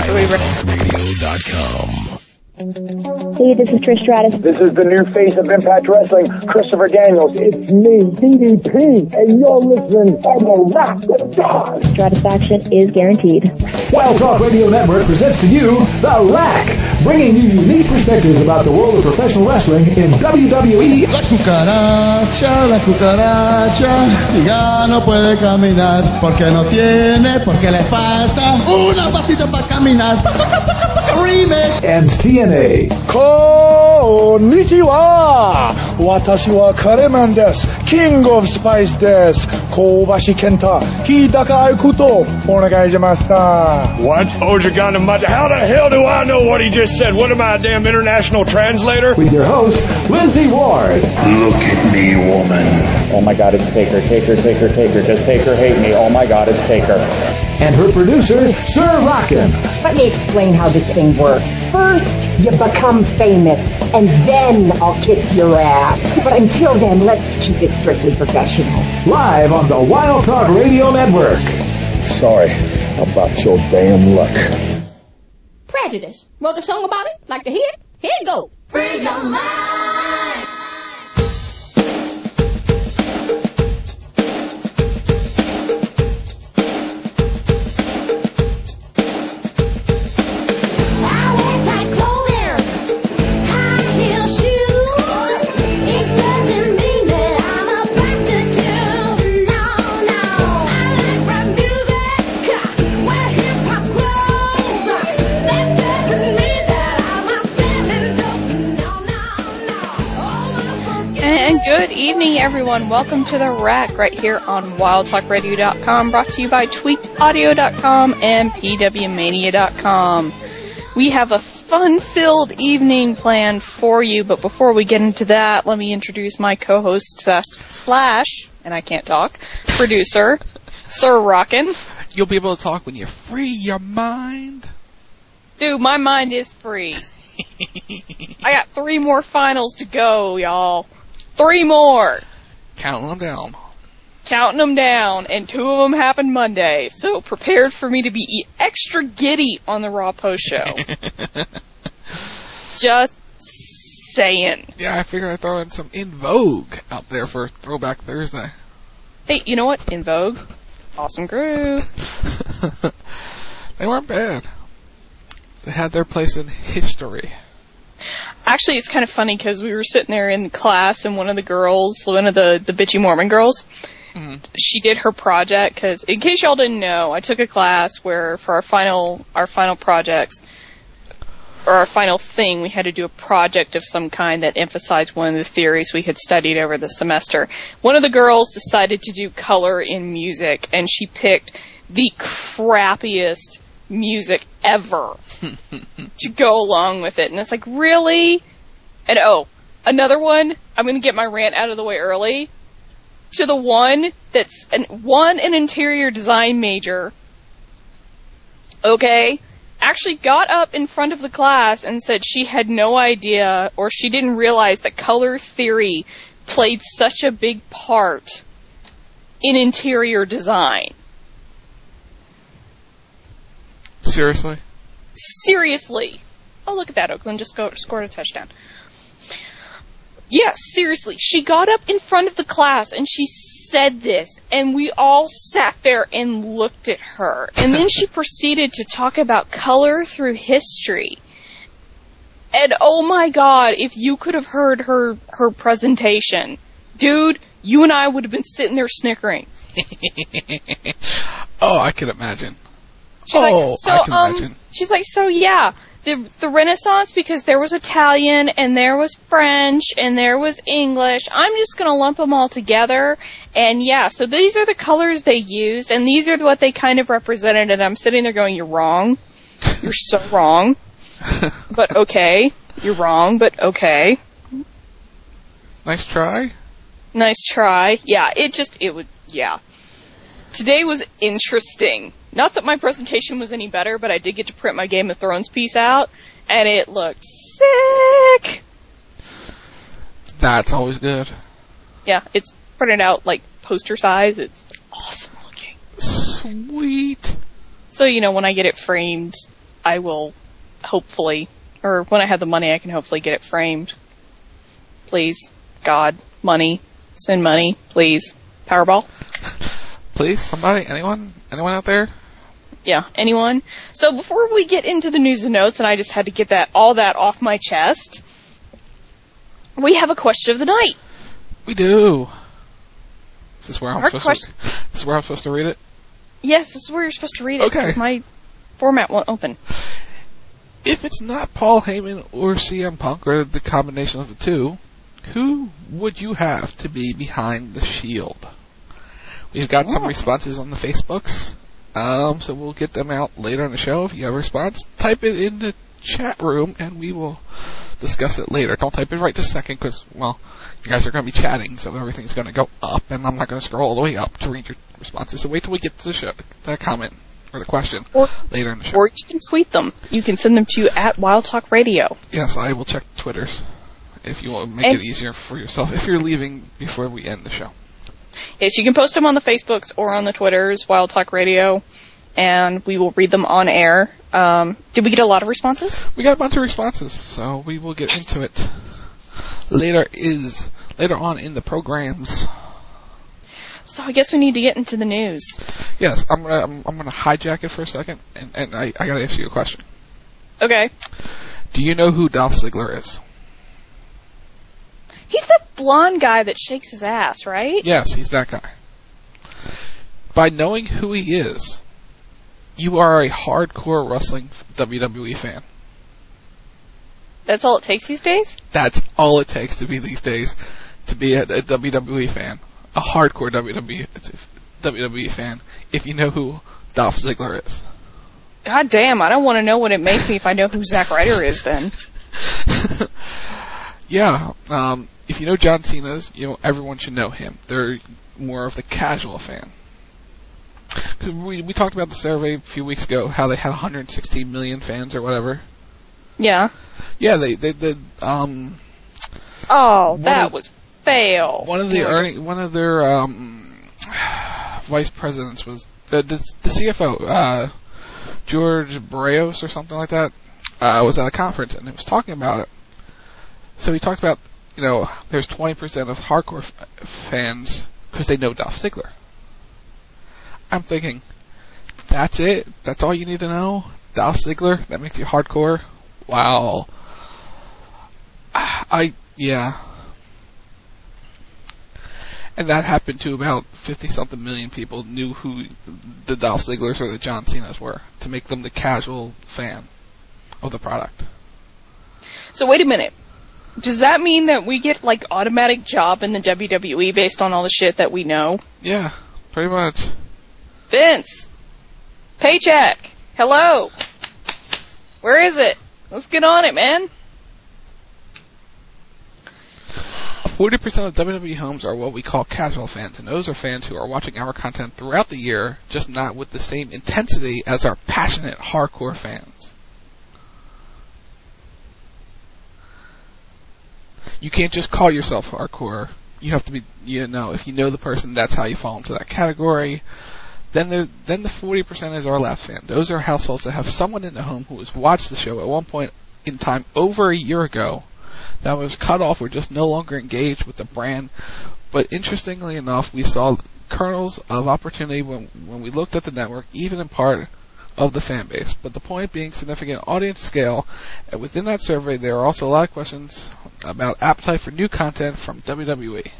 Radio.com. Hey, this is Trish Stratus. This is the new face of Impact Wrestling, Christopher Daniels. It's me, DDP, and you're listening on the Rock with God. Stratisfaction is guaranteed. Wild Talk Radio Network presents to you The Rack, bringing you unique perspectives about the world of professional wrestling in WWE. La cucaracha, ya no puede caminar, porque porque le falta una patita para caminar. Remix. And TNA. Konnichiwa! Watashi wa Kareman desu. King of Spice desu. Kobashi Kenta. Hidaka Aikuto. Onegai shimashita. What? Ojigana Mata? How the hell do I know what he just said? What am I, a damn international translator? With your host, Lindsay Ward. Look at me, woman. Oh my God, it's Taker. Taker, Taker, Taker. Does Taker hate me? Oh my God, it's Taker. And her producer, Sir Rockin'. Let me explain how this thing works. First, you become famous, and then I'll kick your ass. But until then, let's keep it strictly professional. Live on the Wild Talk Radio Network. Sorry about your damn luck. Prejudice. Wrote a song about it? Like to hear it? Here it goes. Free your mind. Good evening, everyone. Welcome to The Rack right here on WildTalkRadio.com, brought to you by TweakedAudio.com and PWMania.com. We have a fun-filled evening planned for you, but before we get into that, let me introduce my co-host slash, and I can't talk, producer, Sir Rockin'. You'll be able to talk when you free your mind. Dude, my mind is free. I got 3 more finals to go, y'all. 3 more. Counting them down. Counting them down, and 2 of them happened Monday. So prepared for me to be extra giddy on the Raw Post Show. Just saying. Yeah, I figured I'd throw in some In Vogue out there for Throwback Thursday. Hey, you know what? In Vogue, awesome groove. They weren't bad. They had their place in history. Actually, it's kind of funny because we were sitting there in class, and one of the girls, one of the bitchy Mormon girls, she did her project. Because in case y'all didn't know, I took a class where for our final projects or our final thing, we had to do a project of some kind that emphasized one of the theories we had studied over the semester. One of the girls decided to do color in music, and she picked the crappiest music ever to go along with it. And it's like, really? And another one, I'm going to get my rant out of the way early, to the one that's an interior design major, okay, actually got up in front of the class and said she had no idea, or she didn't realize that color theory played such a big part in interior design. Seriously? Seriously. Oh, look at that. Oakland just scored a touchdown. Yes, seriously. She got up in front of the class and she said this, and we all sat there and looked at her. And then she proceeded to talk about color through history. And oh my God, if you could have heard her presentation, dude, you and I would have been sitting there snickering. Oh, I can imagine. She's I can imagine. She's like, so yeah, the Renaissance, because there was Italian, and there was French, and there was English, I'm just going to lump them all together, and yeah, so these are the colors they used, and these are what they kind of represented, and I'm sitting there going, you're wrong. You're so wrong. But okay. You're wrong, but okay. Nice try. Nice try. Yeah, yeah. Today was interesting. Not that my presentation was any better, but I did get to print my Game of Thrones piece out, and it looked sick! That's always good. Yeah, it's printed out, like, poster size. It's awesome looking. Sweet. So, when I get it framed, I will hopefully, or when I have the money, I can hopefully get it framed. Please. God. Money. Send money. Please. Powerball. Please, somebody? Anyone? Anyone out there? Yeah, anyone? So before we get into the news and notes, and I just had to get all that off my chest, we have a question of the night. We do. Is this where I'm supposed to read it? Yes, this is where you're supposed to read it. Okay. Because my format won't open. If it's not Paul Heyman or CM Punk, or the combination of the two, who would you have to be behind the Shield? We've got some responses on the Facebooks, so we'll get them out later in the show. If you have a response, type it in the chat room, and we will discuss it later. Don't type it right this second, because, well, you guys are going to be chatting, so everything's going to go up, and I'm not going to scroll all the way up to read your responses. So wait till we get to the show, that comment or the question later in the show. Or you can tweet them. You can send them to @Wild Talk Radio. Yes, I will check Twitters if you want to make it easier for yourself if you're leaving before we end the show. Yes, you can post them on the Facebooks or on the Twitters, Wild Talk Radio, and we will read them on air. Did we get a lot of responses? We got a bunch of responses, so we will get into it later on in the programs. So I guess we need to get into the news. Yes, I'm gonna hijack it for a second, and I gotta ask you a question. Okay. Do you know who Dolph Ziggler is? He's the blonde guy that shakes his ass, right? Yes, he's that guy. By knowing who he is, you are a hardcore wrestling WWE fan. That's all it takes these days? That's all it takes to be these days, to be a WWE fan. A hardcore WWE fan, if you know who Dolph Ziggler is. God damn, I don't want to know what it makes me if I know who Zack Ryder is then. Yeah, if you know John Cena's, everyone should know him. They're more of the casual fan. Cause we talked about the survey a few weeks ago, how they had 116 million fans or whatever. Yeah. Yeah, they that was fail. One of their vice presidents was the CFO, George Barrios or something like that, was at a conference and he was talking about it. So he talked about, there's 20% of hardcore fans because they know Dolph Ziggler. I'm thinking, that's it? That's all you need to know? Dolph Ziggler? That makes you hardcore? Wow. Yeah. And that happened to about 50-something million people knew who the Dolph Zigglers or the John Cenas were, to make them the casual fan of the product. So wait a minute. Does that mean that we get, automatic job in the WWE based on all the shit that we know? Yeah, pretty much. Vince! Paycheck! Hello! Where is it? Let's get on it, man. 40% of WWE homes are what we call casual fans, and those are fans who are watching our content throughout the year, just not with the same intensity as our passionate, hardcore fans. You can't just call yourself hardcore. You have to be, if you know the person, that's how you fall into that category. Then the 40% is our lapsed fan. Those are households that have someone in the home who has watched the show at one point in time over a year ago, that was cut off or just no longer engaged with the brand. But interestingly enough, we saw kernels of opportunity when we looked at the network, even in part of the fan base. But the point being significant audience scale, and within that survey there are also a lot of questions about appetite for new content from WWE.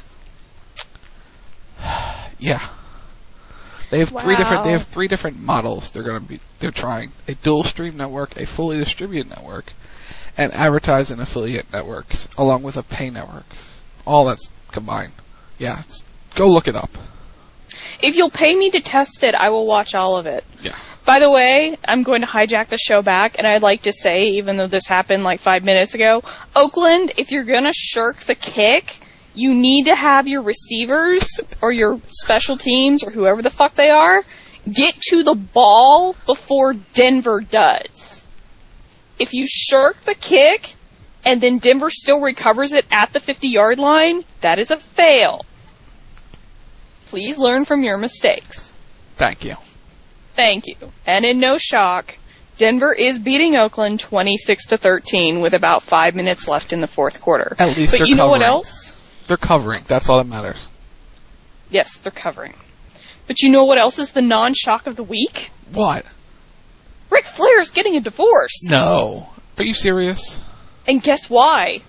Yeah. They have three different models they're trying. A dual stream network, a fully distributed network, and advertise and affiliate networks, along with a pay network. All that's combined. Yeah, go look it up. If you'll pay me to test it, I will watch all of it. Yeah. By the way, I'm going to hijack the show back, and I'd like to say, even though this happened 5 minutes ago, Oakland, if you're going to shirk the kick, you need to have your receivers or your special teams or whoever the fuck they are get to the ball before Denver does. If you shirk the kick and then Denver still recovers it at the 50-yard line, that is a fail. Please learn from your mistakes. Thank you. Thank you. And in no shock, Denver is beating Oakland 26-13 with about 5 minutes left in the fourth quarter. At least but they're you know covering. what else? They're covering. That's all that matters. Yes, they're covering. But you know what else is the non-shock of the week? What? Ric Flair's getting a divorce. No. Are you serious? And guess why?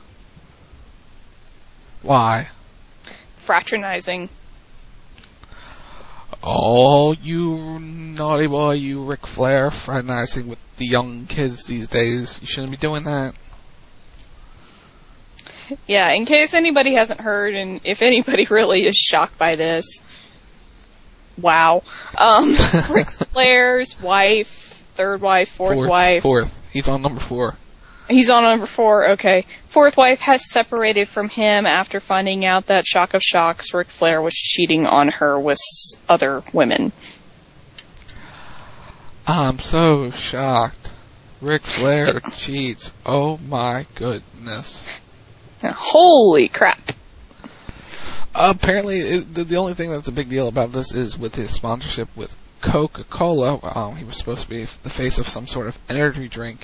Why? Fraternizing. Oh, you naughty boy, you Ric Flair, fraternizing with the young kids these days. You shouldn't be doing that. Yeah, in case anybody hasn't heard, and if anybody really is shocked by this, wow. Ric Flair's wife, third wife, fourth wife. Fourth. He's on number 4. He's on number 4, okay. Fourth wife has separated from him after finding out that, shock of shocks, Ric Flair was cheating on her with other women. I'm so shocked. Ric Flair cheats. Oh my goodness. Holy crap. Apparently, the only thing that's a big deal about this is with his sponsorship with Coca-Cola. He was supposed to be the face of some sort of energy drink.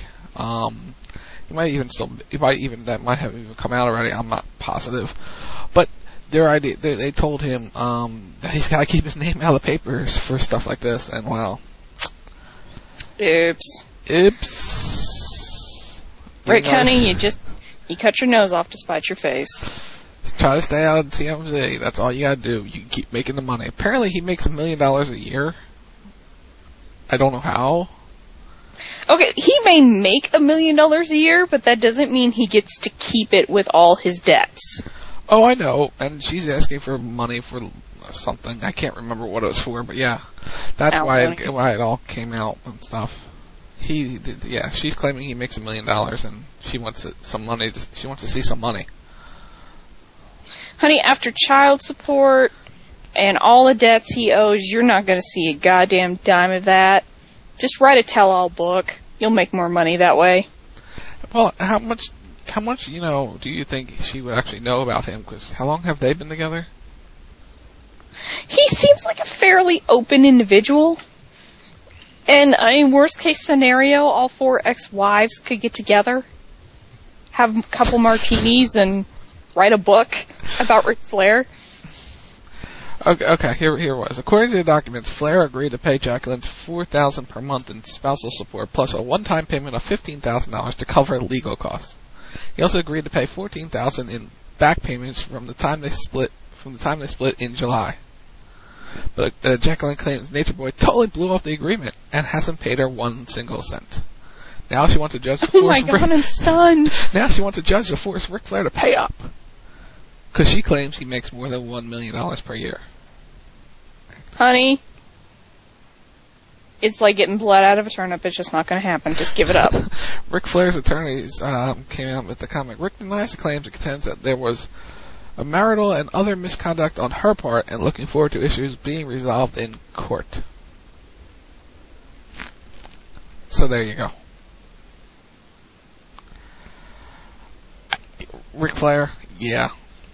That might have even come out already. I'm not positive, but their idea, they told him that he's got to keep his name out of the papers for stuff like this. And well, oops. Rick, honey, you cut your nose off to spite your face. Just try to stay out of TMZ. That's all you gotta do. You can keep making the money. Apparently, he makes $1 million a year. I don't know how. Okay, he may make $1 million a year, but that doesn't mean he gets to keep it with all his debts. Oh, I know. And she's asking for money for something. I can't remember what it was for, but yeah, that's why it all came out and stuff. She's claiming he makes $1 million, and she wants some money. She wants to see some money. Honey, after child support and all the debts he owes, you're not going to see a goddamn dime of that. Just write a tell-all book. You'll make more money that way. Well, how much, do you think she would actually know about him? Because how long have they been together? He seems like a fairly open individual. And, worst case scenario, all 4 ex-wives could get together, have a couple martinis, and write a book about Ric Flair. Okay, here it was. According to the documents, Flair agreed to pay Jacqueline $4,000 per month in spousal support, plus a one-time payment of $15,000 to cover legal costs. He also agreed to pay $14,000 in back payments from the time they split in July. But Jacqueline claims Nature Boy totally blew off the agreement and hasn't paid her 1 single cent. Now she wants a judge to force. Oh my God, I'm stunned. Now she wants a judge to force Ric Flair to pay up, because she claims he makes more than $1 million per year. Honey, it's like getting blood out of a turnip. It's just not going to happen. Just give it up. Ric Flair's attorneys came out with the comment. Rick denies the claims and contends that there was a marital and other misconduct on her part, and looking forward to issues being resolved in court. So there you go. Ric Flair, yeah.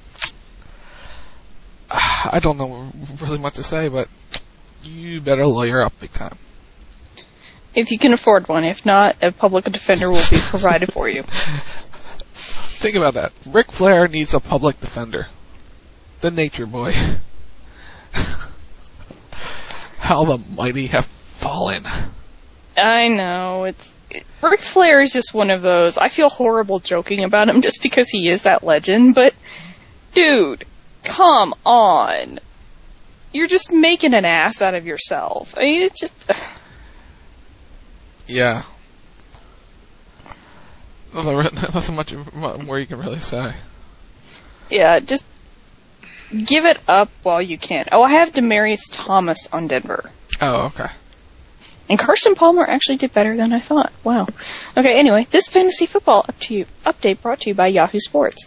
I don't know really much to say, but you better lawyer up big time. If you can afford one. If not, a public defender will be provided for you. Think about that. Ric Flair needs a public defender. The Nature Boy. How the mighty have fallen. I know. Ric Flair is just one of those. I feel horrible joking about him just because he is that legend, but dude, come on. You're just making an ass out of yourself. I mean, it's just... Yeah. Nothing much more you can really say. Yeah, just give it up while you can. Oh, I have Demaryius Thomas on Denver. Oh, okay. And Carson Palmer actually did better than I thought. Wow. Okay, anyway, this fantasy football update brought to you by Yahoo Sports.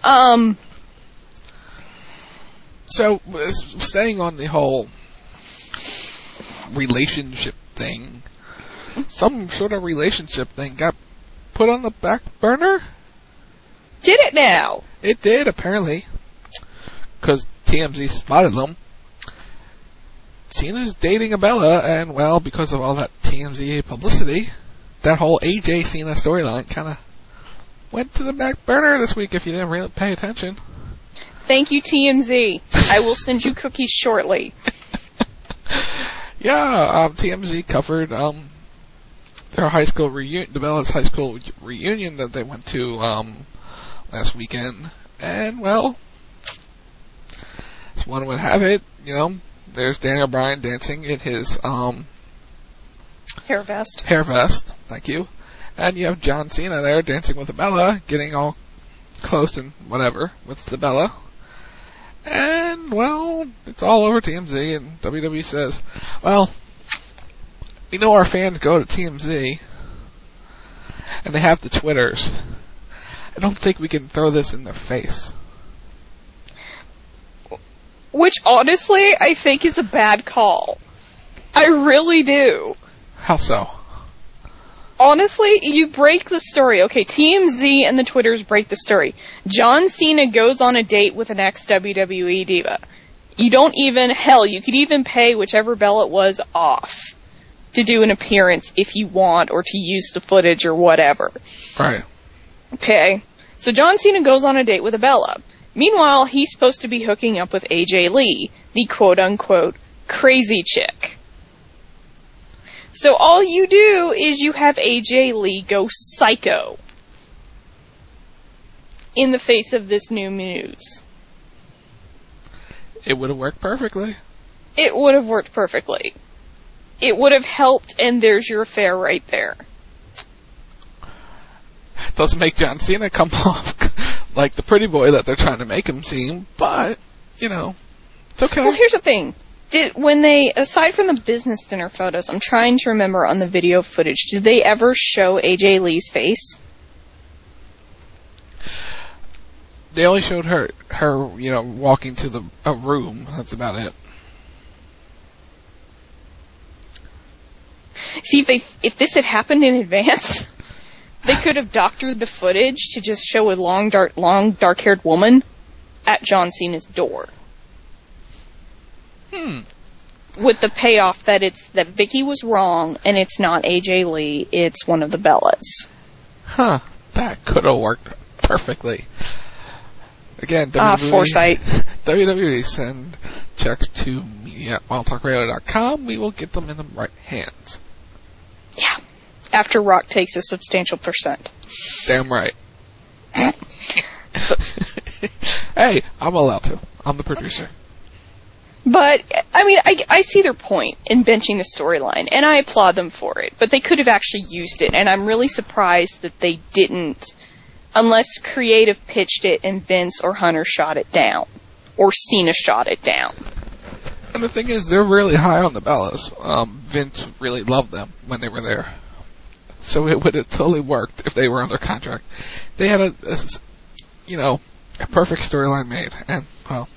So, staying on the whole relationship thing, some sort of relationship thing got put on the back burner? Did it now? It did, apparently. Because TMZ spotted them. Cena's dating Abella, and, well, because of all that TMZ publicity, that whole AJ Cena storyline kind of went to the back burner this week if you didn't really pay attention. Thank you, TMZ. I will send you cookies shortly. Yeah, TMZ covered their high school reunion, the Bellas high school reunion that they went to last weekend, and well, as one would have it, you know, there's Daniel Bryan dancing in his hair vest. Thank you, and you have John Cena there dancing with Bella, getting all close and whatever with Bella. And, well, it's all over TMZ, and WWE says, well, we know our fans go to TMZ, and they have the Twitters. I don't think we can throw this in their face. Which, honestly, I think is a bad call. I really do. How so? Honestly, you break the story. Okay, TMZ and the Twitters break the story. John Cena goes on a date with an ex-WWE diva. You don't even, hell, you could even pay whichever bell it was off to do an appearance if you want, or to use the footage or whatever. Right. Okay, so John Cena goes on a date with Bella. Meanwhile, he's supposed to be hooking up with AJ Lee, the quote-unquote crazy chick. So all you do is you have AJ Lee go psycho in the face of this new news. It would have worked perfectly. It would have worked perfectly. It would have helped, and there's your affair right there. Doesn't make John Cena come off like the pretty boy that they're trying to make him seem, but, you know, it's okay. Well, here's the thing. When they, aside from the business dinner photos, I'm trying to remember on the video footage, did they ever show AJ Lee's face? They only showed her, you know, walking to a room. That's about it. See, if this had happened in advance, they could have doctored the footage to just show a long, dark-haired woman at John Cena's door. With the payoff that Vicky was wrong, and it's not AJ Lee, it's one of the Bellas. Huh. That could have worked perfectly. Again, foresight. WWE send checks to media@wildtalkradio.com. We will get them in the right hands. Yeah. After Rock takes a substantial percent. Damn right. Hey, I'm allowed to. I'm the producer. But, I mean, I see their point in benching the storyline, and I applaud them for it, but they could have actually used it, and I'm really surprised that they didn't, unless Creative pitched it and Vince or Hunter shot it down, or Cena shot it down. And the thing is, they're really high on the Bellas. Vince really loved them when they were there. So it would have totally worked if they were under contract. They had a perfect storyline made, and, well...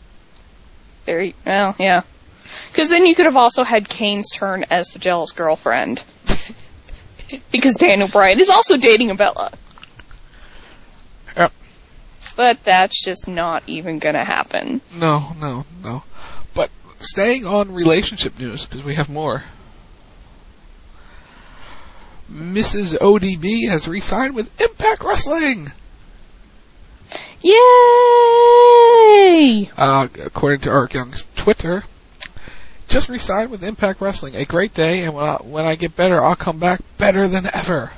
Well, yeah. Because then you could have also had Kane's turn as the jealous girlfriend. Because Daniel Bryan is also dating a Bella. Yep. But that's just not even gonna happen. No. But staying on relationship news, because we have more. Mrs. ODB has re-signed with Impact Wrestling! Yay! According to Eric Young's Twitter, just re-signed with Impact Wrestling. A great day, and when I get better, I'll come back better than ever.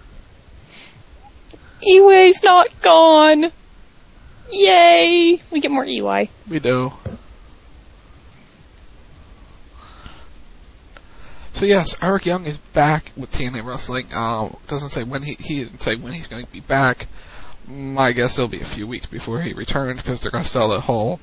Eway's not gone. Yay! We get more Eway. We do. So yes, Eric Young is back with TNA Wrestling. Doesn't say when he didn't say when he's going to be back. My guess it'll be a few weeks before he returns, because they're going to sell the whole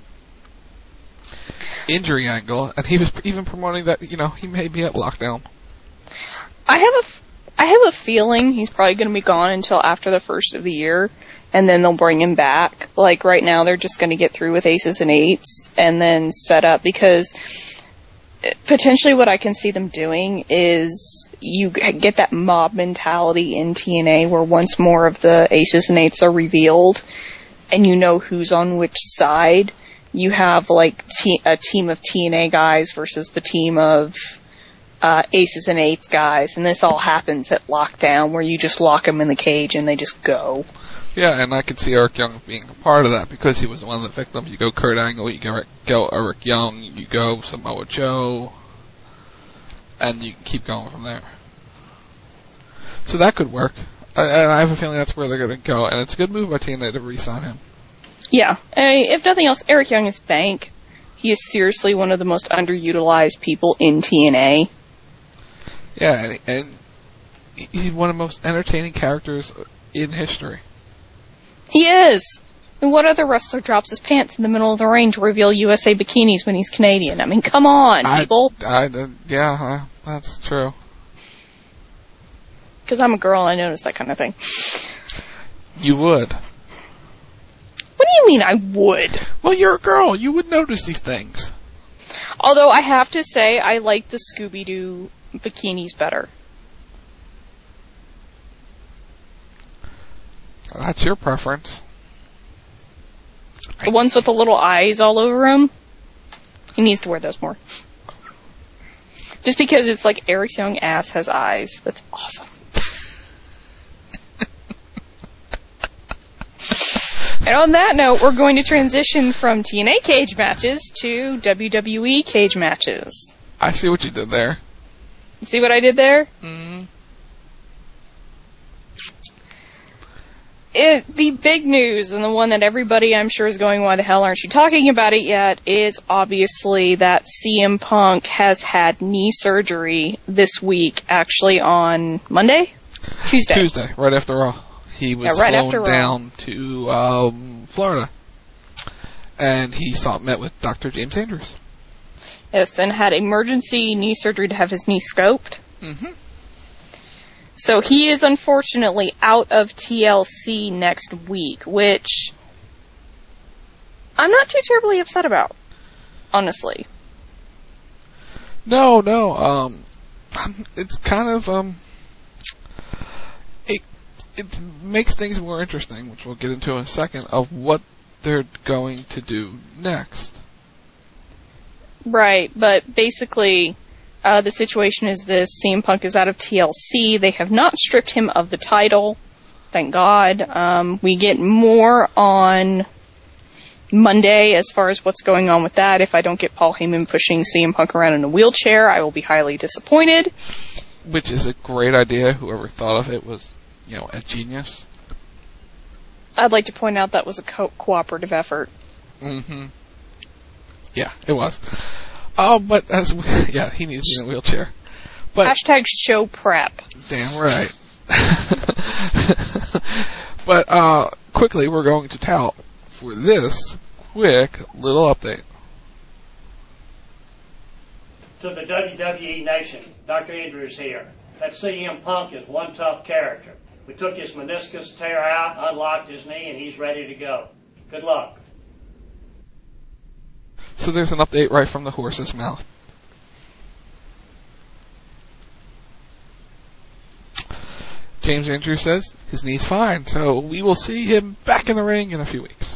injury angle. And he was even promoting that, he may be at lockdown. I have a feeling he's probably going to be gone until after the first of the year, and then they'll bring him back. Like right now, they're just going to get through with Aces and Eights and then set up, because potentially what I can see them doing is you get that mob mentality in TNA where once more of the Aces and Eights are revealed and you know who's on which side, you have like a team of TNA guys versus the team of aces and eights guys, and this all happens at Lockdown, where you just lock them in the cage and they just go. Yeah, and I could see Eric Young being a part of that because he was one of the victims. You go Kurt Angle, you go Eric Young, you go Samoa Joe, and you keep going from there. So that could work. I have a feeling that's where they're going to go, and it's a good move by TNA to re-sign him. Yeah. If nothing else, Eric Young is bank. He is seriously one of the most underutilized people in TNA. Yeah, and he's one of the most entertaining characters in history. He is. And what other wrestler drops his pants in the middle of the ring to reveal USA bikinis when he's Canadian? I mean, come on, people. Yeah, that's true. Because I'm a girl and I notice that kind of thing. You would. What do you mean I would? Well, you're a girl. You would notice these things. Although I have to say, I like the Scooby-Doo bikinis better. That's your preference. The ones with the little eyes all over them. He needs to wear those more. Just because it's like Eric Young ass has eyes. That's awesome. And on that note, we're going to transition from TNA cage matches to WWE cage matches. I see what you did there. You see what I did there? Mm-hmm. The big news, and the one that everybody I'm sure is going, why the hell aren't you talking about it yet, is obviously that CM Punk has had knee surgery this week, actually on Monday? Tuesday, right after Raw. He was flown down to Florida, and he met with Dr. James Andrews. Yes, and had emergency knee surgery to have his knee scoped. Mm-hmm. So he is unfortunately out of TLC next week, which I'm not too terribly upset about, honestly. No, it's kind of, it makes things more interesting, which we'll get into in a second, of what they're going to do next. Right, but basically, the situation is this: CM Punk is out of TLC. They have not stripped him of the title, thank God. We get more on Monday as far as what's going on with that. If I don't get Paul Heyman pushing CM Punk around in a wheelchair, I will be highly disappointed. Which is a great idea. Whoever thought of it was, a genius. I'd like to point out that was a cooperative effort. Mm-hmm. Yeah, it was. But he needs to be in a wheelchair. But hashtag show prep. Damn right. But quickly, we're going to tout for this quick little update. To the WWE Nation, Dr. Andrews here. That CM Punk is one tough character. We took his meniscus tear out, unlocked his knee, and he's ready to go. Good luck. So there's an update right from the horse's mouth. James Andrews says his knee's fine, so we will see him back in the ring in a few weeks.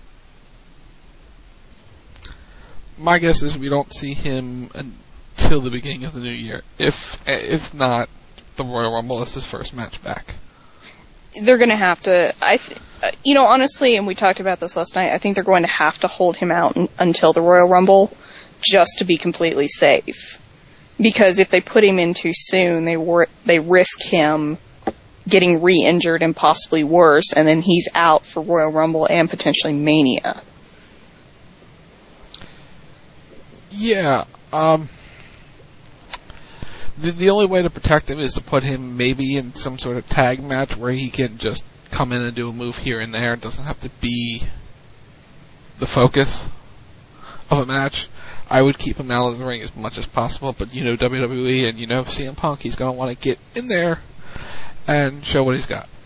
My guess is we don't see him until the beginning of the new year. If not, the Royal Rumble is his first match back. They're going to have to, honestly, and we talked about this last night, I think they're going to have to hold him out until the Royal Rumble just to be completely safe. Because if they put him in too soon, they risk him getting re-injured and possibly worse, and then he's out for Royal Rumble and potentially Mania. Yeah, the only way to protect him is to put him maybe in some sort of tag match where he can just come in and do a move here and there. It doesn't have to be the focus of a match. I would keep him out of the ring as much as possible, but WWE and CM Punk, he's going to want to get in there and show what he's got.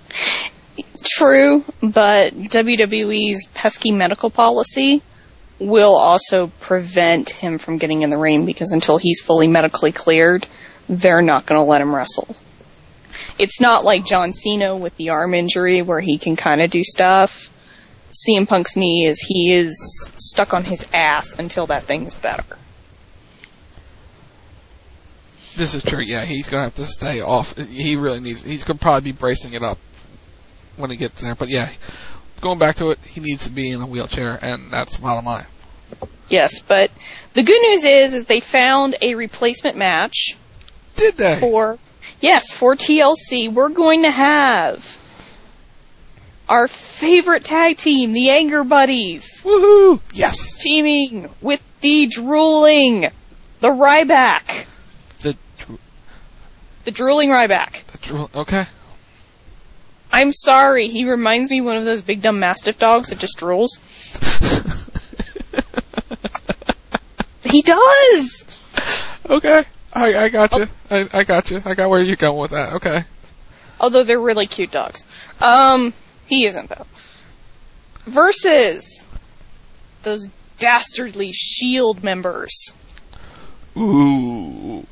True, but WWE's pesky medical policy will also prevent him from getting in the ring, because until he's fully medically cleared, they're not going to let him wrestle. It's not like John Cena with the arm injury where he can kind of do stuff. CM Punk's knee he is stuck on his ass until that thing is better. This is true, yeah. He's going to have to stay off. He really needs... He's going to probably be bracing it up when he gets there. But yeah, going back to it, he needs to be in a wheelchair, and that's the bottom line. Yes, but the good news is they found a replacement match. Did they? For TLC. We're going to have our favorite tag team, the Anger Buddies. Woohoo! Yes! Teaming with the Drooling, the Ryback. The Drooling Ryback. Okay. I'm sorry, he reminds me of one of those big dumb Mastiff dogs that just drools. He does! Okay. I got you. I got you. I got where you're going with that. Okay. Although they're really cute dogs. He isn't, though. Versus those dastardly SHIELD members. Ooh.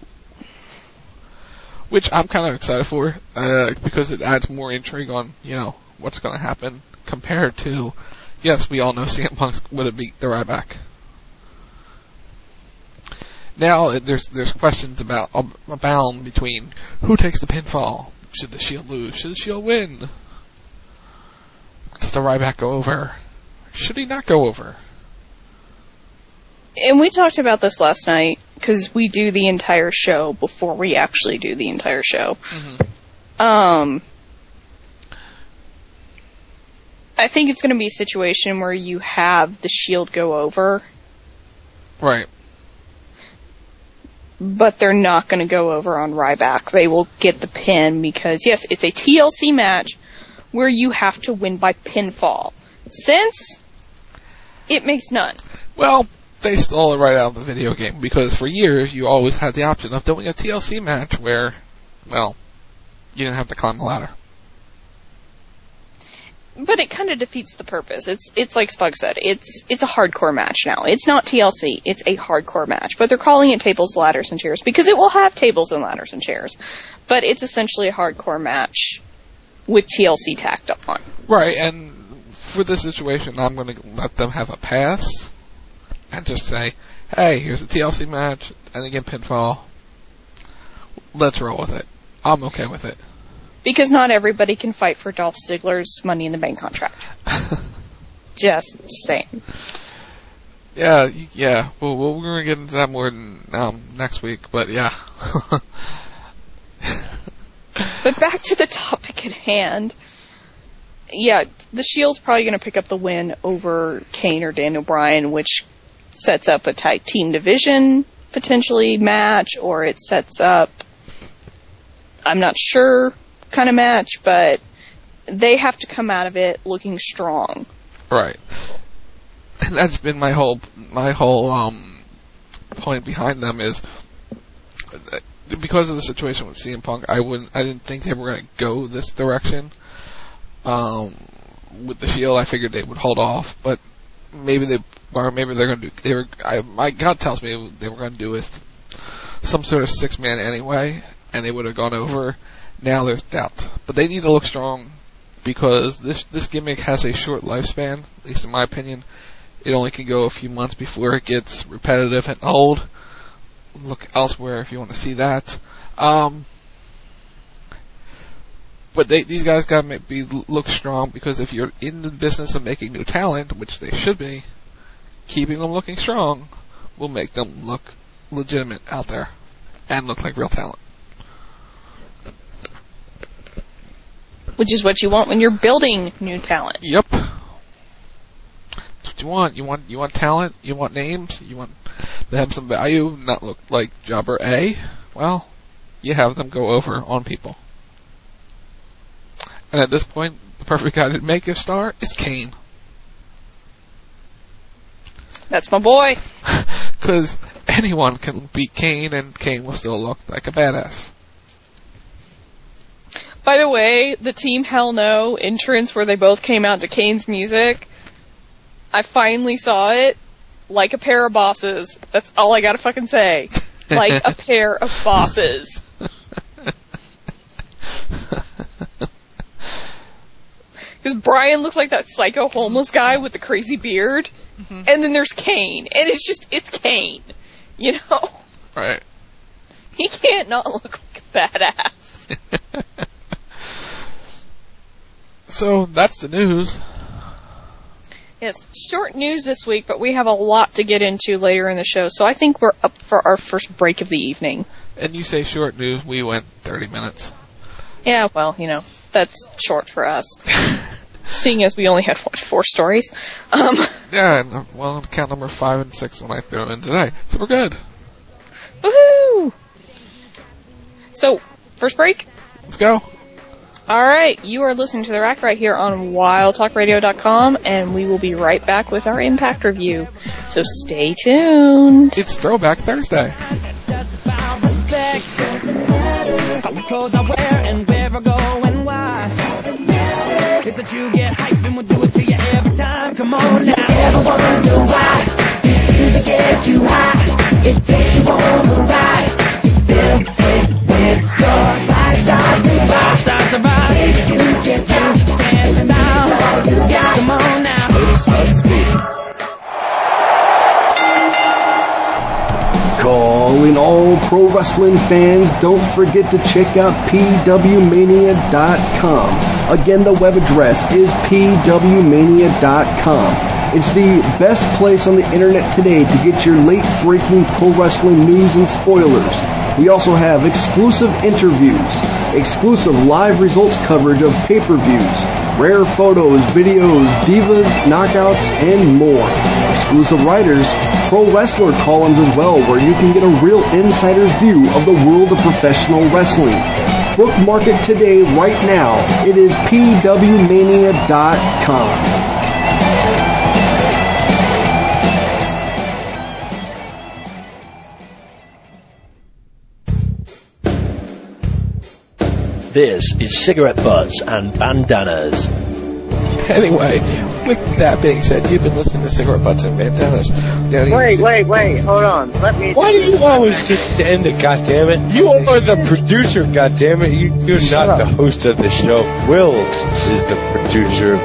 Which I'm kind of excited for, because it adds more intrigue on, what's going to happen compared to, yes, we all know CM Punk would have beat the Ryback. Now, there's questions abound between who takes the pinfall. Should the Shield lose? Should the Shield win? Does the Ryback go over? Should he not go over? And we talked about this last night, because we do the entire show before we actually do the entire show. Mm-hmm. I think it's going to be a situation where you have the Shield go over. Right. But they're not going to go over on Ryback. They will get the pin because, yes, it's a TLC match where you have to win by pinfall. Since it makes none. Well, they stole it right out of the video game because for years you always had the option of doing a TLC match where, well, you didn't have to climb a ladder. But it kind of defeats the purpose. It's like Spug said. It's a hardcore match now. It's not TLC. It's a hardcore match. But they're calling it tables, ladders, and chairs because it will have tables and ladders and chairs. But it's essentially a hardcore match with TLC tacked on. Right, and for this situation, I'm going to let them have a pass and just say, hey, here's a TLC match, and again, pinfall. Let's roll with it. I'm okay with it. Because not everybody can fight for Dolph Ziggler's Money in the Bank contract. Just saying. Yeah. Well, we're going to get into that more next week, but yeah. But back to the topic at hand. Yeah, the Shield's probably going to pick up the win over Kane or Daniel Bryan, which sets up a tag team division, potentially, match, or it sets up, I'm not sure, kind of match, but they have to come out of it looking strong. Right. And that's been my whole point behind them is because of the situation with CM Punk, I didn't think they were going to go this direction. With the Shield, I figured they would hold off, but maybe they're going to do. My gut tells me they were going to do some sort of 6-man anyway, and they would have gone over. Now there's doubt, but they need to look strong because this gimmick has a short lifespan. At least in my opinion, it only can go a few months before it gets repetitive and old. Look elsewhere if you want to see that. But these guys got to look strong because if you're in the business of making new talent, which they should be, keeping them looking strong will make them look legitimate out there and look like real talent. Which is what you want when you're building new talent. Yep. That's what you want. You want talent. You want names. You want to have some value, not look like Jobber A. Well, you have them go over on people. And at this point, the perfect guy to make a star is Kane. That's my boy. Because anyone can beat Kane, and Kane will still look like a badass. By the way, the Team Hell No entrance where they both came out to Kane's music, I finally saw it like a pair of bosses. That's all I gotta fucking say. Like a pair of bosses. Because Brian looks like that psycho homeless guy with the crazy beard, and then there's Kane, and it's Kane, you know? Right. He can't not look like a badass. So that's the news. Yes, short news this week, but we have a lot to get into later in the show, so I think we're up for our first break of the evening. And you say short news, we went 30 minutes. Yeah, well, that's short for us. Seeing as we only had, 4 stories? Yeah, well, count number 5 and 6 when I throw in today. So we're good. Woohoo! So, first break? Let's go. Alright, you are listening to The Rack right here on WildTalkRadio.com, and we will be right back with our Impact review. So stay tuned. It's Throwback Thursday. Clothes I wear and where I go and why. It's that you get hyped and we'll do it to you every time. Come on now. Ever wonder why this music gets you high? It takes you on the ride. Filled with your lifestyle divide. You can stop dancing now. All you got. Come on now. It's must be. Calling all pro wrestling fans, don't forget to check out pwmania.com. Again, the web address is pwmania.com. It's the best place on the internet today to get your late-breaking pro wrestling news and spoilers. We also have exclusive interviews, exclusive live results coverage of pay-per-views, rare photos, videos, divas, knockouts, and more. Exclusive writers, pro wrestler columns as well, where you can get a real insider's view of the world of professional wrestling. Bookmark it today, right now. It is pwmania.com. This is Cigarette Butts and Bandanas. Anyway, with that being said, you've been listening to Cigarette Butts and Bandanas. Wait, hold on. Why do you always get to end it, goddammit? You are the producer, goddammit. You're not the host of the show. Will is the producer.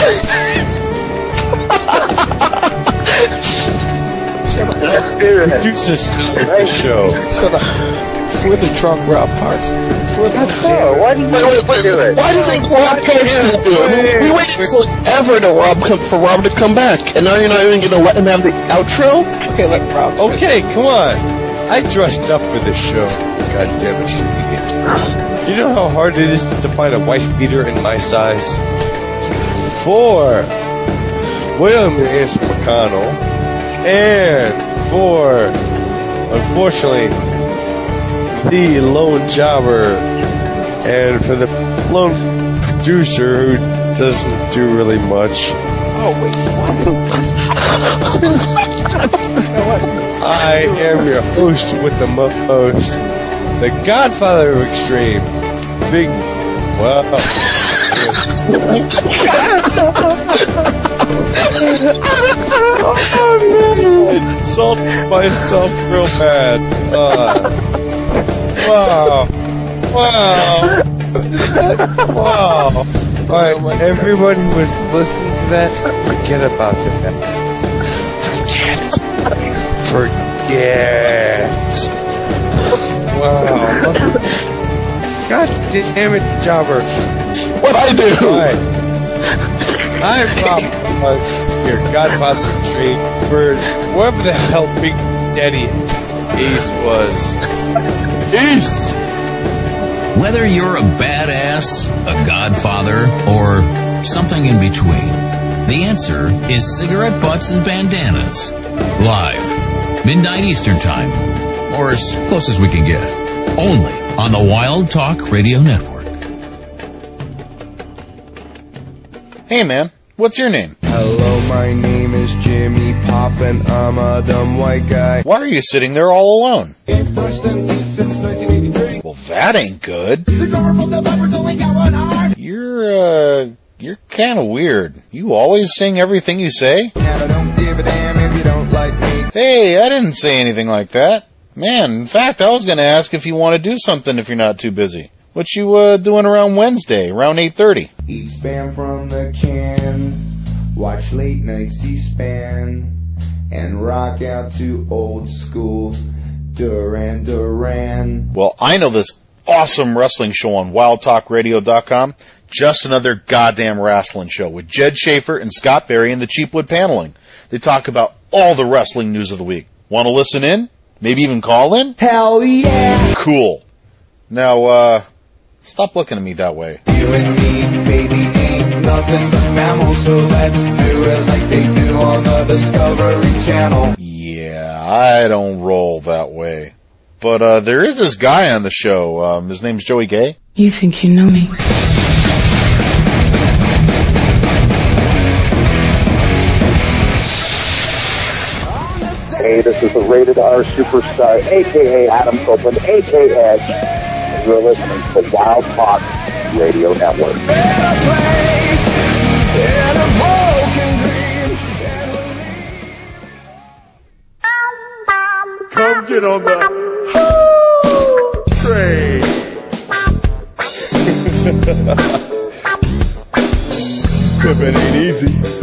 Produces the show. Shut up. For the trunk Rob parts. For the why do you do it? Why does Rob Parts do it? We waited forever for Rob to come back, and now you're not even going to let him have the outro? Okay, let Rob. Okay, come on. I dressed up for this show. God damn it. You know how hard it is to find a wife beater in my size? For William S. McConnell, and for, unfortunately, the lone jobber, and for the lone producer who doesn't do really much. Oh, wait, I am your host with the most, the Godfather of Extreme, Big, well, I insulted myself real bad. Wow. Alright, everybody was listening to that. Forget about it. Forget. Wow. God damn it, Jobber. What'd I do? Alright. I'm Rob, your Godfather Tree, for whoever the hell Big Daddy Ace was. Peace! Whether you're a badass, a godfather, or something in between, the answer is Cigarette Butts and Bandanas. Live, midnight Eastern Time, or as close as we can get. Only on the Wild Talk Radio Network. Hey man, what's your name? Hello, my name is Jimmy Pop and I'm a dumb white guy. Why are you sitting there all alone? Well, that ain't good. You're kind of weird. You always sing everything you say? Hey, I didn't say anything like that. Man, in fact, I was going to ask if you want to do something if you're not too busy. What you doing around Wednesday, around 8:30? Eat Spam from the can, watch late night C-SPAN, and rock out to old school Duran Duran. Well, I know this awesome wrestling show on WildTalkRadio.com. Just another goddamn wrestling show with Jed Schaefer and Scott Berry and the Cheapwood Paneling. They talk about all the wrestling news of the week. Want to listen in? Maybe even call in? Hell yeah! Cool. Now, stop looking at me that way. You and me, baby, ain't nothing but mammals, so let's do it like they do on the Discovery Channel. Yeah, I don't roll that way. But there is this guy on the show. His name's Joey Gay. You think you know me? Hey, this is the Rated R Superstar, a.k.a. Adam Copeland, a.k.a. Edge, and you're listening to the Wild Talk Radio Network. Come get on the train. Pippin' ain't easy.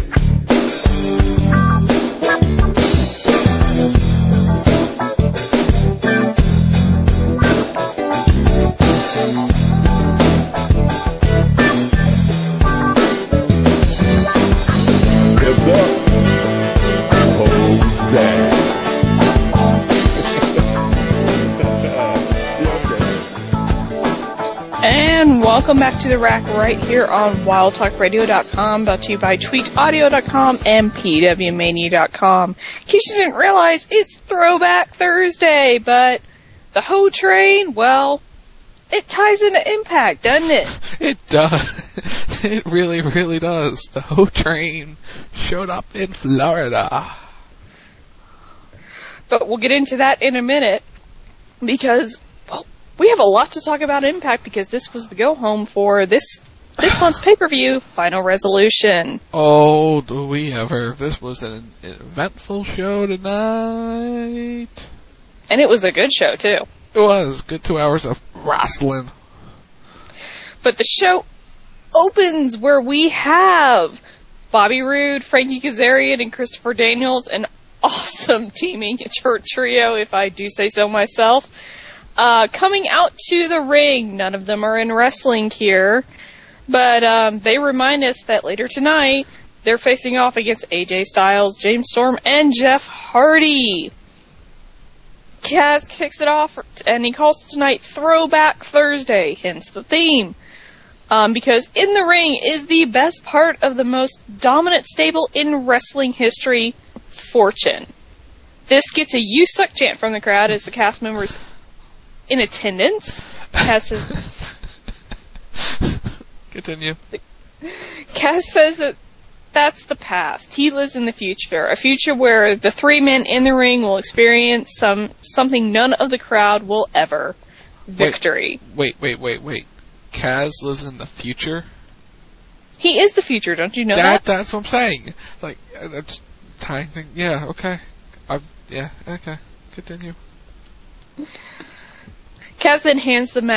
And welcome back to the Rack right here on WildTalkRadio.com, brought to you by TweetAudio.com and PWMania.com. In case you didn't realize, it's Throwback Thursday, but the Ho Train, well, it ties into Impact, doesn't it? It does. It really, really does. The Ho Train showed up in Florida. But we'll get into that in a minute, because, well, we have a lot to talk about Impact, because this was the go-home for this month's pay-per-view, Final Resolution. Oh, do we ever. This was an eventful show tonight. And it was a good show, too. It was. Good 2 hours of wrestling. But the show opens where we have Bobby Roode, Frankie Kazarian, and Christopher Daniels, an awesome teaming trio, if I do say so myself. Coming out to the ring. None of them are in wrestling here, but they remind us that later tonight they're facing off against AJ Styles, James Storm, and Jeff Hardy. Kaz kicks it off, and he calls tonight Throwback Thursday, hence the theme. Because in the ring is the best part of the most dominant stable in wrestling history, Fortune. This gets a "You Suck" chant from the crowd as the cast members in attendance. Kaz says, continue. Kaz says that that's the past. He lives in the future. A future where the three men in the ring will experience something none of the crowd will ever. Victory. Wait. Kaz lives in the future? He is the future, don't you know that? That's what I'm saying. Like, I'm just tying things. Yeah, okay. Okay. Continue. Kaz then hands the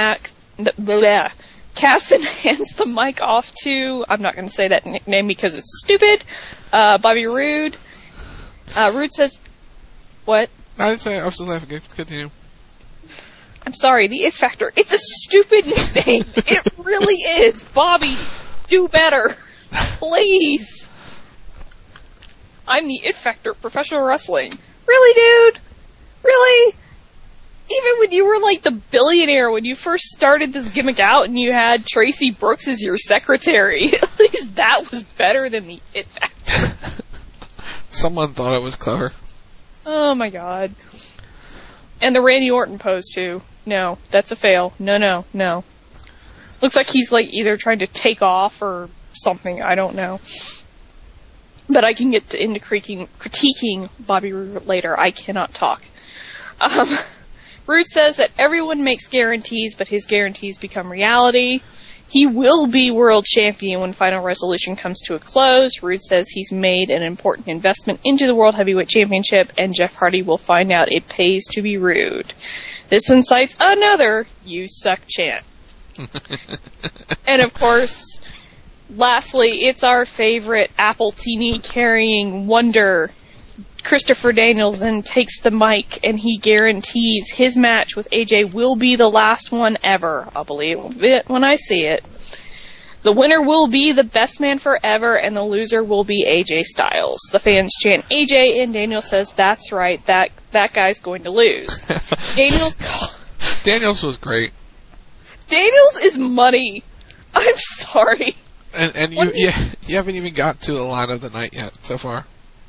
mic off to, I'm not going to say that nickname because it's stupid, Bobby Roode. Roode says, what? I didn't say, I was just laughing. Continue. I'm sorry, the It Factor. It's a stupid nickname. It really is. Bobby, do better. Please. I'm the It Factor of professional wrestling. Really, dude? Really? Even when you were like the billionaire, when you first started this gimmick out and you had Tracy Brooks as your secretary, at least that was better than the It Factor. Someone thought it was clever. Oh my god. And the Randy Orton pose too. No, that's a fail. No. Looks like he's like either trying to take off or something, I don't know. But I can get into critiquing Bobby Roode later. I cannot talk. Roode says that everyone makes guarantees, but his guarantees become reality. He will be world champion when Final Resolution comes to a close. Roode says he's made an important investment into the World Heavyweight Championship, and Jeff Hardy will find out it pays to be Roode. This incites another "You Suck" chant. And of course, lastly, it's our favorite Appletini carrying wonder, Christopher Daniels then takes the mic and he guarantees his match with AJ will be the last one ever. I'll believe it when I see it. The winner will be the best man forever, and the loser will be AJ Styles. The fans chant AJ, and Daniels says, "That's right, that guy's going to lose." Daniels was great. Daniels is money. I'm sorry. And you haven't even got to the line of the night yet so far.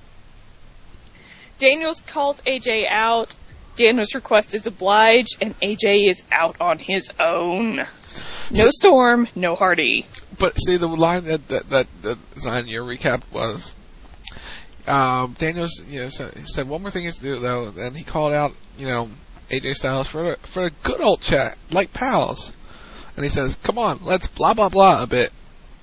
Daniels calls AJ out. Daniels' request is obliged, and AJ is out on his own. No Storm, no Hardy. But see, the line that Zion, your recap was, Daniels, said one more thing is to do though. Then he called out, AJ Styles for a good old chat, like pals. And he says, "Come on, let's blah blah blah a bit."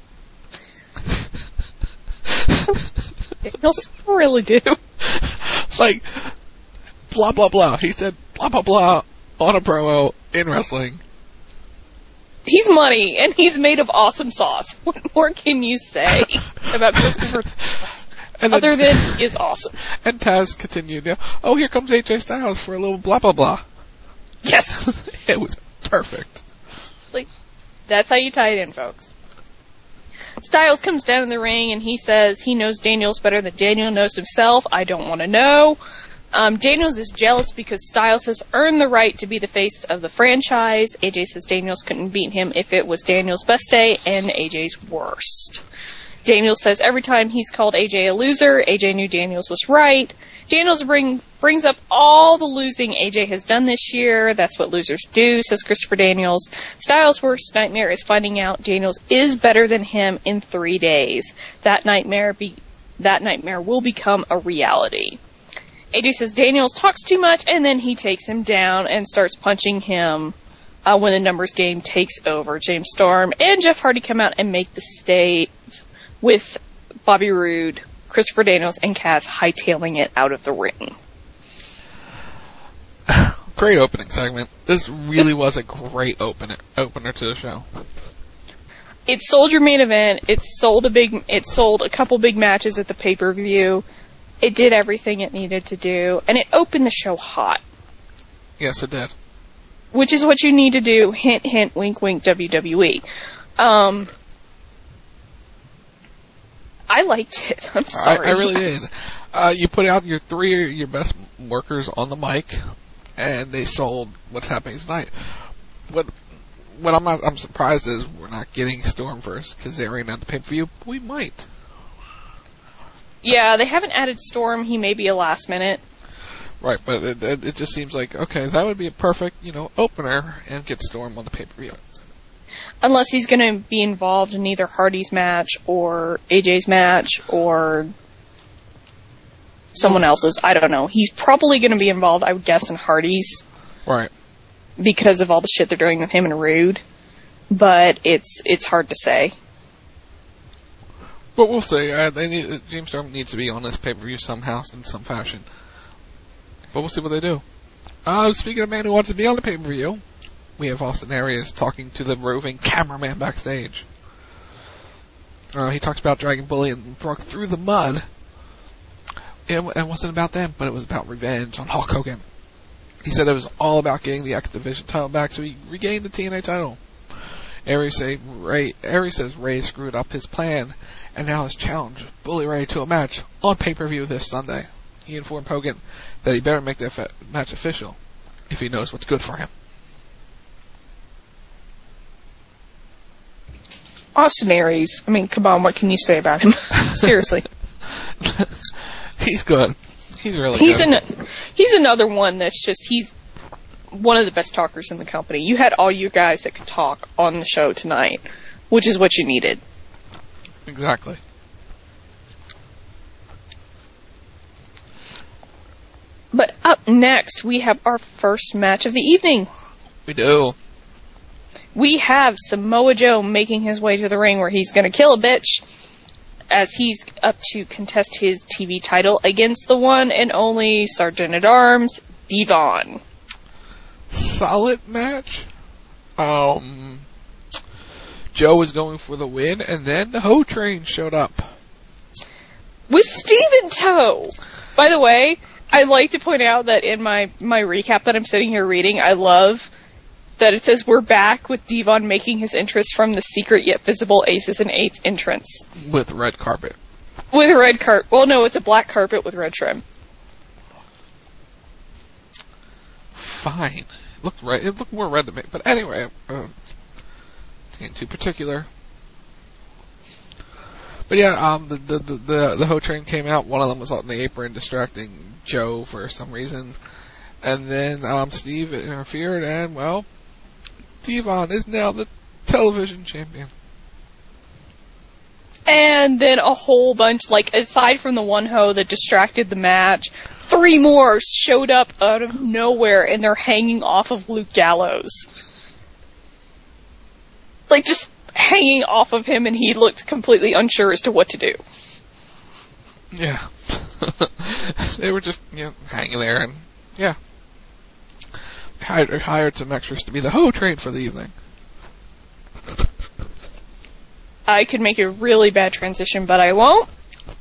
Daniels really do. It's like blah blah blah. He said blah blah blah on a promo in wrestling. He's money, and he's made of awesome sauce. What more can you say about Christopher Daniels? Other than he is awesome. And Taz continued, "Oh, here comes AJ Styles for a little blah blah blah." Yes. It was perfect. That's how you tie it in, folks. Styles comes down in the ring, and he says he knows Daniels better than Daniel knows himself. I don't want to know. Daniels is jealous because Styles has earned the right to be the face of the franchise. AJ says Daniels couldn't beat him if it was Daniels' best day and AJ's worst. Daniels says every time he's called AJ a loser, AJ knew Daniels was right. Daniels brings up all the losing AJ has done this year. That's what losers do, says Christopher Daniels. Styles' worst nightmare is finding out Daniels is better than him in 3 days. That nightmare will become a reality. AJ says Daniels talks too much, and then he takes him down and starts punching him when the numbers game takes over. James Storm and Jeff Hardy come out and make the stave with Bobby Roode, Christopher Daniels, and Kaz hightailing it out of the ring. Great opening segment. This really was a great opener to the show. It sold your main event. It sold a couple big matches at the pay-per-view. It did everything it needed to do, and it opened the show hot. Yes, it did. Which is what you need to do. Hint, hint, wink, wink, WWE. I liked it. I'm sorry. I really did. You put out your best workers on the mic, and they sold what's happening tonight. What I'm surprised is we're not getting Storm first because they ran out the pay-per-view. We might. Yeah, they haven't added Storm. He may be a last minute. Right, but it just seems like, okay, that would be a perfect, opener and get Storm on the pay-per-view. Unless he's going to be involved in either Hardy's match or AJ's match or someone else's. I don't know. He's probably going to be involved, I would guess, in Hardy's. Right. Because of all the shit they're doing with him and Rude. But it's hard to say. But we'll see. James Storm needs to be on this pay-per-view somehow, in some fashion. But we'll see what they do. Speaking of a man who wants to be on the pay-per-view, we have Austin Aries talking to the roving cameraman backstage. He talks about Dragon Bully and broke through the mud. It wasn't about them, but it was about revenge on Hulk Hogan. He said it was all about getting the X Division title back, so he regained the TNA title. Aries says Ray screwed up his plan, and now has challenged Bully Ray to a match on pay-per-view this Sunday. He informed Hogan that he better make that match official if he knows what's good for him. Austin Aries, I mean, come on, what can you say about him? Seriously. He's good. He's really good. He's another one that's just, he's one of the best talkers in the company. You had all you guys that could talk on the show tonight, which is what you needed. Exactly. But up next, we have our first match of the evening. We do. We have Samoa Joe making his way to the ring where he's going to kill a bitch as he's up to contest his TV title against the one and only Sergeant at Arms, Devon. Solid match. Joe was going for the win, and then the Ho Train showed up. With Steve in tow! By the way, I'd like to point out that in my recap that I'm sitting here reading, I love that it says we're back with Devon making his entrance from the secret yet visible Aces and Eights entrance. With red carpet. With a red carpet. Well, no, it's a black carpet with red trim. Fine. It looked red. It looked more red to me. But anyway, getting too particular. But yeah, the Ho Train came out. One of them was on the apron distracting Joe for some reason. And then Steve interfered, and, well, Devon is now the television champion. And then a whole bunch, like, aside from the one Ho that distracted the match, 3 more showed up out of nowhere, and they're hanging off of Luke Gallows. Like, just hanging off of him, and he looked completely unsure as to what to do. Yeah. They were just, hanging there, and, yeah. Hired some extras to be the Ho Train for the evening. I could make a really bad transition, but I won't.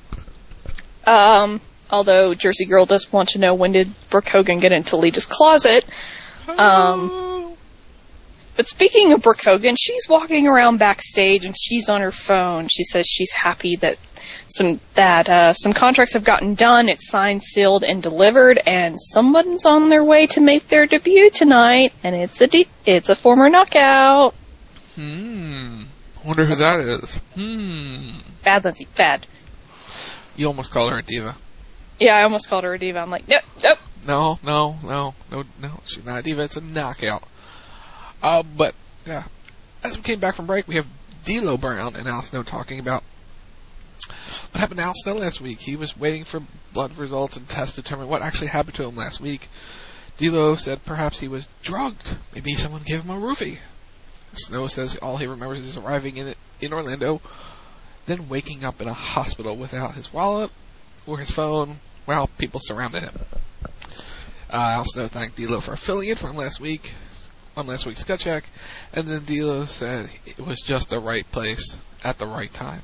Although Jersey Girl does want to know when did Brooke Hogan get into Lita's closet. But speaking of Brooke Hogan, she's walking around backstage and she's on her phone. She says she's happy that some contracts have gotten done. It's signed, sealed, and delivered, and someone's on their way to make their debut tonight, and it's a former Knockout. Wonder who that is. Bad, Lindsay. Bad. You almost called her a diva. Yeah, I almost called her a diva. I'm like, nope. No. She's not a diva. It's a Knockout. But yeah, as we came back from break, we have D'Lo Brown and Al Snow talking about what happened to Al Snow last week. He was waiting for blood results and tests to determine what actually happened to him last week. D'Lo said perhaps he was drugged. Maybe someone gave him a roofie. Snow says all he remembers is arriving in Orlando, then waking up in a hospital without his wallet or his phone while people surrounded him. Al Snow thanked D'Lo for filling in for him last week, on last week's Gut Check, and then D'Lo said it was just the right place at the right time.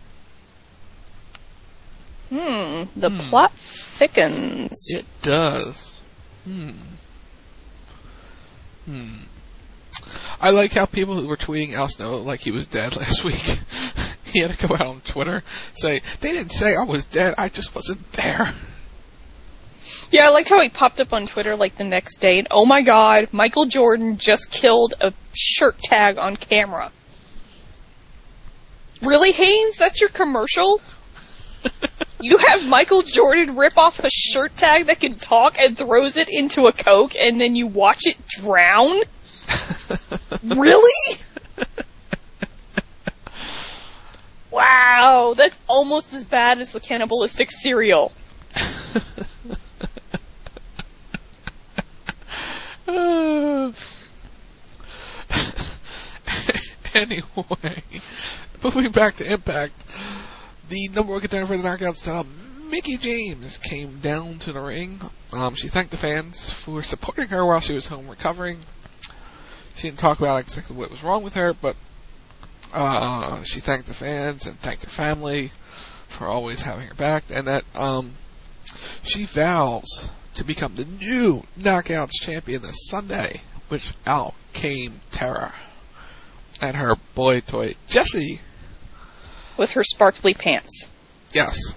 The plot thickens. It does. I like how people were tweeting Al Snow like he was dead last week. He had to go out on Twitter, say, they didn't say I was dead, I just wasn't there. Yeah, I liked how he popped up on Twitter like the next day, and oh my god, Michael Jordan just killed a shirt tag on camera. Really, Haynes? That's your commercial? You have Michael Jordan rip off a shirt tag that can talk and throws it into a Coke, and then you watch it drown? Really? Wow, that's almost as bad as the cannibalistic cereal. Anyway, moving back to Impact, the number 1 contender for the Knockouts title, Mickie James, came down to the ring. She thanked the fans for supporting her while she was home recovering. She didn't talk about exactly what was wrong with her, but she thanked the fans and thanked her family for always having her back, and that she vows to become the new Knockouts champion this Sunday, which out came Tara and her boy toy Jessie. With her sparkly pants. Yes.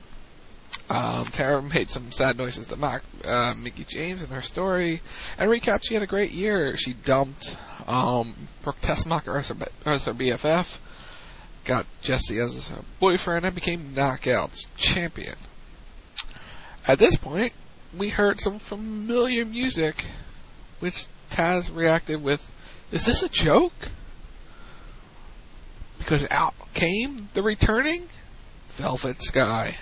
Tara made some sad noises to mock Mickie James and her story, and recapped she had a great year. She dumped Brooke Tessmacher as her BFF, got Jessie as her boyfriend, and became Knockouts champion. At this point, we heard some familiar music, which Taz reacted with, "Is this a joke?" Because out came the returning Velvet Sky.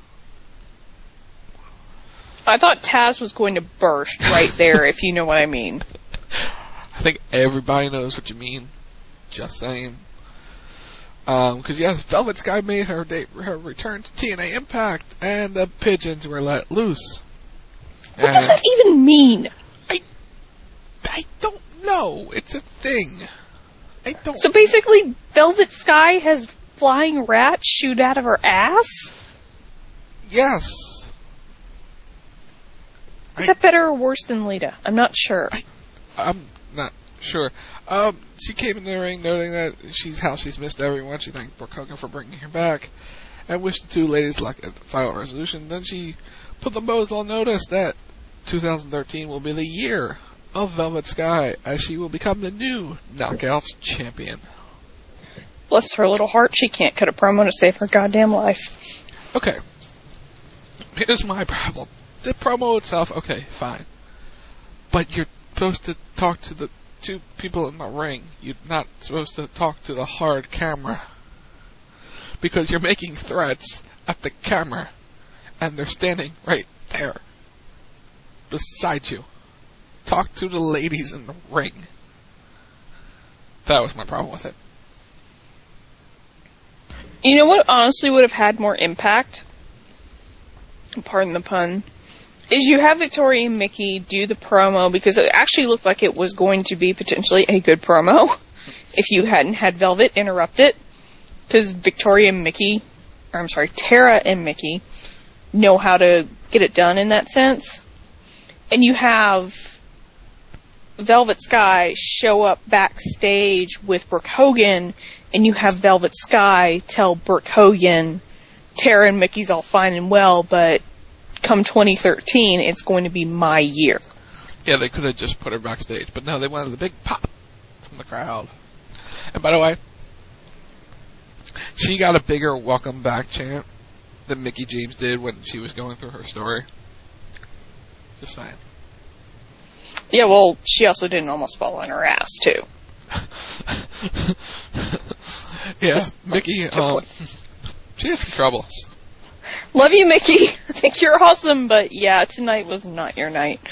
I thought Taz was going to burst right there, if you know what I mean. I think everybody knows what you mean. Just saying. Because yes, Velvet Sky made her return to TNA Impact, and the pigeons were let loose. What does that even mean? I don't know. It's a thing. I don't. So basically, Velvet Sky has flying rats shoot out of her ass? Yes. Is that better or worse than Lita? I'm not sure. I'm not sure. She came in the ring noting that she's missed everyone. She thanked Brooke Hogan for bringing her back and wished the two ladies luck at Final Resolution. Then she put them both on notice that 2013 will be the year of Velvet Sky, as she will become the new Knockouts champion. Bless her little heart, she can't cut a promo to save her goddamn life. Okay. Here's my problem. The promo itself, okay, fine. But you're supposed to talk to the two people in the ring. You're not supposed to talk to the hard camera. Because you're making threats at the camera. And they're standing right there. Beside you. Talk to the ladies in the ring. That was my problem with it. You know what honestly would have had more impact? Pardon the pun. Is you have Victoria and Mickey do the promo, because it actually looked like it was going to be potentially a good promo if you hadn't had Velvet interrupt it. Because Tara and Mickey know how to get it done in that sense. And you have Velvet Sky show up backstage with Brooke Hogan, and you have Velvet Sky tell Brooke Hogan, Tara and Mickey's all fine and well, but come 2013, it's going to be my year. Yeah, they could have just put her backstage, but no, they wanted the big pop from the crowd. And by the way, she got a bigger welcome back chant than Mickie James did when she was going through her story. Just saying. Yeah, well, she also didn't almost fall on her ass, too. Yeah, Mickey, she had some trouble. Love you, Mickey. I think you're awesome, but yeah, tonight was not your night.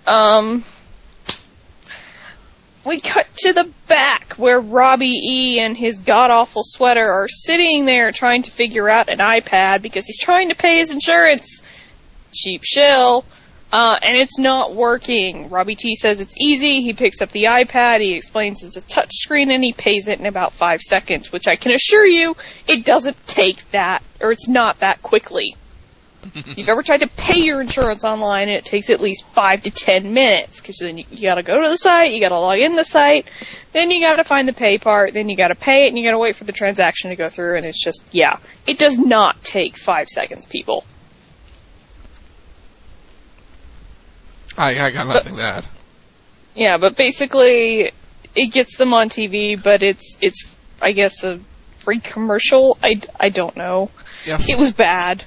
We cut to the back where Robbie E and his god-awful sweater are sitting there trying to figure out an iPad because he's trying to pay his insurance. Cheap shill. And it's not working. Robbie T says it's easy. He picks up the iPad, he explains it's a touch screen, and he pays it in about 5 seconds, which I can assure you, it doesn't take that, or it's not that quickly. If you've ever tried to pay your insurance online, it takes at least 5 to 10 minutes, because then you gotta go to the site, you gotta log in the site, then you gotta find the pay part, then you gotta pay it, and you gotta wait for the transaction to go through, and it's just, yeah. It does not take 5 seconds, people. I got nothing to add. Yeah, but basically, it gets them on TV, but it's I guess, a free commercial? I don't know. Yes. It was bad.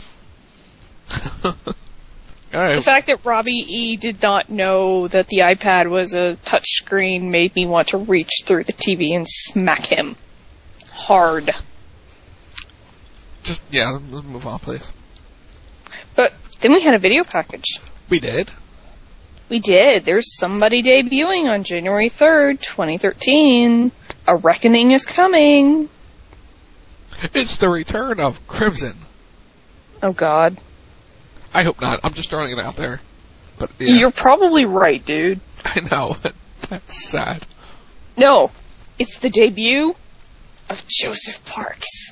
Right. The fact that Robbie E did not know that the iPad was a touchscreen made me want to reach through the TV and smack him. Hard. Just, yeah, let's move on, please. But then we had a video package. We did? We did. There's somebody debuting on January 3rd, 2013. A reckoning is coming. It's the return of Crimson. Oh, God. I hope not. I'm just throwing it out there. But yeah. You're probably right, dude. I know. That's sad. No. It's the debut of Joseph Parks.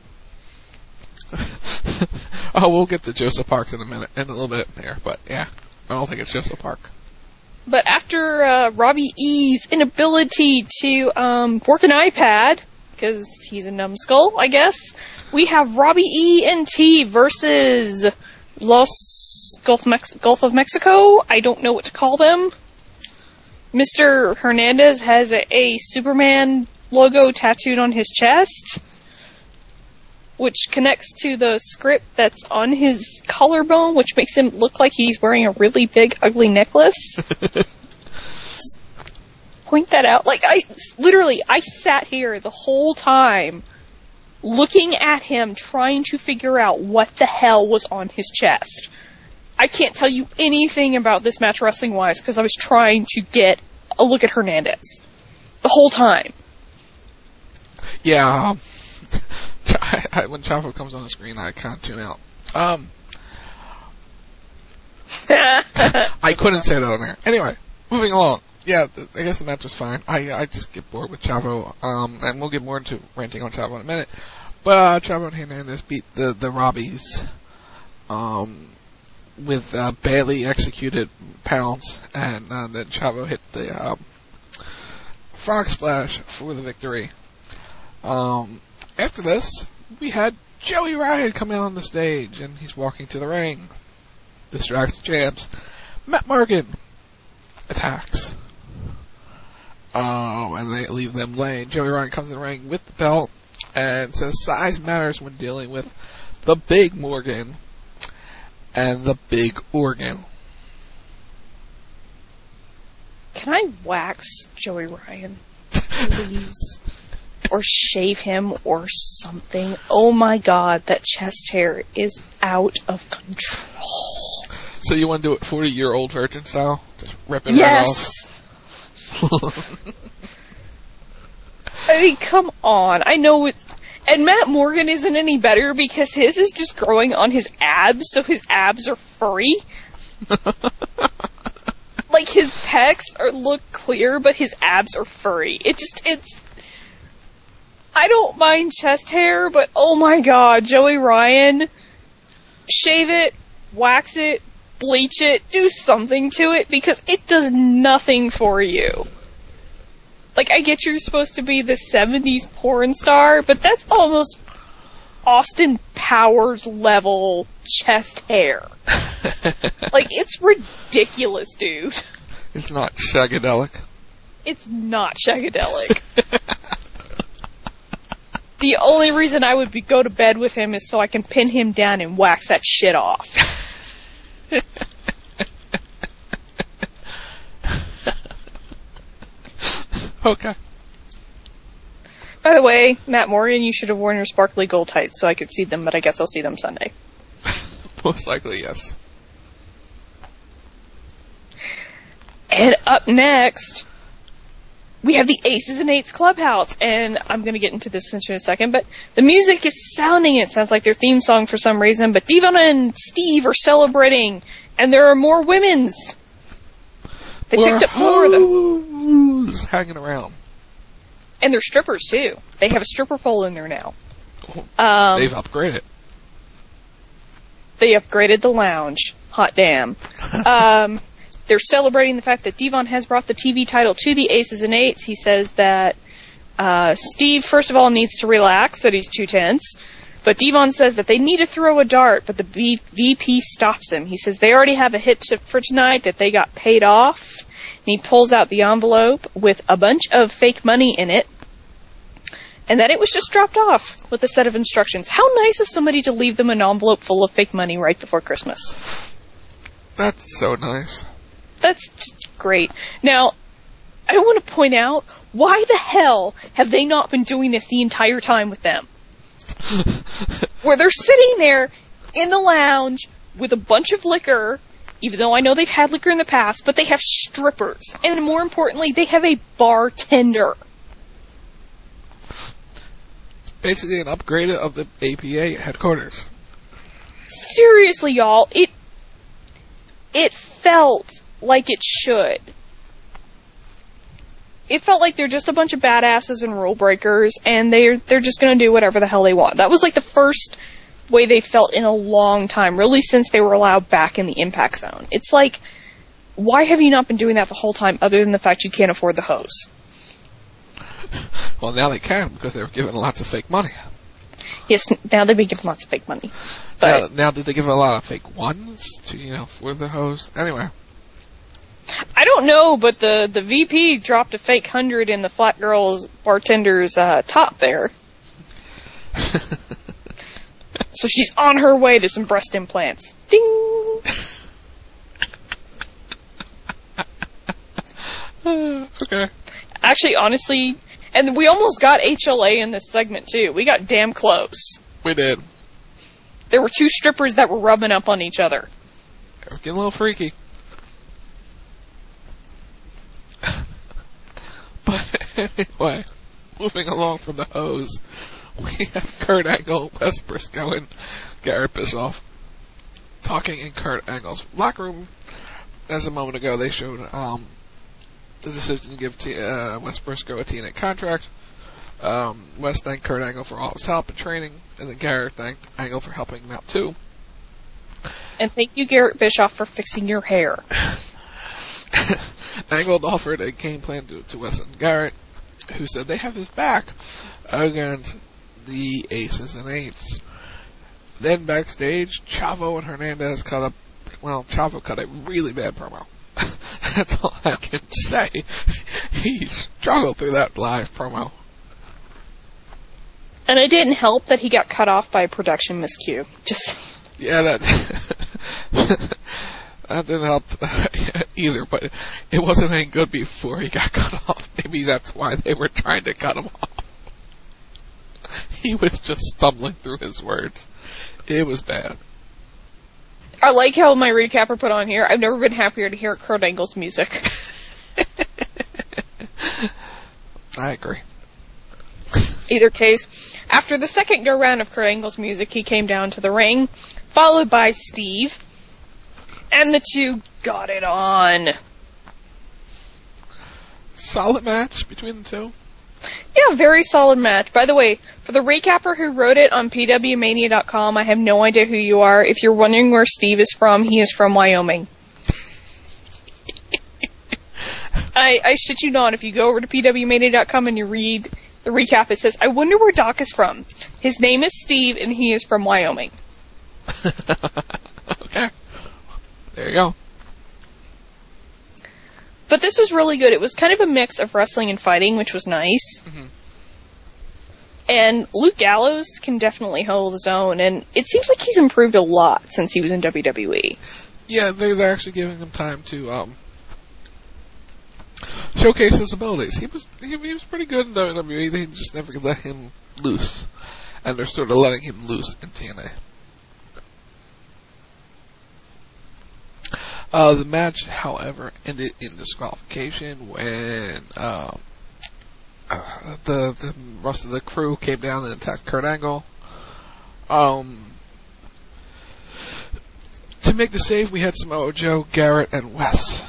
Oh, we'll get to Joseph Parks in a little bit here, but yeah. I don't think it's Joseph Park. But after Robbie E's inability to work an iPad, because he's a numbskull, I guess, we have Robbie E and T versus Gulf of Mexico. I don't know what to call them. Mr. Hernandez has a Superman logo tattooed on his chest, which connects to the script that's on his collarbone, which makes him look like he's wearing a really big, ugly necklace. Point that out. Like, I sat here the whole time looking at him, trying to figure out what the hell was on his chest. I can't tell you anything about this match wrestling-wise, because I was trying to get a look at Hernandez the whole time. Yeah, when Chavo comes on the screen, I kind of tune out. I couldn't say that on air. Anyway, moving along. Yeah, I guess the match was fine. I just get bored with Chavo, and we'll get more into ranting on Chavo in a minute. But Chavo and Hernandez beat the Robbies with Bailey executed Pounds, and then Chavo hit the Frog Splash for the victory. After this, we had Joey Ryan come out on the stage, and he's walking to the ring. Distracts the champs. Matt Morgan attacks. And they leave them laying. Joey Ryan comes in the ring with the belt and says size matters when dealing with the Big Morgan and the Big Organ. Can I wax Joey Ryan, please? Or shave him or something? Oh my god, that chest hair is out of control. So you want to do it 40-year-old virgin style? Just rip it right off? I mean, come on. I know it. And Matt Morgan isn't any better because his is just growing on his abs, so his abs are furry. Like, his pecs look clear, but his abs are furry. It's... I don't mind chest hair, but oh my god, Joey Ryan, shave it, wax it, bleach it, do something to it, because it does nothing for you. Like, I get you're supposed to be the 70s porn star, but that's almost Austin Powers level chest hair. Like, it's ridiculous, dude. It's not shagadelic. It's not shagadelic. The only reason I would go to bed with him is so I can pin him down and wax that shit off. Okay. By the way, Matt Morgan, you should have worn your sparkly gold tights so I could see them, but I guess I'll see them Sunday. Most likely, yes. And up next, we have the Aces and Eights Clubhouse, and I'm going to get into this in a second, but the music is sounding, it sounds like their theme song for some reason, but Devon and Steve are celebrating, and there are more women's. They picked up more of them. Hanging around. And they're strippers, too. They have a stripper pole in there now. They've upgraded. They upgraded the lounge. Hot damn. They're celebrating the fact that Devon has brought the TV title to the Aces and Eights. He says that Steve, first of all, needs to relax, that he's too tense. But Devon says that they need to throw a dart, but the VP stops him. He says they already have a hit for tonight, that they got paid off. And he pulls out the envelope with a bunch of fake money in it. And that it was just dropped off with a set of instructions. How nice of somebody to leave them an envelope full of fake money right before Christmas. That's so nice. That's just great. Now, I want to point out, why the hell have they not been doing this the entire time with them? Where they're sitting there in the lounge with a bunch of liquor, even though I know they've had liquor in the past, but they have strippers. And more importantly, they have a bartender. Basically an upgrade of the APA headquarters. Seriously, y'all, it felt like it should. It felt like they're just a bunch of badasses and rule breakers, and they're just going to do whatever the hell they want. That was like the first way they felt in a long time, really since they were allowed back in the Impact Zone. It's like, why have you not been doing that the whole time, other than the fact you can't afford the hose? Well, now they can, because they were given lots of fake money. Yes, now they've been given lots of fake money. But now did they give a lot of fake ones to, for the hose? Anyway. I don't know, but the VP dropped a fake 100 in the flat girl's bartender's top there. So she's on her way to some breast implants. Ding! Okay. Actually, honestly, and we almost got HLA in this segment, too. We got damn close. We did. There were two strippers that were rubbing up on each other. They were getting a little freaky. But anyway, moving along from the hose, we have Kurt Angle, Wes Briscoe, and Garrett Bischoff talking in Kurt Angle's locker room. As a moment ago, they showed the decision to give Wes Briscoe a TNA contract. Wes thanked Kurt Angle for all his help and training, and then Garrett thanked Angle for helping him out too. And thank you, Garrett Bischoff, for fixing your hair. Angle offered a game plan to Wes and Garrett, who said they have his back against the Aces and Eights. Then backstage, Chavo and Hernandez Chavo cut a really bad promo. That's all I can say. He struggled through that live promo. And it didn't help that he got cut off by a production miscue. Yeah, that didn't help either, but it wasn't any good before he got cut off. Maybe that's why they were trying to cut him off. He was just stumbling through his words. It was bad. I like how my recapper put on here, I've never been happier to hear Kurt Angle's music. I agree. Either case, after the second go-round of Kurt Angle's music, he came down to the ring, followed by Steve, and the two got it on. Solid match between the two? Yeah, very solid match. By the way, for the recapper who wrote it on pwmania.com, I have no idea who you are. If you're wondering where Steve is from, he is from Wyoming. I shit you not, if you go over to pwmania.com and you read the recap, it says, I wonder where Doc is from. His name is Steve, and he is from Wyoming. Okay. There you go. But this was really good. It was kind of a mix of wrestling and fighting, which was nice. Mm-hmm. And Luke Gallows can definitely hold his own, and it seems like he's improved a lot since he was in WWE. Yeah, they're actually giving him time to showcase his abilities. He was pretty good in WWE. They just never let him loose, and they're sort of letting him loose in TNA. The match, however, ended in disqualification when the rest of the crew came down and attacked Kurt Angle. To make the save, we had Samoa Joe, Garrett, and Wes.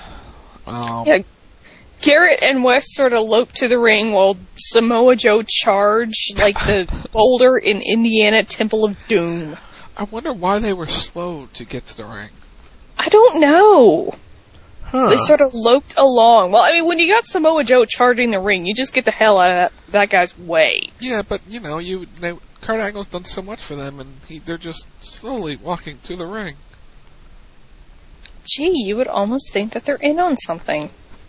Garrett and Wes sort of loped to the ring while Samoa Joe charged like the boulder in Indiana Temple of Doom. I wonder why they were slow to get to the ring. I don't know. Huh. They sort of loped along. Well, I mean, when you got Samoa Joe charging the ring, you just get the hell out of that guy's way. Yeah, but, Kurt Angle's done so much for them, and they're just slowly walking to the ring. Gee, you would almost think that they're in on something.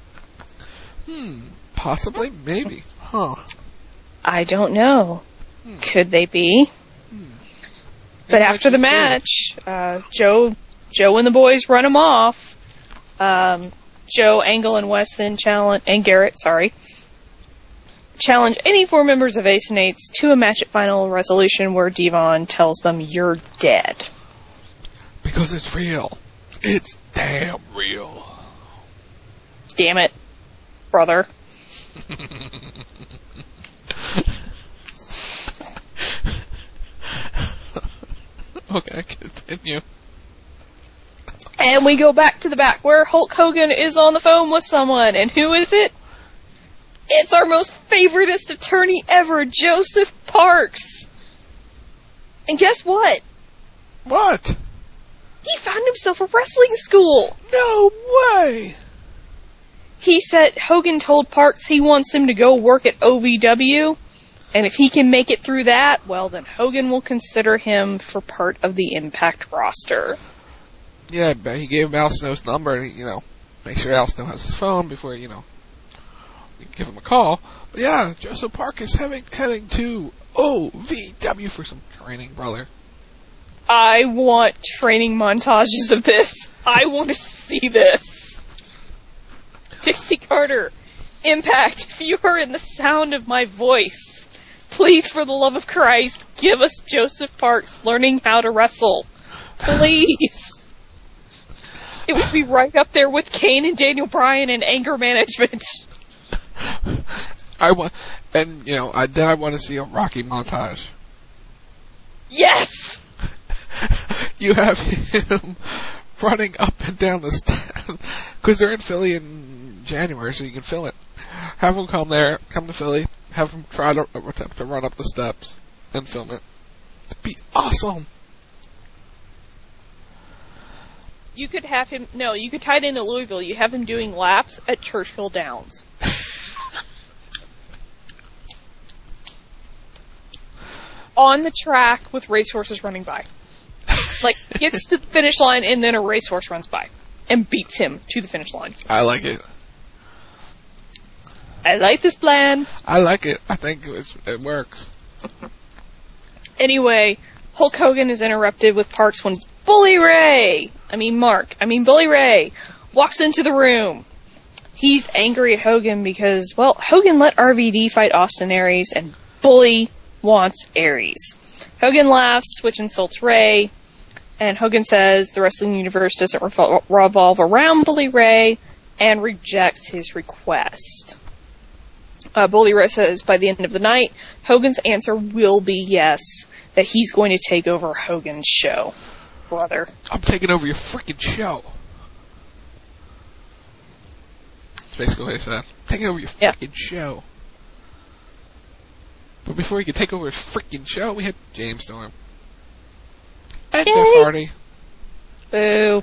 Possibly, maybe. Huh. I don't know. Could they be? But after the match, Joe and the boys run him off. Joe, Angle, and Wes then and Garrett, challenge any four members of Ace and Eights to a match at Final Resolution where Devon tells them you're dead. Because it's real. It's damn real. Damn it, brother. Okay, continue. And we go back to the back where Hulk Hogan is on the phone with someone. And who is it? It's our most favoritist attorney ever, Joseph Parks. And guess what? What? He found himself a wrestling school. No way! He said Hogan told Parks he wants him to go work at OVW. And if he can make it through that, well, then Hogan will consider him for part of the Impact roster. Yeah, but he gave him Al Snow's number, and, make sure Al Snow has his phone before, you give him a call. But yeah, Joseph Park is heading to OVW for some training, brother. I want training montages of this. I want to see this. Dixie Carter, Impact, if you are in the sound of my voice, please, for the love of Christ, give us Joseph Parks learning how to wrestle. Please. It would be right up there with Kane and Daniel Bryan and anger management. I want to see a Rocky montage. Yes! You have him running up and down the steps, because they're in Philly in January, so you can film it. Have him come to Philly, have him try to attempt to run up the steps and film it. It'd be awesome. You could have him. No, you could tie it into Louisville. You have him doing laps at Churchill Downs. On the track with racehorses running by. Like, gets to the finish line and then a racehorse runs by and beats him to the finish line. I like it. I like this plan. I like it. I think it works. Anyway, Hulk Hogan is interrupted with Parks when Bully Ray walks into the room. He's angry at Hogan because, well, Hogan let RVD fight Austin Aries and Bully wants Aries. Hogan laughs, which insults Ray, and Hogan says the wrestling universe doesn't revolve around Bully Ray and rejects his request. Bully Ray says by the end of the night, Hogan's answer will be yes, that he's going to take over Hogan's show. Brother. I'm taking over your freaking show. That's basically what he said. Taking over your freaking show. But before he could take over his freaking show, we had James Storm. And Jeff Hardy. Boo.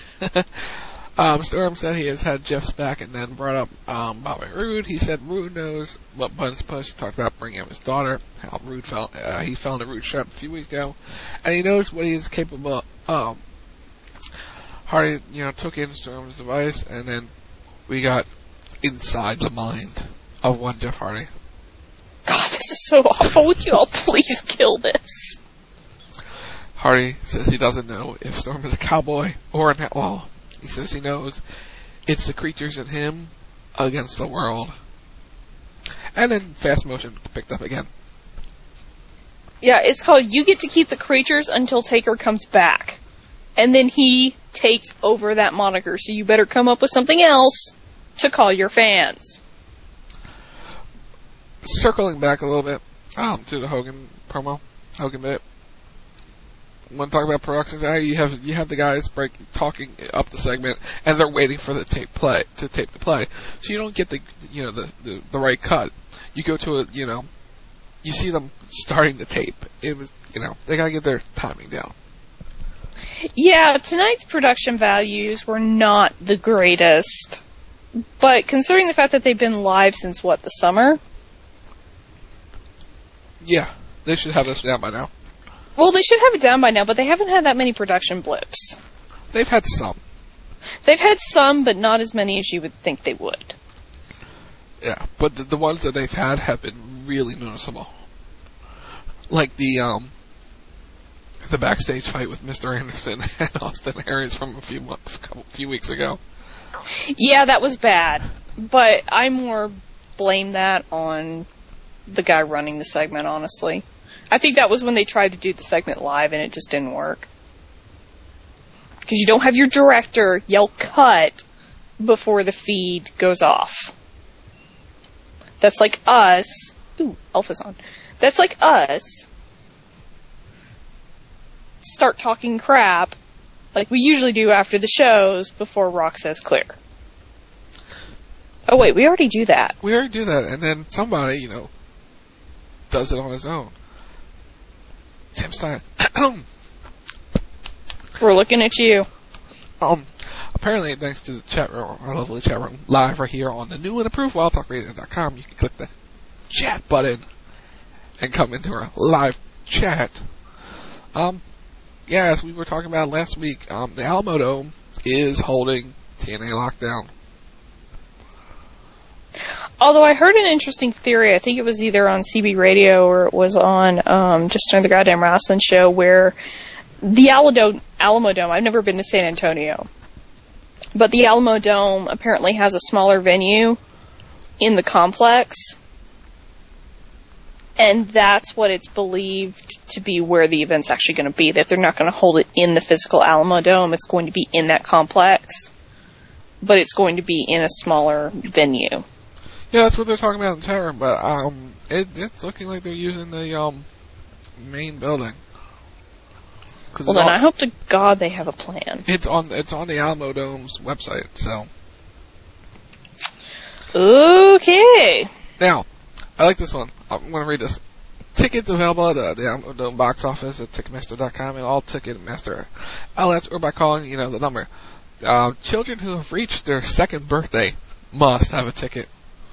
Storm said he has had Jeff's back and then brought up Bobby Roode. He said Roode knows what buttons push. He talked about bringing up his daughter, how Roode felt. He fell in a Roode trap a few weeks ago, and he knows what he is capable of. Hardy, took in Storm's advice, and then we got inside the mind of one Jeff Hardy. God, this is so awful. Would you all please kill this? Hardy says he doesn't know if Storm is a cowboy or an outlaw. He says he knows it's the creatures in him against the world. And then Fast Motion picked up again. Yeah, it's called You Get to Keep the Creatures Until Taker Comes Back. And then he takes over that moniker, so you better come up with something else to call your fans. Circling back a little bit to the Hogan promo, Hogan bit. When talking about production value, you have the guys talking up the segment, and they're waiting for the tape the play. So you don't get the right cut. You go to you see them starting the tape. It was they gotta get their timing down. Yeah, tonight's production values were not the greatest, but considering the fact that they've been live since the summer. Yeah, they should have this down by now. Well, they should have it down by now, but they haven't had that many production blips. They've had some. They've had some, but not as many as you would think they would. Yeah, but the ones that they've had have been really noticeable. Like the backstage fight with Mr. Anderson and Austin Aries from a few weeks ago. Yeah, that was bad, but I more blame that on the guy running the segment, honestly. I think that was when they tried to do the segment live and it just didn't work. Because you don't have your director yell cut before the feed goes off. That's like us. Ooh, Alpha's on. That's like us start talking crap like we usually do after the shows before Rock says clear. Oh wait, we already do that. We already do that, and then somebody, does it on his own. Tim Stein. We're looking at you. Apparently, thanks to the chat room, our lovely chat room, live right here on the new and approved WildTalkRadio.com, you can click the chat button and come into our live chat. As we were talking about last week, the Alamo Dome is holding TNA Lockdown. Although I heard an interesting theory, I think it was either on CB Radio or it was on Just Another Goddamn Wrestling Show, where the Alamo Dome, I've never been to San Antonio, but the Alamo Dome apparently has a smaller venue in the complex, and that's what it's believed to be where the event's actually going to be, that they're not going to hold it in the physical Alamo Dome, it's going to be in that complex, but it's going to be in a smaller venue. Yeah, that's what they're talking about in the chat room, but it's looking like they're using the main building. Well, then I hope to God they have a plan. It's on the Alamo Dome's website, so. Okay. Now, I like this one. I'm going to read this. Tickets available at the box office at Ticketmaster.com and all Ticketmaster outlets, or by calling, the number. Children who have reached their second birthday must have a ticket.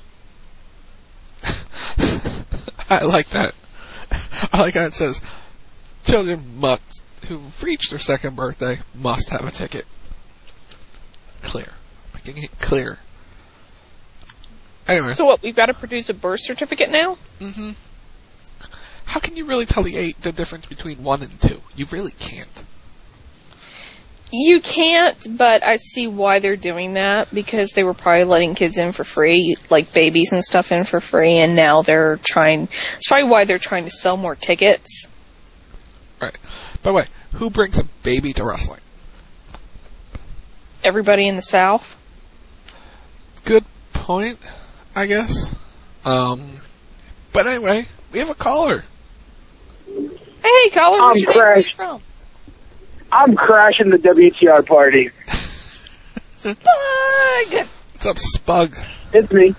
I like that. I like how it says, children who've reached their second birthday must have a ticket. Clear. Making it clear. Anyway. So what, we've got to produce a birth certificate now? Mm-hmm. How can you really tell the difference between 1 and 2? You really can't. You can't, but I see why they're doing that, because they were probably letting kids in for free, like babies and stuff in for free, and now it's probably why they're trying to sell more tickets. Right. By the way, who brings a baby to wrestling? Everybody in the South. Good point, I guess. But anyway, we have a caller. Hey, caller, where's your name? Where are you from? I'm crashing the WTR party. Spug! What's up, Spug? It's me.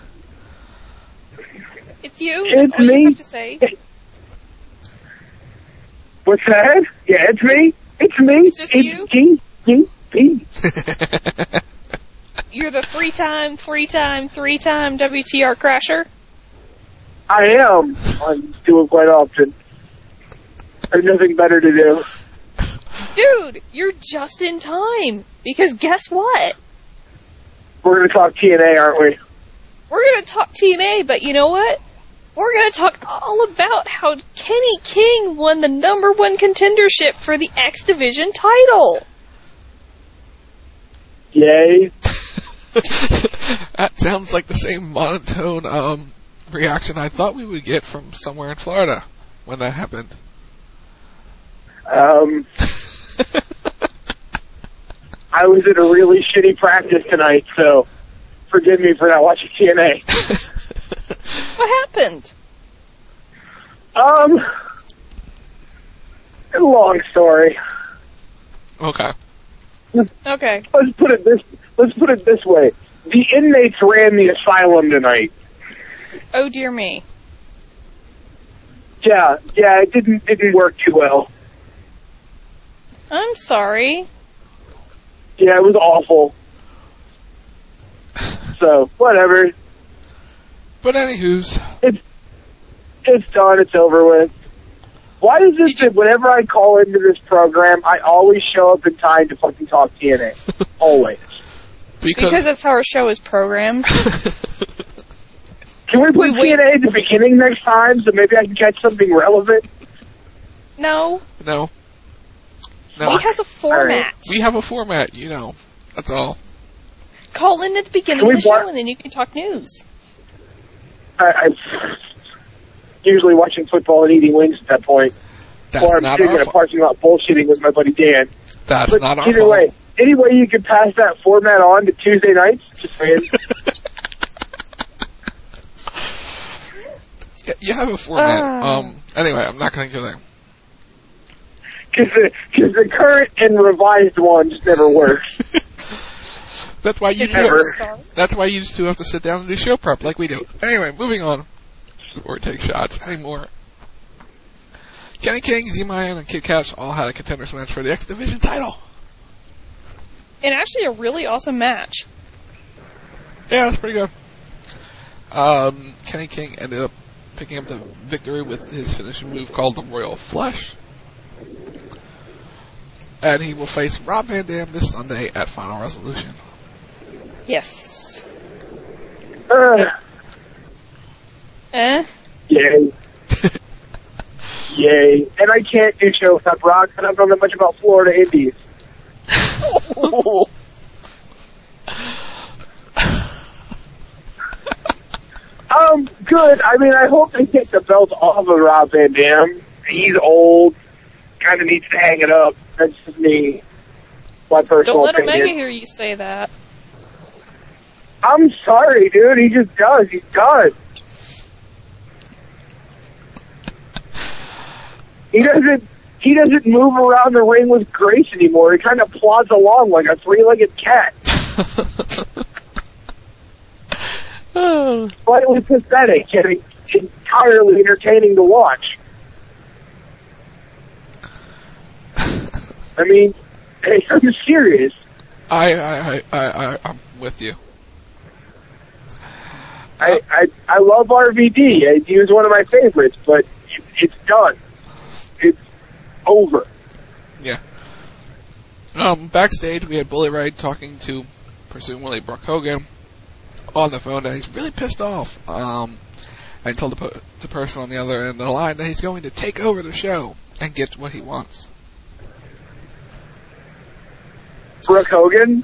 It's you? It's That's all me. You have to say. What's that? Yeah, it's me. It's me. It's just you? You're the three-time WTR crasher? I am. I do it quite often. I have nothing better to do. Dude, you're just in time. Because guess what? We're going to talk TNA, aren't we? We're going to talk TNA, but you know what? We're going to talk all about how Kenny King won the #1 contendership for the X Division title. Yay. That sounds like the same monotone reaction I thought we would get from somewhere in Florida when that happened. I was in a really shitty practice tonight, so forgive me for not watching TNA. What happened? Long story. Okay. Okay. Let's put it this way. The inmates ran the asylum tonight. Oh dear me. Yeah, it didn't work too well. I'm sorry. Yeah, it was awful. So, whatever. But anywho's. It's done, it's over with. Why is this that whenever I call into this program, I always show up in time to fucking talk TNA? Always. Because that's how our show is programmed. Can we put TNA at the beginning next time so maybe I can catch something relevant? No. No. He has a format. Right. We have a format, That's all. Call in at the beginning of the show and then you can talk news. I'm usually watching football and eating wings at that point. Or I'm sitting in a parking lot bullshitting with my buddy Dan. That's but not our either fault. Way, any way you could pass that format on to Tuesday nights, just saying. You have a format. Anyway, I'm not going to go there. Because the current and revised one just never works. That's why you two have to sit down and do show prep like we do. Anyway, moving on. Or take shots anymore. Kenny King, Z-Man, and Kid Cash all had a contenders match for the X Division title. And actually a really awesome match. Yeah, that's pretty good. Kenny King ended up picking up the victory with his finishing move called the Royal Flush. And he will face Rob Van Dam this Sunday at Final Resolution. Yes. Yay. Yay. And I can't do show without Brock, and I don't know much about Florida Indies. Good. I mean, I hope they get the belt off of Rob Van Dam. He's old. Kind of needs to hang it up. That's just me. My personal opinion. Don't let Omega hear you say that. I'm sorry, dude. He just does. He does. He doesn't move around the ring with grace anymore. He kind of plods along like a three-legged cat. Slightly pathetic, yet entirely entertaining to watch. I mean, I'm serious. I'm with you. I love RVD. He was one of my favorites, but it's done. It's over. Yeah. Backstage, we had Bully Ray talking to, presumably, Brooke Hogan on the phone, and he's really pissed off. And told the person on the other end of the line that he's going to take over the show and get what he wants. Brooke Hogan?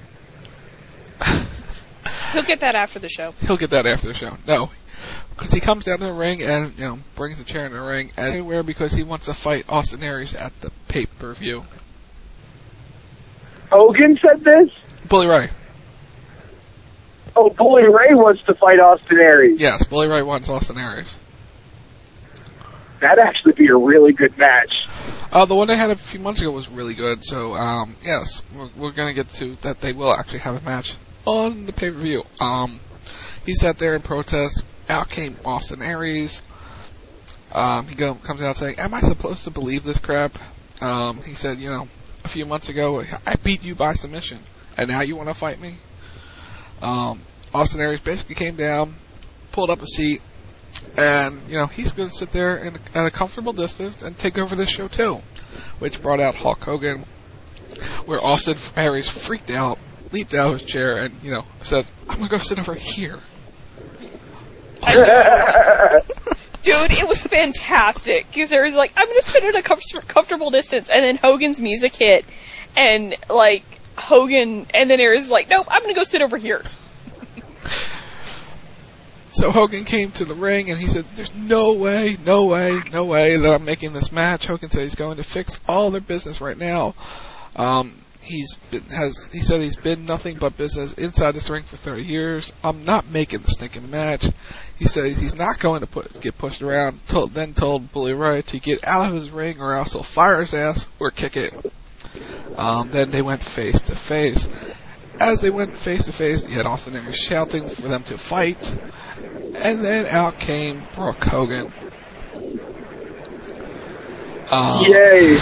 He'll get that after the show. He'll get that after the show. No. Because he comes down to the ring and, brings the chair in the ring anywhere because he wants to fight Austin Aries at the pay-per-view. Hogan said this? Bully Ray. Oh, Bully Ray wants to fight Austin Aries. Yes, Bully Ray wants Austin Aries. That'd actually be a really good match. The one they had a few months ago was really good, so, yes, we're going to get to that they will actually have a match on the pay-per-view. He sat there in protest. Out came Austin Aries. He comes out saying, "Am I supposed to believe this crap?" He said, a few months ago, I beat you by submission, and now you want to fight me? Austin Aries basically came down, pulled up a seat, and, he's going to sit there at a comfortable distance and take over this show too, which brought out Hulk Hogan, where Austin Aries freaked out, leaped out of his chair, and, said, "I'm going to go sit over here." Dude, it was fantastic, because there was like, "I'm going to sit at a comfortable distance," and then Hogan's music hit, and, Hogan, and then Aries was like, "Nope, I'm going to go sit over here." So Hogan came to the ring and he said, "There's no way that I'm making this match." Hogan said he's going to fix all their business right now. He said he's been nothing but business inside this ring for 30 years. I'm not making the stinking match. He said he's not going to get pushed around. Then told Bully Ray to get out of his ring or else he'll fire his ass or kick it. Then they went face to face. As they went face to face, you had Austin Aries shouting for them to fight. And then out came Brooke Hogan. Yay!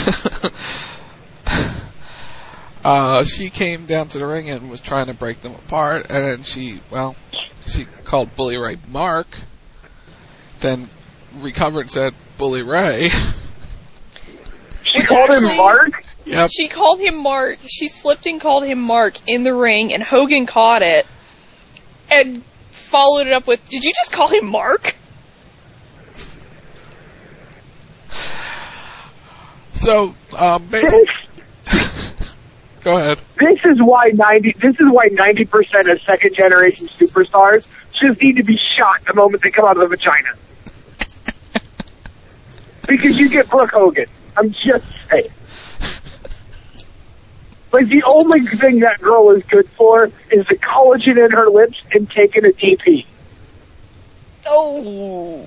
She came down to the ring and was trying to break them apart, and then she called Bully Ray Mark, then recovered and said, "Bully Ray." She called him Mark? Yep. She called him Mark. She slipped and called him Mark in the ring, and Hogan caught it and followed it up with, "Did you just call him Mark?" So, go ahead. This is why 90% of second generation superstars just need to be shot the moment they come out of the vagina. Because you get Brooke Hogan. I'm just saying. The only thing that girl is good for is the collagen in her lips and taking a DP. Oh.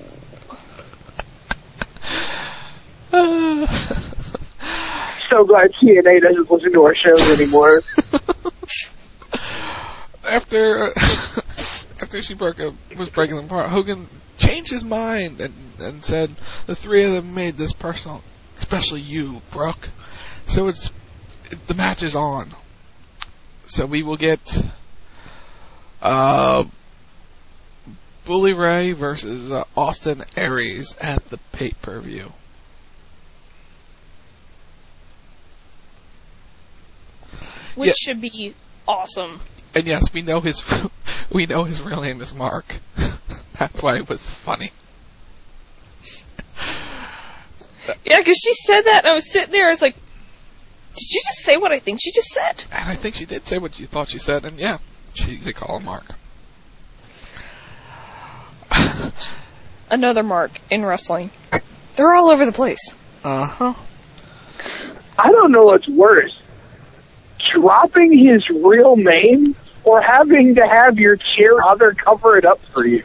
So glad TNA doesn't listen to our shows anymore. After she was breaking them apart, Hogan changed his mind and said the three of them made this personal, especially you, Brooke. So the match is on. So we will get Bully Ray versus Austin Aries at the pay-per-view. Which should be awesome. And yes, we know his real name is Mark. That's why it was funny. Yeah, because she said that, and I was sitting there, I was like, did you just say what I think she just said? And I think she did say what you thought she said, and yeah, they call him Mark. Another Mark in wrestling. They're all over the place. Uh-huh. I don't know what's worse. Dropping his real name or having to have your cheer other cover it up for you?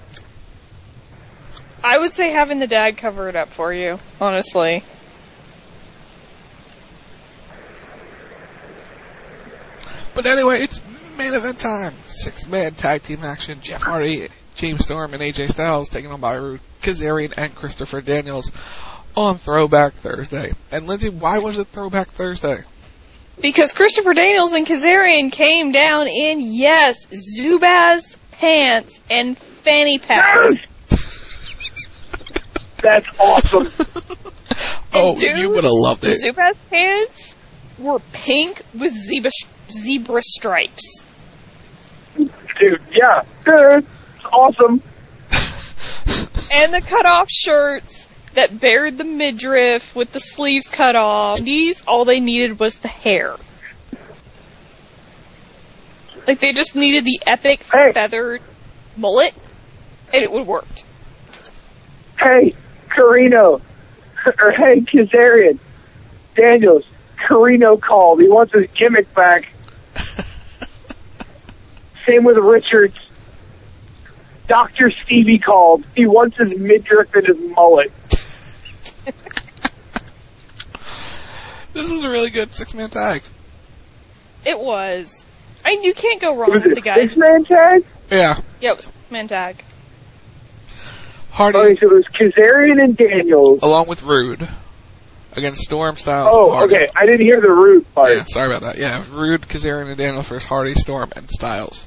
I would say having the dad cover it up for you, honestly. But anyway, it's main event time. 6-man tag team action. Jeff Hardy, James Storm, and AJ Styles taking on Byron Kazarian and Christopher Daniels on Throwback Thursday. And Lindsay, why was it Throwback Thursday? Because Christopher Daniels and Kazarian came down in, yes, Zubaz pants and fanny packs. That's awesome. Oh, dude, you would have loved it. Zubaz pants were pink with zebra stripes. Dude, yeah. Dude, it's awesome. And the cut-off shirts that bared the midriff with the sleeves cut off. These, all they needed was the hair. Like, they just needed the epic feathered mullet, and it would work. Hey, Carino. Or hey, Kazarian. Daniels. Carino called. He wants his gimmick back. Same with Richards. Dr. Stevie called. He wants his midriff and his mullet. This was a really good 6-man tag. It was. I mean, you can't go wrong Was with it the guys. 6-man tag? Yeah. Yeah, it was 6-man tag. Hardy. Okay, so it was Kazarian and Daniels. Along with Rude. Against Storm, Styles, Oh, and Hardy. okay. I didn't hear the Rude part. Yeah, sorry about that. Yeah, Rude, Kazarian, and Daniels versus Hardy, Storm, and Styles.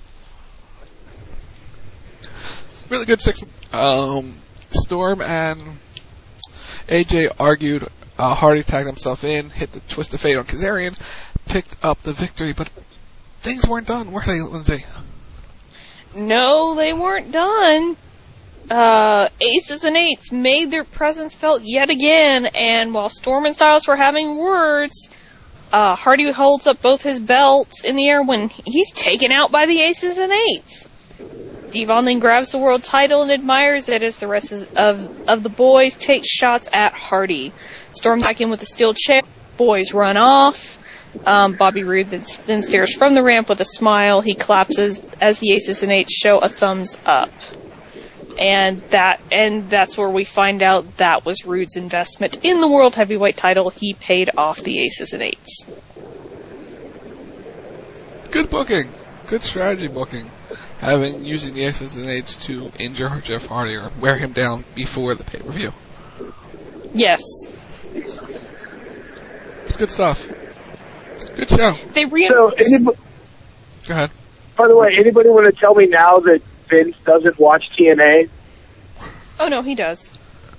Really good 6. Storm and AJ argued. Hardy tagged himself in, hit the Twist of Fate on Kazarian, picked up the victory, but things weren't done, were they, Lindsay? No, they weren't done. Aces and Eights made their presence felt yet again, and while Storm and Styles were having words, Hardy holds up both his belts in the air when he's taken out by the Aces and Eights. Devon then grabs the world title and admires it as the rest of the boys take shots at Hardy. Storm back in with a steel chair. Boys run off. Bobby Roode then stares from the ramp with a smile. He claps as the Aces and Eights show a thumbs up. And that's where we find out that was Roode's investment in the World Heavyweight title. He paid off the Aces and Eights. Good booking. Good strategy booking. Using the Aces and Eights to injure Jeff Hardy or wear him down before the pay-per-view. Yes. It's good stuff. Good show. Go ahead. By the way, anybody want to tell me now that Vince doesn't watch TNA? Oh, no, he does.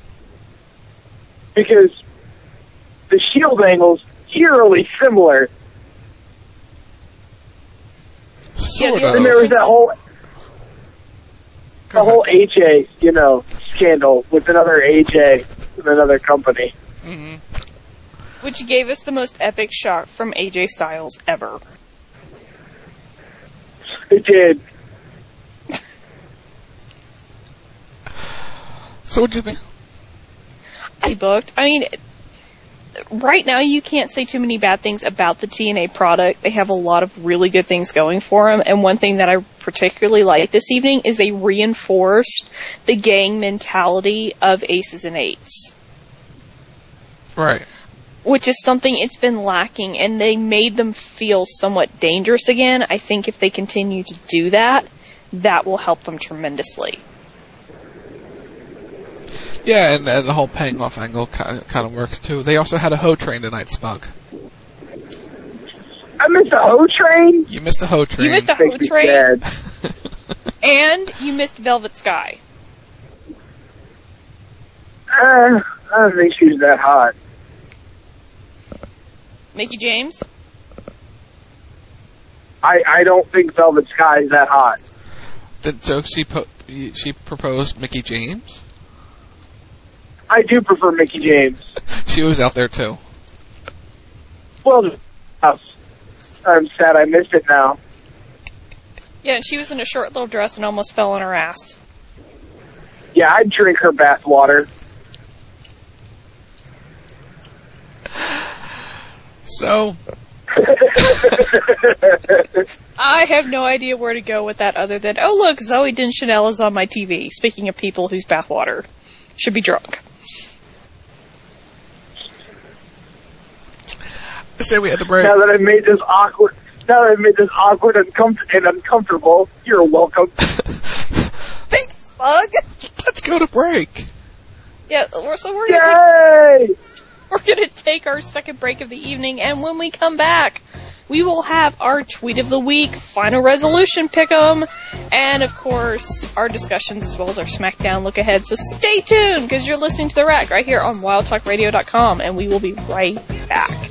Because the Shield angle's eerily similar. Sort of. And there was that whole AJ, scandal with another AJ with another company. Mm-hmm. Which gave us the most epic shot from AJ Styles ever. It did. So what'd you think? Right now you can't say too many bad things about the TNA product. They have a lot of really good things going for them, and one thing that I particularly like this evening is they reinforced the gang mentality of Aces and Eights. Right. Which is something it's been lacking, and they made them feel somewhat dangerous again. I think if they continue to do that, that will help them tremendously. Yeah, and the whole paying off angle kind of works too. They also had a Ho Train tonight, Spug. I missed a Ho Train? You missed a Ho Train. You missed a Ho Train. And you missed Velvet Sky. I don't think she's that hot. Mickey James? I don't think Velvet Sky is that hot. So she proposed Mickey James? I do prefer Mickey James. She was out there too. Well, I'm sad I missed it now. Yeah, she was in a short little dress and almost fell on her ass. Yeah, I'd drink her bath water. So... I have no idea where to go with that other than, oh look, Zoe Deschanel is on my TV. Speaking of people whose bathwater should be drunk. I say we had to break. Now that I've made this awkward and uncomfortable, you're welcome. Thanks, Spug. Let's go to break. Yeah, so we're Yay! We're going to take our second break of the evening, and when we come back, we will have our Tweet of the Week, Final Resolution Pick'em, and, of course, our discussions as well as our SmackDown look ahead. So stay tuned, because you're listening to The Rack right here on WildTalkRadio.com, and we will be right back.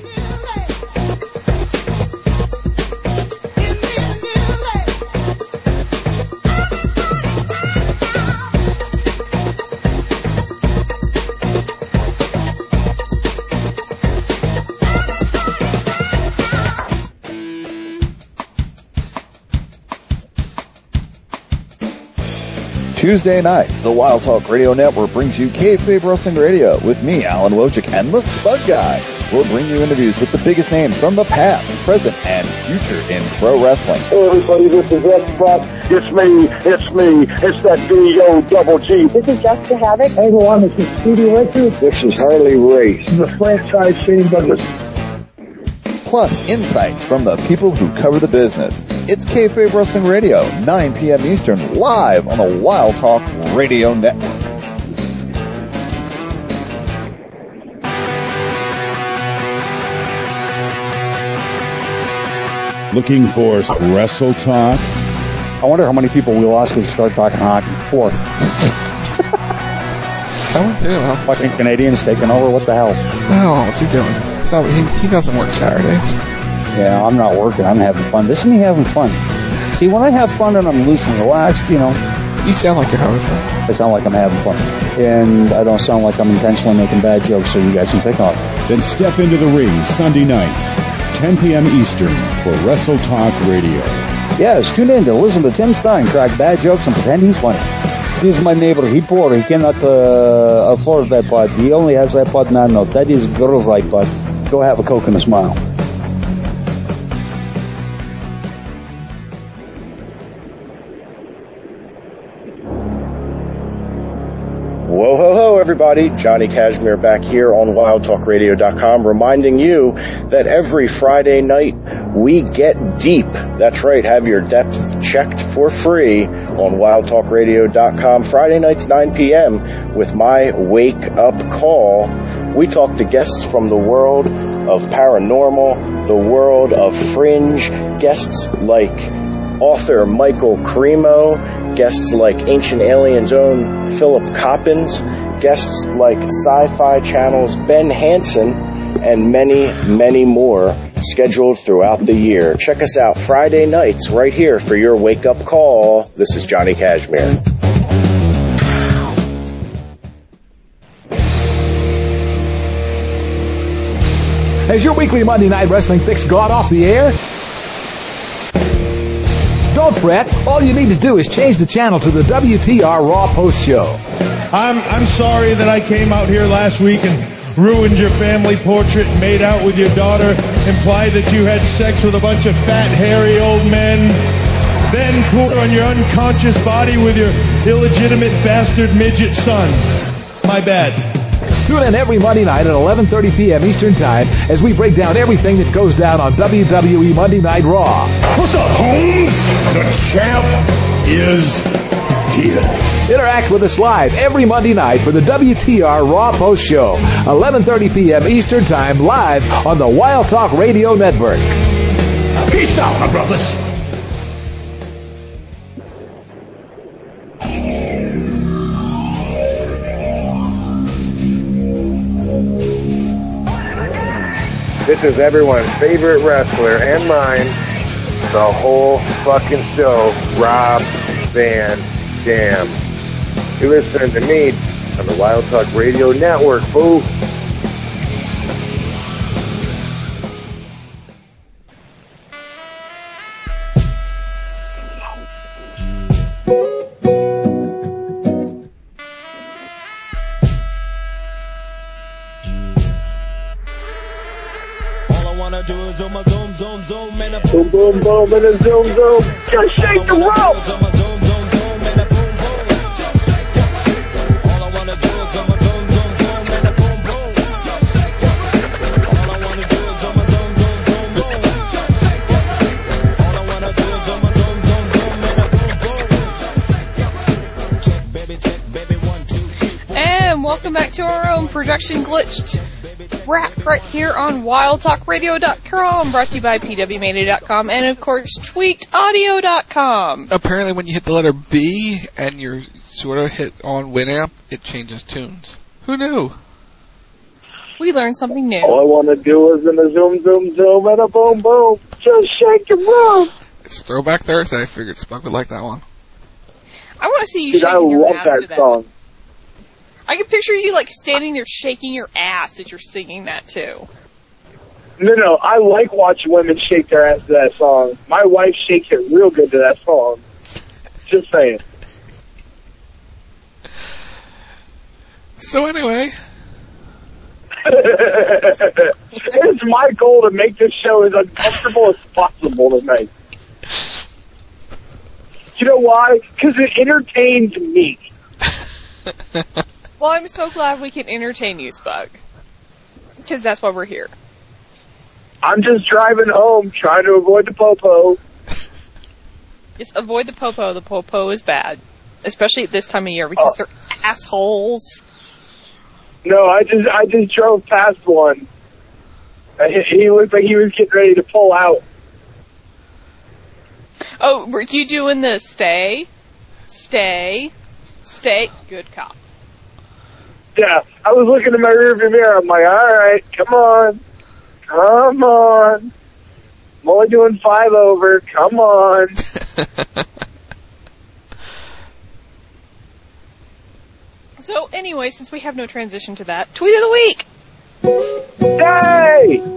Tuesday nights, the Wild Talk Radio Network brings you Kayfabe Wrestling Radio with me, Alan Wojcik, and the Spud Guy. We'll bring you interviews with the biggest names from the past, present, and future in pro wrestling. Hey everybody, this is X-Pac. It's me. It's that D-O-double-G. This is Jessica Havoc. Hey everyone, this is Speedy Richards. This is Harley Race. This is the franchise Shane Douglas. Plus, insights from the people who cover the business. It's Kayfabe Wrestling Radio, 9 p.m. Eastern, live on the Wild Talk Radio Network. Looking for Wrestle Talk? I wonder how many people we lost when we started talking hockey. 4. That one too, huh? Fucking Canadians taking over, what the hell? Oh, what's he doing? He doesn't work Saturdays. Yeah, I'm not working, I'm having fun. This is me having fun. See, when I have fun and I'm loose and relaxed, you know. You sound like you're having fun. I sound like I'm having fun. And I don't sound like I'm intentionally making bad jokes so you guys can pick on it. Then step into the ring Sunday nights, 10 p.m. Eastern, for Wrestle Talk Radio. Yes, tune in to listen to Tim Stein crack bad jokes and pretend he's funny. He's my neighbor. He poor. He cannot afford that pod. He only has that pod now. No, that is girl's iPod. Go have a Coke and a smile. Whoa, ho, ho, everybody. Johnny Cashmere back here on WildTalkRadio.com, reminding you that every Friday night we get deep. That's right, have your depth checked for free on WildTalkRadio.com. Friday nights, 9 p.m. with my Wake Up Call. We talk to guests from the world of paranormal, the world of fringe, guests like author Michael Cremo, guests like Ancient Alien's own Philip Coppins, guests like Sci-Fi Channel's Ben Hansen, and many, many more scheduled throughout the year. Check us out Friday nights right here for your wake-up call. This is Johnny Cashmere. Has your weekly Monday Night Wrestling fix gone off the air? Don't fret. All you need to do is change the channel to the WTR Raw Post Show. I'm sorry that I came out here last week and ruined your family portrait, made out with your daughter, implied that you had sex with a bunch of fat, hairy old men, then put on your unconscious body with your illegitimate bastard midget son. My bad. Tune in every Monday night at 11:30 p.m. Eastern Time as we break down everything that goes down on WWE Monday Night Raw. What's up, Holmes? The champ is here. Interact with us live every Monday night for the WTR Raw Post Show, 11:30 p.m. Eastern Time, live on the Wild Talk Radio Network. Peace out, my brothers. This is everyone's favorite wrestler and mine, the whole fucking show, Rob Van Dam. You're listening to me on the Wild Talk Radio Network, boo. Boom, boom, boom, and a zoom, zoom. Just shake the rope. And welcome back to our own production glitched Rap right here on WildTalkRadio.com, brought to you by PWMania.com, and of course, TweakedAudio.com. Apparently when you hit the letter B and you're sort of hit on Winamp, it changes tunes. Who knew? We learned something new. All I want to do is in a zoom, zoom, zoom, and a boom, boom. Just shake your room. It's Throwback Thursday. I figured Spunk would like that one. I want to see you Dude, shaking your ass that to that. song. I can picture you like standing there shaking your ass as you're singing that too. No, I like watching women shake their ass to that song. My wife shakes it real good to that song. Just saying. So anyway... It's my goal to make this show as uncomfortable as possible tonight. You know why? Because it entertains me. Well, I'm so glad we can entertain you, Spug. Because that's why we're here. I'm just driving home, trying to avoid the popo. Just avoid the popo. The popo is bad. Especially at this time of year, because they're assholes. No, I just drove past one. He looked like he was getting ready to pull out. Oh, were you doing the stay? Good cop. Yeah, I was looking in my rearview mirror. I'm like, all right, come on. I'm only doing 5 over. Come on. So anyway, since we have no transition to that, Tweet of the Week! Yay!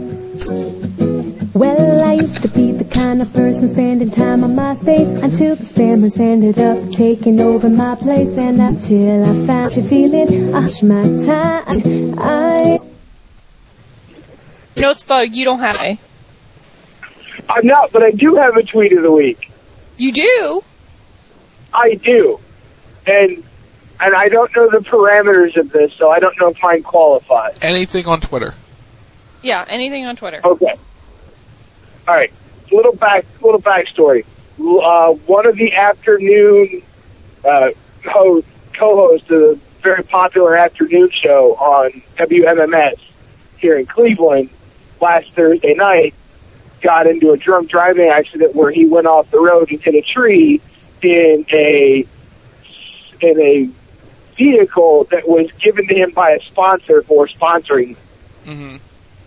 Well, I used to be the kind of person spending time on MySpace until the spammers ended up taking over my place, and until I found you feeling, I hush my time. No, Spug, you don't have a. I'm not, but I do have a Tweet of the Week. You do? I do. And I don't know the parameters of this, so I don't know if mine qualifies. Anything on Twitter. Yeah, anything on Twitter. Okay. All right. Little backstory. One of the afternoon co-hosts of a very popular afternoon show on WMMS here in Cleveland last Thursday night got into a drunk driving accident where he went off the road and hit a tree in a vehicle that was given to him by a sponsor for sponsoring. Mm-hmm.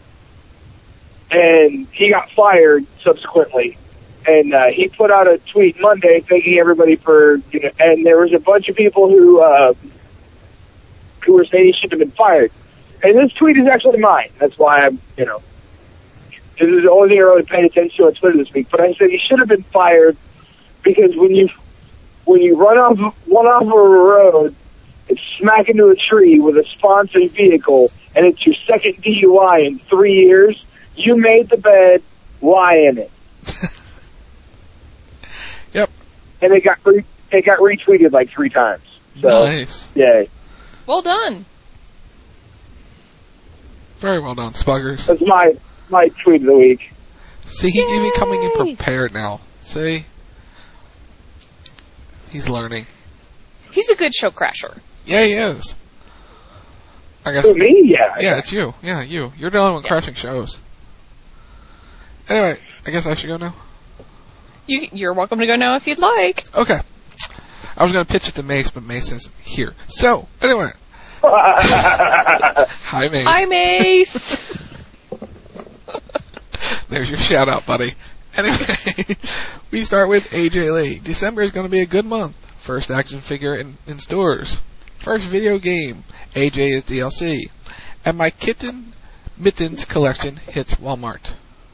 And he got fired subsequently. And he put out a tweet Monday thanking everybody for, and there was a bunch of people who were saying he should have been fired. And this tweet is actually mine. That's why I'm, this is the only thing I really paid attention to on Twitter this week. But I said he should have been fired because when you run off a road and smack into a tree with a sponsored vehicle, and it's your second DUI in 3 years, you made the bed, lie in it. Yep. And it got retweeted like 3 times. So, nice. Yay. Well done. Very well done, Spuggers. That's my tweet of the week. See, he's even coming in prepared now. See? He's learning. He's a good show crasher. Yeah, he is. I guess. Who, me? Yeah. Yeah, it's you. Yeah, you. You're the only one crashing shows. Anyway, I guess I should go now. You're welcome to go now if you'd like. Okay. I was going to pitch it to Mace, but Mace isn't here. So, anyway. Hi, Mace. Hi, Mace. There's your shout out, buddy. Anyway, we start with AJ Lee. December is going to be a good month. First action figure in stores. First video game, AJ is DLC. And my Kitten Mittens collection hits Walmart.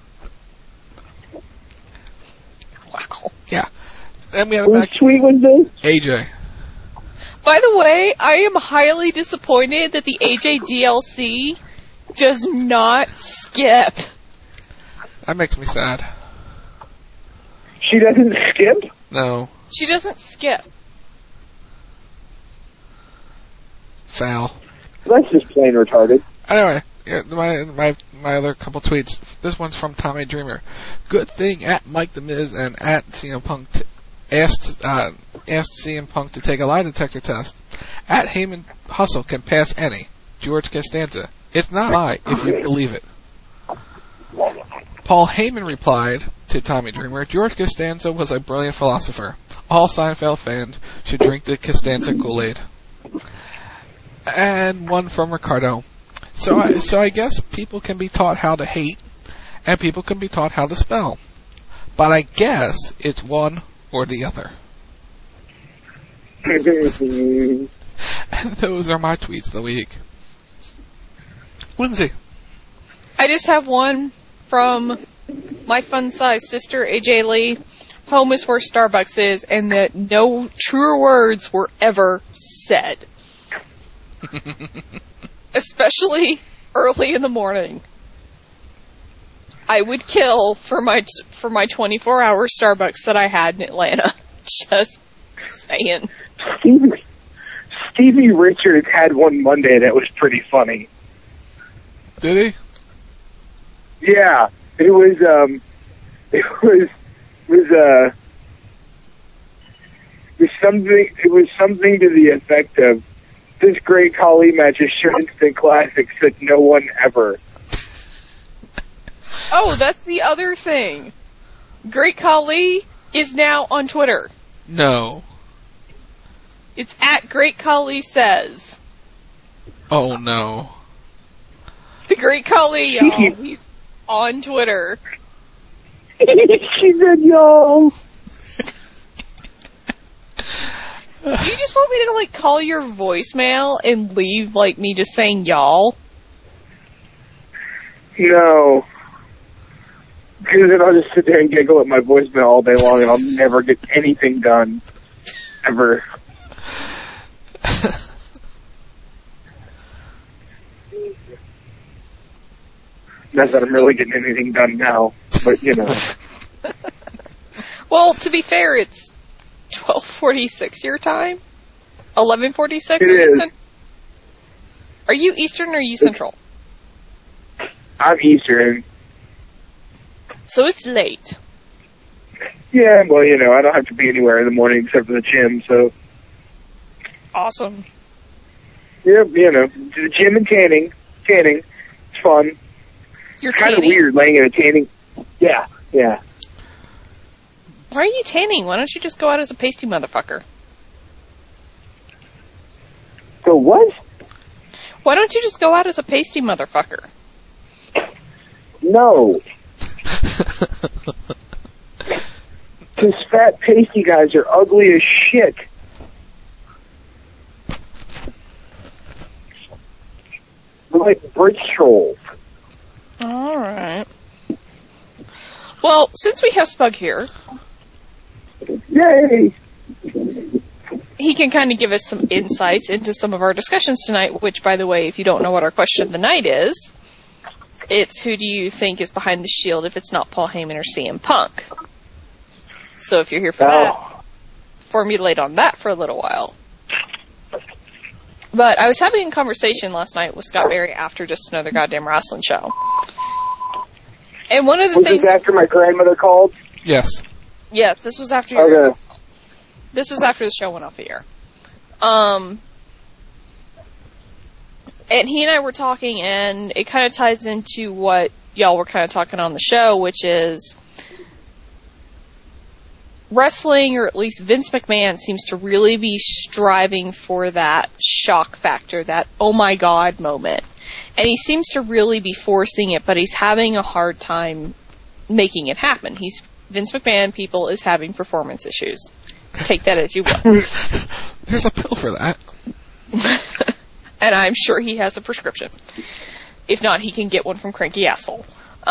Wow. Yeah. Then we had Whose tweet was this? AJ. By the way, I am highly disappointed that the AJ DLC does not skip. That makes me sad. She doesn't skip? No. She doesn't skip. Foul. That's just plain retarded. Anyway, yeah, my other couple tweets. This one's from Tommy Dreamer. Good thing at Mike the Miz and at CM Punk asked CM Punk to take a lie detector test. At Heyman Hustle can pass any. George Costanza. It's not a lie, if you believe it. Paul Heyman replied to Tommy Dreamer, George Costanza was a brilliant philosopher. All Seinfeld fans should drink the Costanza Kool-Aid. And one from Ricardo. So I guess people can be taught how to hate, and people can be taught how to spell. But I guess it's one or the other. And those are my tweets of the week. Lindsay. I just have one from my fun-sized sister, AJ Lee. Home is where Starbucks is, and that no truer words were ever said. Especially early in the morning. I would kill for my 24-hour Starbucks that I had in Atlanta. Just saying. Stevie Richards had one Monday that was pretty funny. Did he? Yeah, it was something to the effect of, this great Khali match is sure instant classic, said no one ever. Oh, that's the other thing. Great Khali is now on Twitter. No. It's at Great Khali Says. Oh, no. The Great Khali, y'all. He's on Twitter. She said, y'all. You just want me to, like, call your voicemail and leave, like, me just saying y'all? No. Because then I'll just sit there and giggle at my voicemail all day long and I'll never get anything done. Ever. Not that I'm really getting anything done now, but, you know. Well, to be fair, it's 12:46 your time? 11:46? It is. Are you Eastern or are you Central? I'm Eastern. So it's late. Yeah, well, you know, I don't have to be anywhere in the morning except for the gym, so. Awesome. Yep, you know, the gym and tanning. Tanning. It's fun. You're kind of tanning? weird laying in a tanning. Yeah. Why are you tanning? Why don't you just go out as a pasty motherfucker? So what? Why don't you just go out as a pasty motherfucker? No. Because fat, pasty guys are ugly as shit. They're like bridge trolls. Alright. Well, since we have Spug here... Yay! He can kind of give us some insights into some of our discussions tonight, which, by the way, if you don't know what our question of the night is, it's who do you think is behind the Shield if it's not Paul Heyman or CM Punk? So if you're here for that, formulate on that for a little while. But I was having a conversation last night with Scott Berry after Just Another Goddamn Wrestling Show. And one of the things... Was this after my grandmother called? Yes. Yes, this was after Okay. This was after the show went off the air. And he and I were talking, and it kind of ties into what y'all were kind of talking on the show, which is wrestling, or at least Vince McMahon, seems to really be striving for that shock factor, that oh my god moment. And he seems to really be forcing it, but he's having a hard time making it happen. Vince McMahon, people, is having performance issues. Take that as you will. There's a pill for that. And I'm sure he has a prescription. If not, he can get one from Cranky Asshole.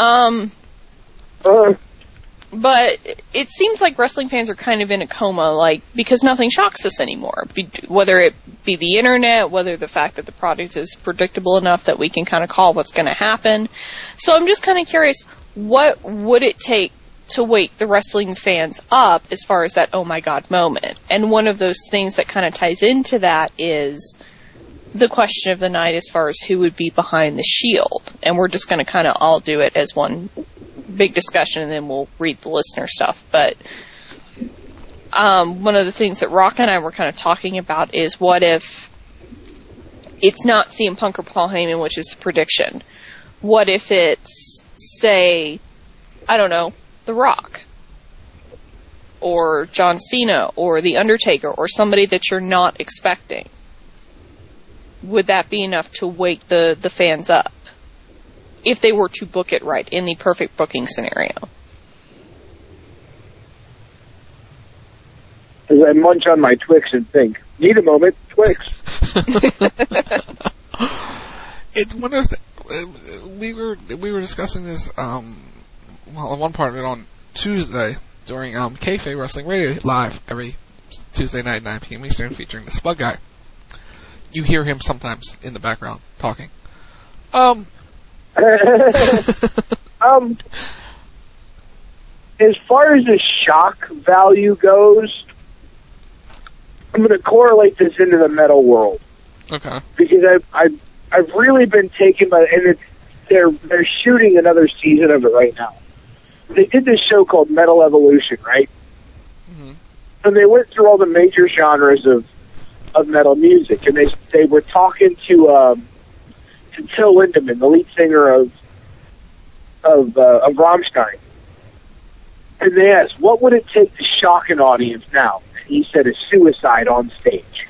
But it seems like wrestling fans are kind of in a coma, because nothing shocks us anymore. Whether it be the internet, whether the fact that the product is predictable enough that we can kind of call what's going to happen. So I'm just kind of curious, what would it take to wake the wrestling fans up as far as that oh my god moment? And one of those things that kind of ties into that is the question of the night as far as who would be behind the Shield. And we're just going to kind of all do it as one big discussion, and then we'll read the listener stuff. But one of the things that Rock and I were kind of talking about is what if it's not CM Punk or Paul Heyman, which is the prediction. What if it's, say, I don't know, The Rock? Or John Cena, or The Undertaker, or somebody that you're not expecting? Would that be enough to wake the fans up? If they were to book it right, in the perfect booking scenario. As I munch on my Twix and think, need a moment, Twix. It's one of those. We were discussing this. One part of it on Tuesday during Kayfabe Wrestling Radio live every Tuesday night 9 p.m. Eastern, featuring the Spud Guy. You hear him sometimes in the background talking. As far as the shock value goes, I'm going to correlate this into the metal world. Okay. Because I've really been taken by, and they're shooting another season of it right now. They did this show called Metal Evolution, right? Mm-hmm. And they went through all the major genres of metal music, and they were talking to Till Lindemann, the lead singer of Rammstein. And they asked, what would it take to shock an audience now? And he said, a suicide on stage.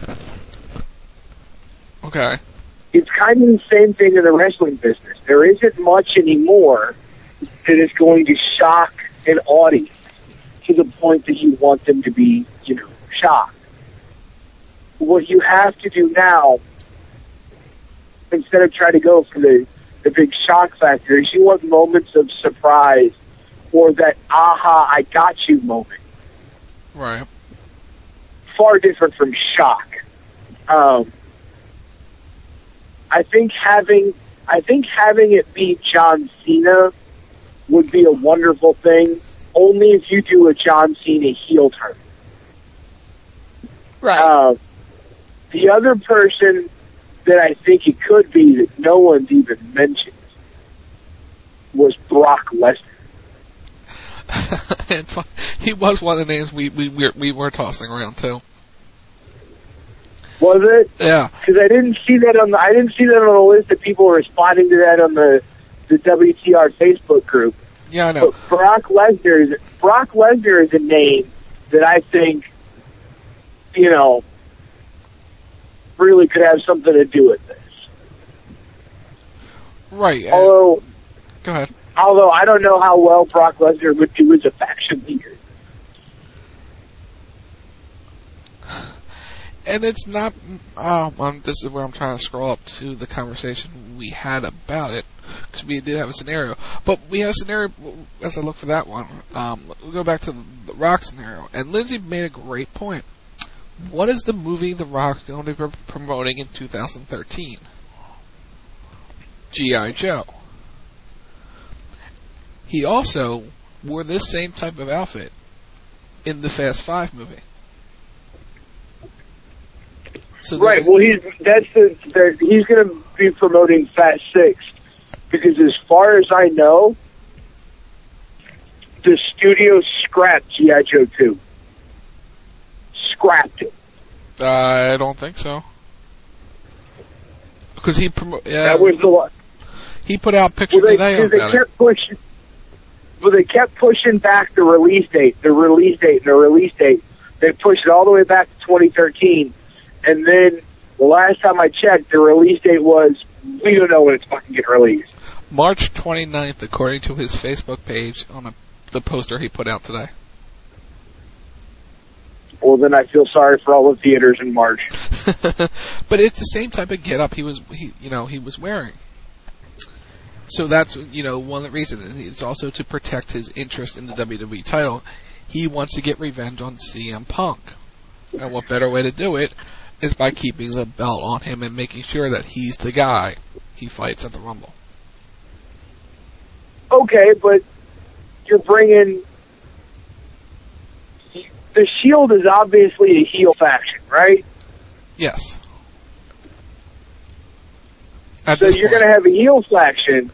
Okay. It's kind of the same thing in the wrestling business. There isn't much anymore that is going to shock an audience to the point that you want them to be, shocked. What you have to do now, instead of trying to go for the big shock factor, is you want moments of surprise or that aha, I got you moment. Right. Far different from shock. I think having it be John Cena would be a wonderful thing, only if you do a John Cena heel turn. Right. The other person that I think it could be that no one's even mentioned was Brock Lesnar. He was one of the names we were tossing around too. Was it? Yeah. Because I didn't see that on the list of people responding to that on the WTR Facebook group. Yeah, I know. But Brock Lesnar is a name that I think, really could have something to do with this. Right. Although, go ahead. Although I don't know how well Brock Lesnar would do as a faction leader. And it's not, this is where I'm trying to scroll up to the conversation we had about it, because we did have a scenario. But we had a scenario, as I look for that one, we'll go back to the Rock scenario. And Lindsay made a great point. What is the movie The Rock going to be promoting in 2013? G.I. Joe. He also wore this same type of outfit in the Fast 5 movie. So right. Well, he's going to be promoting Fast 6 because, as far as I know, the studio scrapped G.I. Joe 2. Scrapped it. I don't think so. Because he that was the one. He put out pictures today about it. They kept pushing back the release date. They pushed it all the way back to 2013. And then the last time I checked, the release date was, we don't know when it's fucking getting released. March 29th, according to his Facebook page on the poster he put out today. Well, then I feel sorry for all the theaters in March. But it's the same type of getup he was wearing. So that's, one of the reasons. It's also to protect his interest in the WWE title. He wants to get revenge on CM Punk. And what better way to do it is by keeping the belt on him and making sure that he's the guy he fights at the Rumble. Okay, but you're bringing... The Shield is obviously a heel faction, right? Yes. So you're going to have a heel faction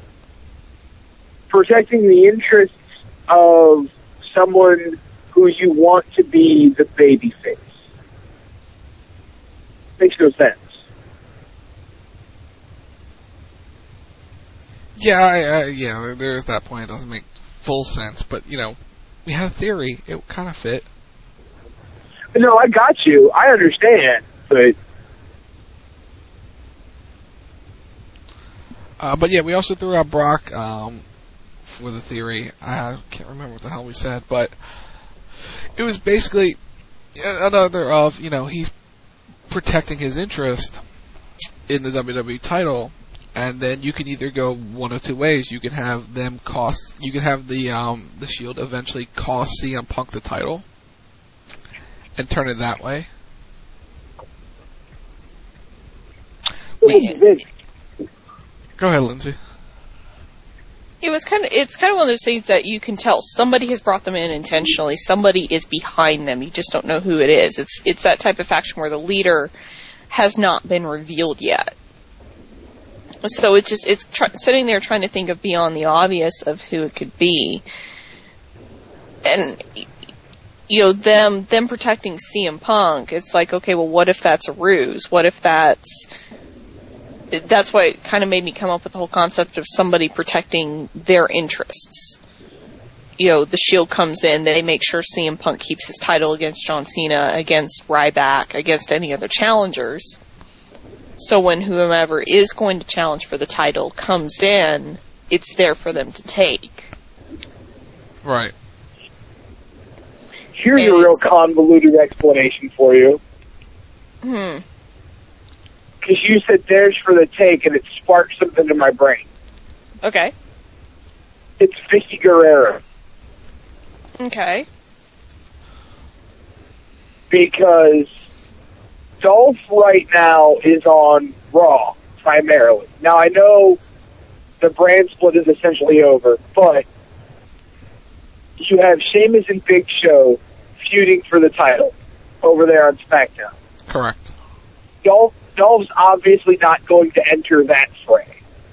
protecting the interests of someone who you want to be the babyface. Makes no sense. Yeah, there is that point. It doesn't make full sense, but, we had a theory. It kind of fit. No, I got you. I understand, but... But yeah, we also threw out Brock for the theory. I can't remember what the hell we said, but it was basically another of, he's protecting his interest in the WWE title, and then you can either go one of two ways. You can have them you can have the Shield eventually cost CM Punk the title and turn it that way. Go ahead, Lindsay. It's kind of one of those things that you can tell somebody has brought them in intentionally. Somebody is behind them. You just don't know who it is. It's that type of faction where the leader has not been revealed yet. So it's sitting there trying to think of beyond the obvious of who it could be. And them protecting CM Punk, it's like, okay, well, what if that's a ruse? What if that's why it kind of made me come up with the whole concept of somebody protecting their interests. The Shield comes in, they make sure CM Punk keeps his title against John Cena, against Ryback, against any other challengers. So when whomever is going to challenge for the title comes in, it's there for them to take. Right. Here's a real convoluted explanation for you. Because you said theirs for the take, and it sparked something in my brain. Okay. It's Vicky Guerrero. Okay. Because Dolph right now is on Raw, primarily. Now, I know the brand split is essentially over, but you have Sheamus and Big Show feuding for the title over there on SmackDown. Correct. Dolph's obviously not going to enter that fray.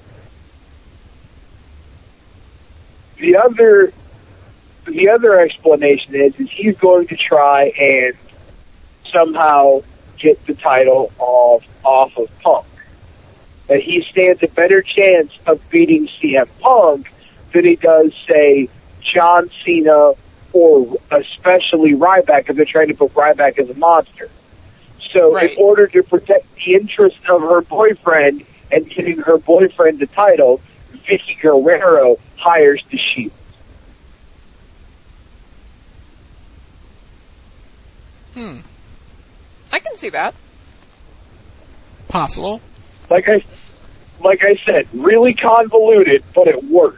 The other explanation is he's going to try and somehow get the title off of Punk. That he stands a better chance of beating CM Punk than he does, say, John Cena or especially Ryback, if they're trying to put Ryback as a monster. So in order to protect the interest of her boyfriend and giving her boyfriend the title, Vicky Guerrero hires the Shield. I can see that. Possible. Like I said, really convoluted, but it works.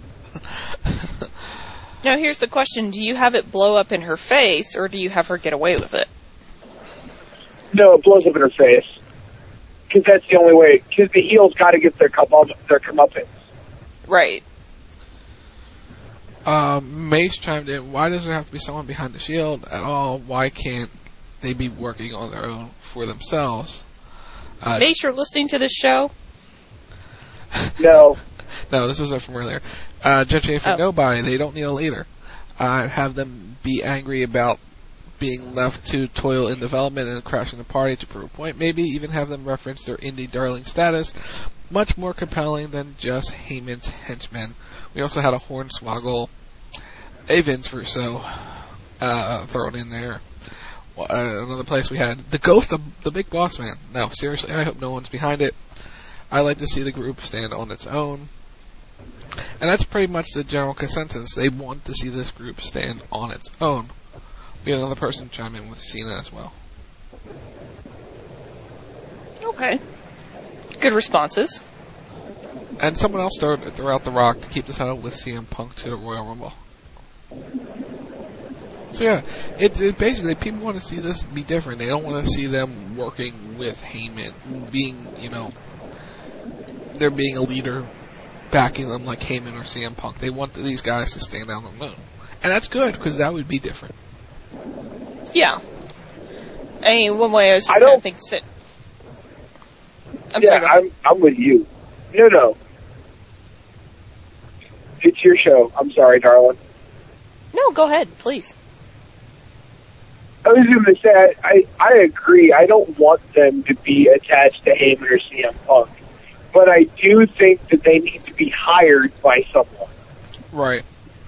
Now here's the question, do you have it blow up in her face, or do you have her get away with it? No, it blows up in her face. Because that's the only way. Because the heels got to get their comeuppance. Right. Mace chimed in, why does there have to be someone behind the Shield at all? Why can't they be working on their own for themselves? Mace, you're listening to this show? No. No, this was from earlier. Judge A for nobody. They don't need a leader. Have them be angry about being left to toil in development and crashing the party to prove a point. Maybe even have them reference their indie darling status. Much more compelling than just Heyman's henchmen. We also had a Hornswoggle, a Vince Russo thrown in there. Another place we had the ghost of the Big Boss Man. No, seriously, I hope no one's behind it. I like to see the group stand on its own. And that's pretty much the general consensus. They want to see this group stand on its own. We had another person chime in with Cena as well. Okay. Good responses. And someone else threw out The Rock to keep the title with CM Punk to the Royal Rumble. So yeah, it's basically people want to see this be different. They don't want to see them working with Heyman, being, there being a leader backing them like Heyman or CM Punk. They want these guys to stand out on their own. And that's good, because that would be different. Yeah. I mean, one way I was just going to think sit. I'm with you. No. It's your show. I'm sorry, darling. No, go ahead, please. I was going to say, I agree. I don't want them to be attached to Heyman or CM Punk. but I do think that they need to be hired by someone. Right.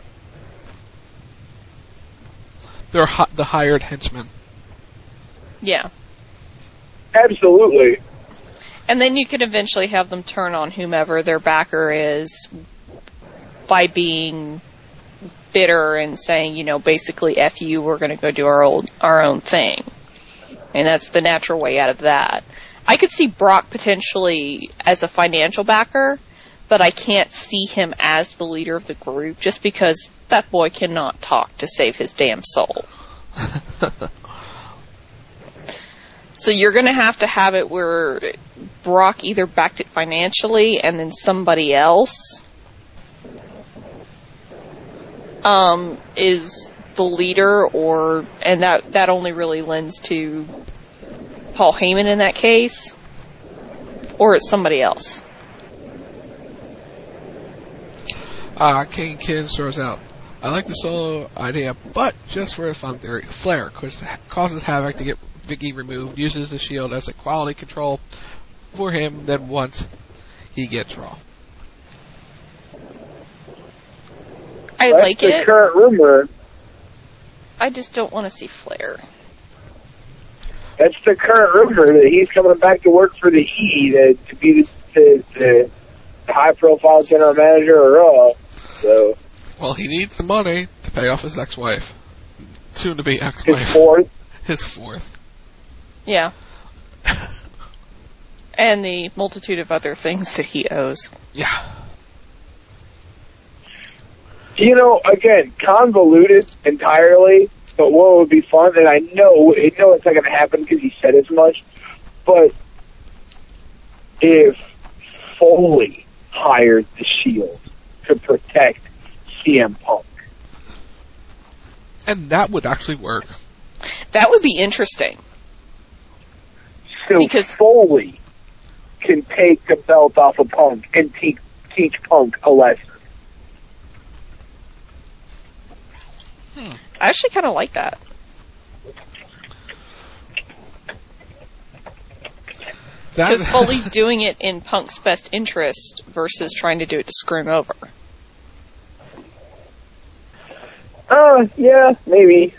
They're the hired henchmen. Yeah. Absolutely. And then you could eventually have them turn on whomever their backer is by being bitter and saying, you know, basically, F you, we're going to go do our own thing. And that's the natural way out of that. I could see Brock potentially as a financial backer, but I can't see him as the leader of the group just because that boy cannot talk to save his damn soul. So you're going to have it where Brock either backed it financially and then somebody else is the leader, and that only really lends to Paul Heyman in that case, or it's somebody else. King Kid throws out, I like the Solo idea, but just for a fun theory, Flair causes Havoc to get Vicky removed, uses the Shield as a quality control for him, then once he gets Raw. I like it. That's the current rumor. I just don't want to see Flair. That's the current rumor that he's coming back to work for the E to be the high-profile general manager of Raw. So, well, he needs the money to pay off his ex-wife, soon-to-be ex-wife. His fourth. His fourth. Yeah. And the multitude of other things that he owes. Yeah. You know, again, convoluted entirely, but what would be fun, and I know it's not going to happen because he said as much, but if Foley hired the Shield to protect CM Punk. And that would actually work. That would be interesting. So because Foley can take the belt off of Punk and teach Punk a lesson. I actually kind of like that. Because Foley's doing it in Punk's best interest versus trying to do it to screw him over. Yeah, maybe.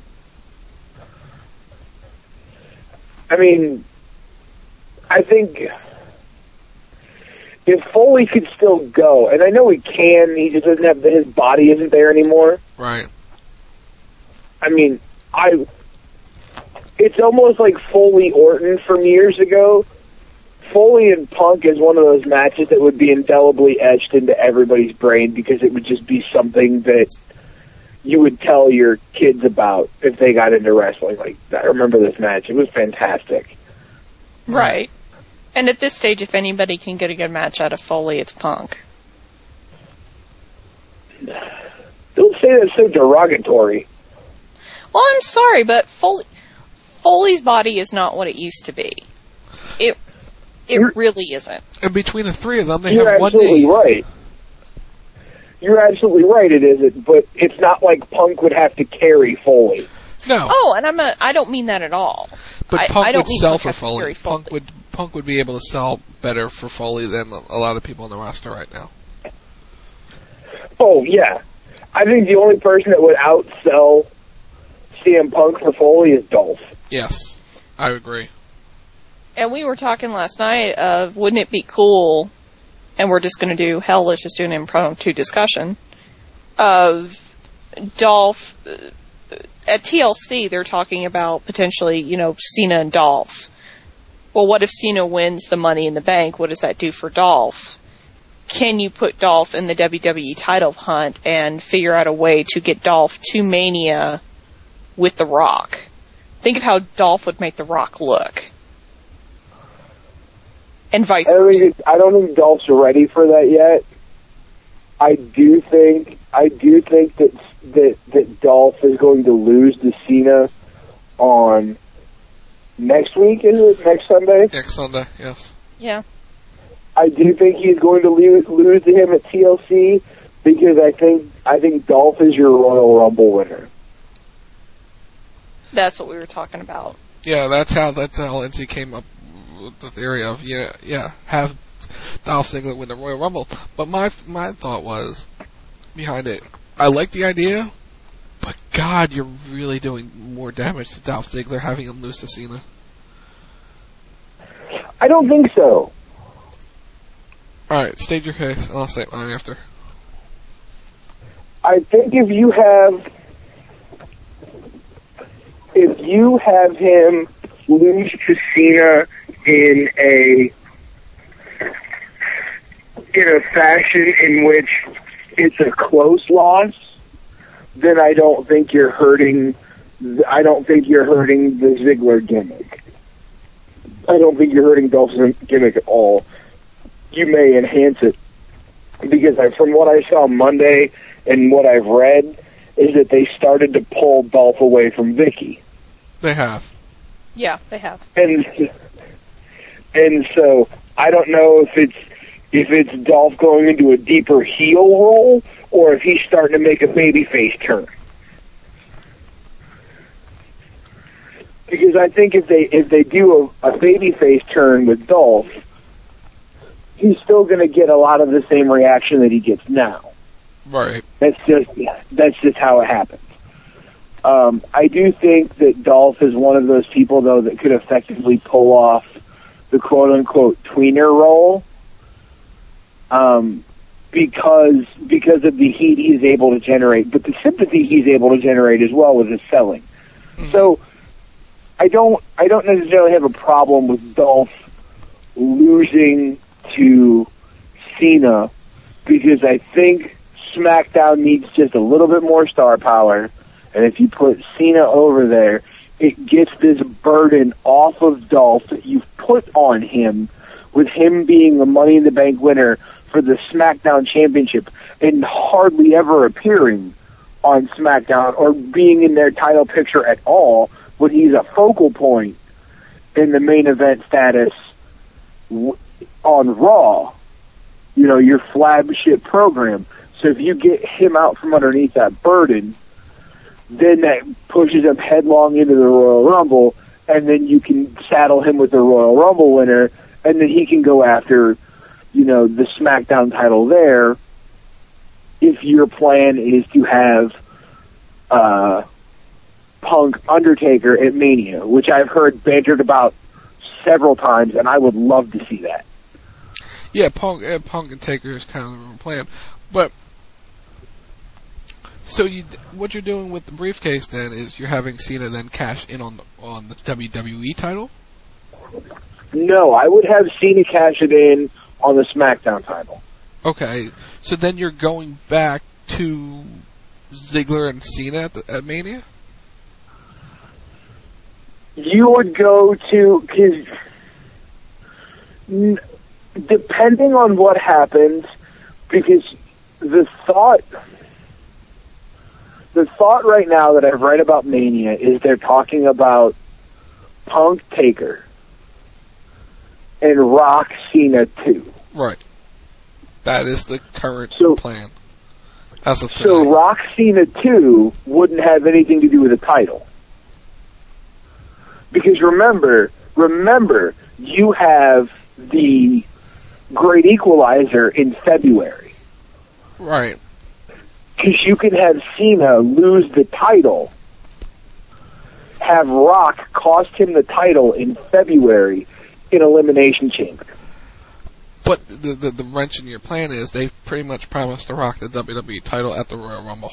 I mean, I think if Foley could still go, and I know he can, he just doesn't have, his body isn't there anymore. Right. I mean, it's almost like Foley Orton from years ago. Foley and Punk is one of those matches that would be indelibly etched into everybody's brain because it would just be something that you would tell your kids about if they got into wrestling. Like, I remember this match. It was fantastic. Right. And at this stage, if anybody can get a good match out of Foley, it's Punk. Don't say that so derogatory. Well, I'm sorry, but Foley's body is not what it used to be. It really isn't. And between the three of them, they You're have one knee. absolutely right. You're absolutely right, it isn't, but it's not like Punk would have to carry Foley. No. Oh, and I don't mean that at all. But Punk I don't would mean sell Punk for has to Foley. carry Foley. Punk would be able to sell better for Foley than a lot of people on the roster right now. Oh, yeah. I think the only person that would outsell CM Punk for Foley is Dolph. Yes, I agree. And we were talking last night of, wouldn't it be cool, and we're just going to do, let's just do an impromptu discussion, of Dolph, at TLC they're talking about potentially, Cena and Dolph. Well, what if Cena wins the Money in the Bank? What does that do for Dolph? Can you put Dolph in the WWE title hunt and figure out a way to get Dolph to Mania with The Rock? Think of how Dolph would make The Rock look. And vice versa. I don't think Dolph's ready for that yet. I do think that Dolph is going to lose to Cena on next week, is it? Next Sunday? Next Sunday, yes. Yeah. I do think he's going to lose to him at TLC because I think Dolph is your Royal Rumble winner. That's what we were talking about. Yeah, that's how Lindsay came up with the theory of have Dolph Ziggler win the Royal Rumble. But my thought was behind it, I like the idea, but God, you're really doing more damage to Dolph Ziggler having him lose to Cena. I don't think so. Alright, state your case, and I'll state mine after. I think if you have him lose to Cena in a fashion in which it's a close loss, then I don't think you're hurting the Ziggler gimmick. I don't think you're hurting Dolph's gimmick at all. You may enhance it, because from what I saw Monday and what I've read is that they started to pull Dolph away from Vicky. They have. Yeah, they have. And so I don't know if it's Dolph going into a deeper heel role or if he's starting to make a babyface turn. Because I think if they do a babyface turn with Dolph, he's still going to get a lot of the same reaction that he gets now. Right. That's just how it happens. I do think that Dolph is one of those people, though, that could effectively pull off the quote-unquote tweener role, because of the heat he's able to generate, but the sympathy he's able to generate as well with his selling. Mm-hmm. So I don't necessarily have a problem with Dolph losing to Cena, because I think SmackDown needs just a little bit more star power, and if you put Cena over there, it gets this burden off of Dolph that you've put on him, with him being the Money in the Bank winner for the SmackDown Championship and hardly ever appearing on SmackDown or being in their title picture at all, when he's a focal point in the main event status on Raw, your flagship program. So if you get him out from underneath that burden, then that pushes him headlong into the Royal Rumble, and then you can saddle him with the Royal Rumble winner, and then he can go after, the SmackDown title there, if your plan is to have Punk Undertaker at Mania, which I've heard bantered about several times, and I would love to see that. Yeah, Punk and Taker is kind of a plan. But, so what you're doing with the briefcase then is you're having Cena then cash in on the WWE title? No, I would have Cena cash it in on the SmackDown title. Okay, so then you're going back to Ziggler and Cena at Mania? You would go to, because depending on what happens, because the thought right now that I've read about Mania is they're talking about Punk Taker and Rock Cena 2. Right. That is the current plan. As of today. So Rock Cena 2 wouldn't have anything to do with the title. Because remember, you have the Great Equalizer in February. Right. Because you can have Cena lose the title, have Rock cost him the title in February in Elimination Chamber. But the wrench in your plan is they pretty much promised The Rock the WWE title at the Royal Rumble.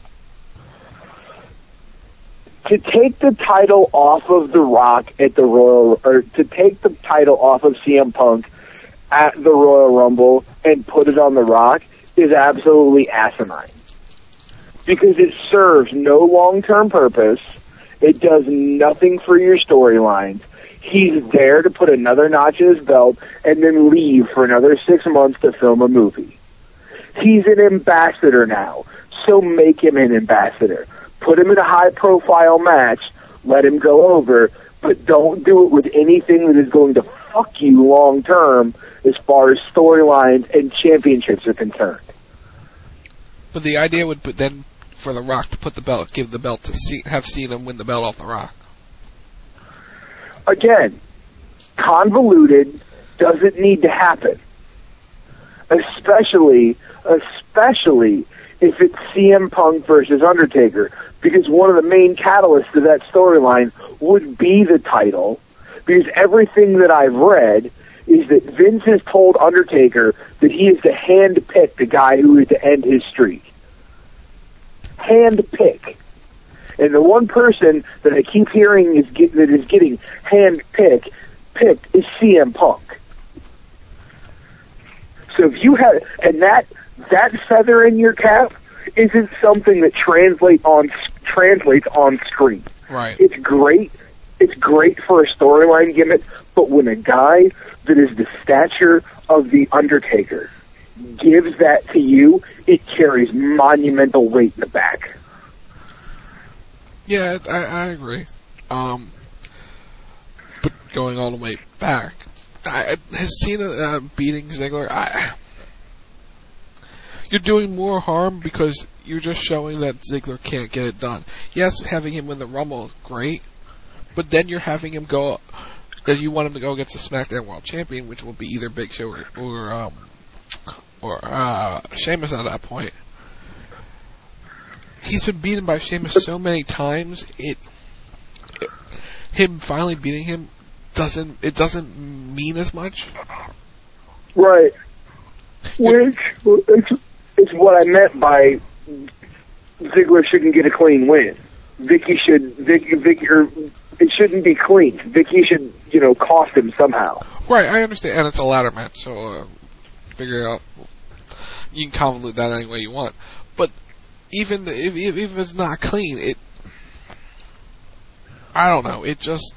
To take the title off of The Rock at the or to take the title off of CM Punk at the Royal Rumble and put it on The Rock is absolutely asinine. Because it serves no long-term purpose. It does nothing for your storylines. He's there to put another notch in his belt and then leave for another 6 months to film a movie. He's an ambassador now, so make him an ambassador. Put him in a high-profile match, let him go over, but don't do it with anything that is going to fuck you long-term as far as storylines and championships are concerned. But the idea would be then for The Rock to put the belt, give the belt to have Cena win the belt off The Rock. Again, convoluted, doesn't need to happen. especially if it's CM Punk versus Undertaker, because one of the main catalysts of that storyline would be the title, because everything that I've read is that Vince has told Undertaker that he is to hand-pick the guy who is to end his streak. Hand-pick. And the one person that I keep hearing that is getting hand-picked is CM Punk. So if you have, and that feather in your cap isn't something that translates on screen. Right. It's great. It's great for a storyline gimmick, but when a guy that is the stature of The Undertaker gives that to you, it carries monumental weight in the back. Yeah, I agree. But going all the way back, has Cena beating Ziggler? You're doing more harm because you're just showing that Ziggler can't get it done. Yes, having him win the Rumble is great, but then you're having him go, because you want him to go against the SmackDown World Champion, which will be either Big Show or Sheamus at that point. He's been beaten by Sheamus so many times. Him finally beating him doesn't mean as much. Right. Which it's what I meant by Ziggler shouldn't get a clean win. It shouldn't be clean. Vicky should, cost him somehow. Right, I understand, and it's a ladder match, so figure out. You can convolute that any way you want, but even if it's not clean, I don't know. It just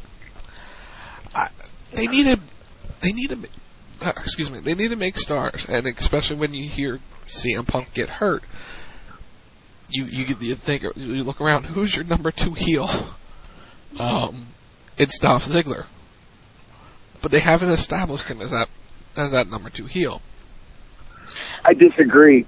they need to make stars, and especially when you hear CM Punk get hurt, you look around. Who's your number 2 heel? It's Dolph Ziggler, but they haven't established him as that number 2 heel. I disagree.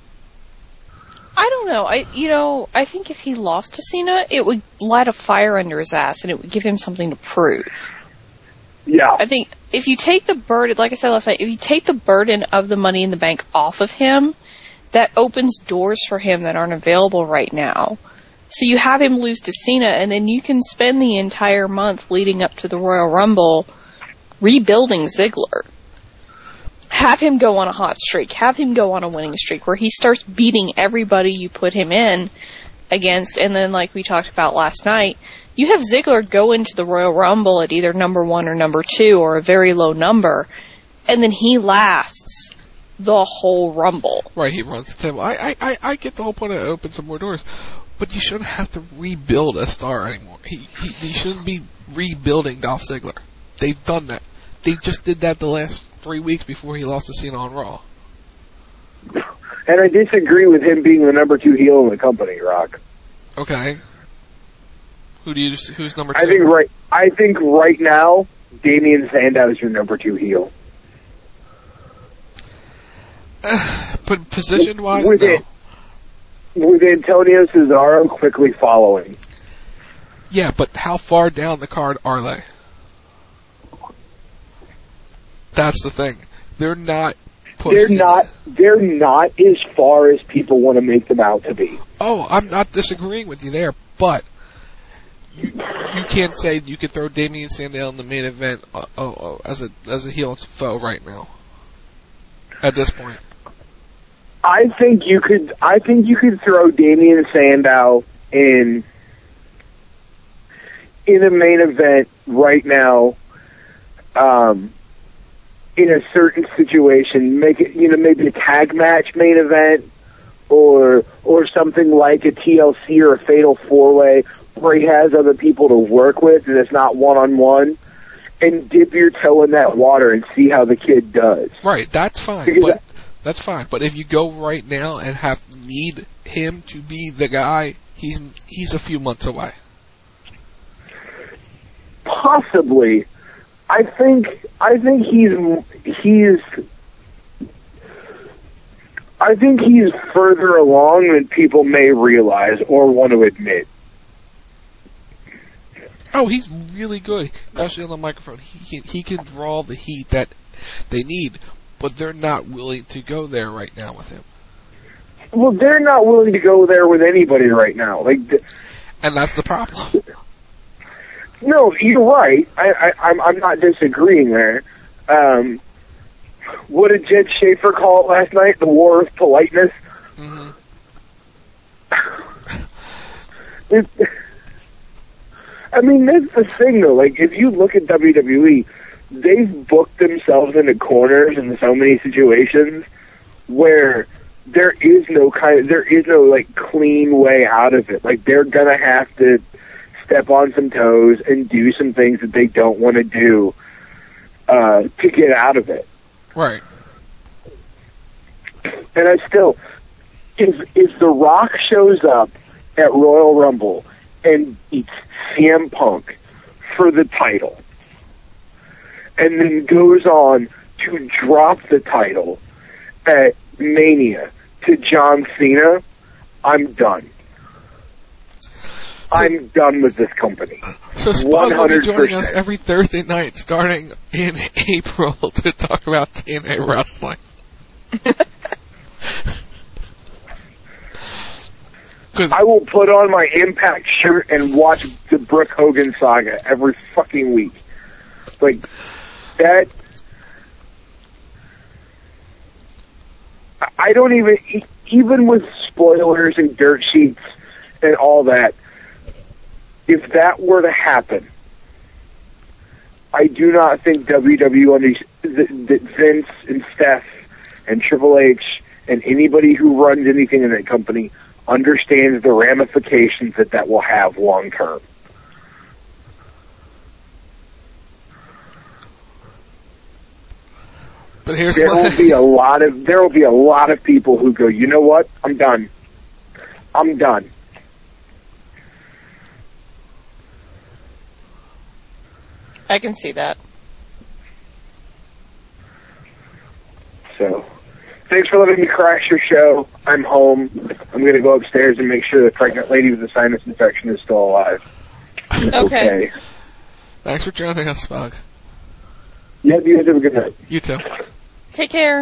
I don't know. I think if he lost to Cena, it would light a fire under his ass, and it would give him something to prove. Yeah. I think if you take the burden, like I said last night, if you take the burden of the Money in the Bank off of him, that opens doors for him that aren't available right now. So you have him lose to Cena, and then you can spend the entire month leading up to the Royal Rumble rebuilding Ziggler. Have him go on a hot streak. Have him go on a winning streak where he starts beating everybody you put him in against. And then, like we talked about last night, you have Ziggler go into the Royal Rumble at either number 1 or number 2 or a very low number, and then he lasts the whole Rumble. Right, he runs the table. I get the whole point of open some more doors, but you shouldn't have to rebuild a star anymore. He shouldn't be rebuilding Dolph Ziggler. They've done that. They just did that the last 3 weeks before he lost to Cena on Raw. And I disagree with him being the number 2 heel in the company, Rock. Okay. Who's number 2? I think right now, Damian Sandow is your number 2 heel. But position-wise, with Antonio Cesaro quickly following. Yeah, but how far down the card are they? That's the thing. They're not pushing. They're not as far as people want to make them out to be. Oh, I'm not disagreeing with you there, but you can't say you could throw Damian Sandow in the main event as a heel foe right now. At this point, I think you could throw Damian Sandow in a main event right now. In a certain situation, make it, maybe a tag match main event, or something like a TLC or a Fatal 4-Way where he has other people to work with and it's not one-on-one, and dip your toe in that water and see how the kid does. Right, that's fine. That's fine. But if you go right now and need him to be the guy, he's a few months away. Possibly. I think he's further along than people may realize or want to admit. Oh, he's really good, especially on the microphone. He can draw the heat that they need, but they're not willing to go there right now with him. Well, they're not willing to go there with anybody right now. And that's the problem. No, you're right. I'm not disagreeing there. What did Jed Schaefer call it last night? The war of politeness? Mm-hmm. I mean, that's the thing, though. Like, if you look at WWE, they've booked themselves into corners in so many situations where there is no like clean way out of it. Like, they're gonna have to step on some toes and do some things that they don't want to do to get out of it. Right. And I still, if The Rock shows up at Royal Rumble and beats CM Punk for the title, and then goes on to drop the title at Mania to John Cena, I'm done. I'm done with this company. So Spud will be joining us every Thursday night starting in April to talk about TNA wrestling. I will put on my Impact shirt and watch the Brooke Hogan saga every fucking week. Like, that... I don't even with spoilers and dirt sheets and all that, if that were to happen, I do not think WWE, that Vince and Steph and Triple H and anybody who runs anything in that company understands the ramifications that will have long term. But here's there will be a lot of people who go, you know what? I'm done. I can see that. So, thanks for letting me crash your show. I'm home. I'm going to go upstairs and make sure the pregnant lady with the sinus infection is still alive. Okay. Thanks for joining us, Spug. Yep, you guys have a good night. You too. Take care.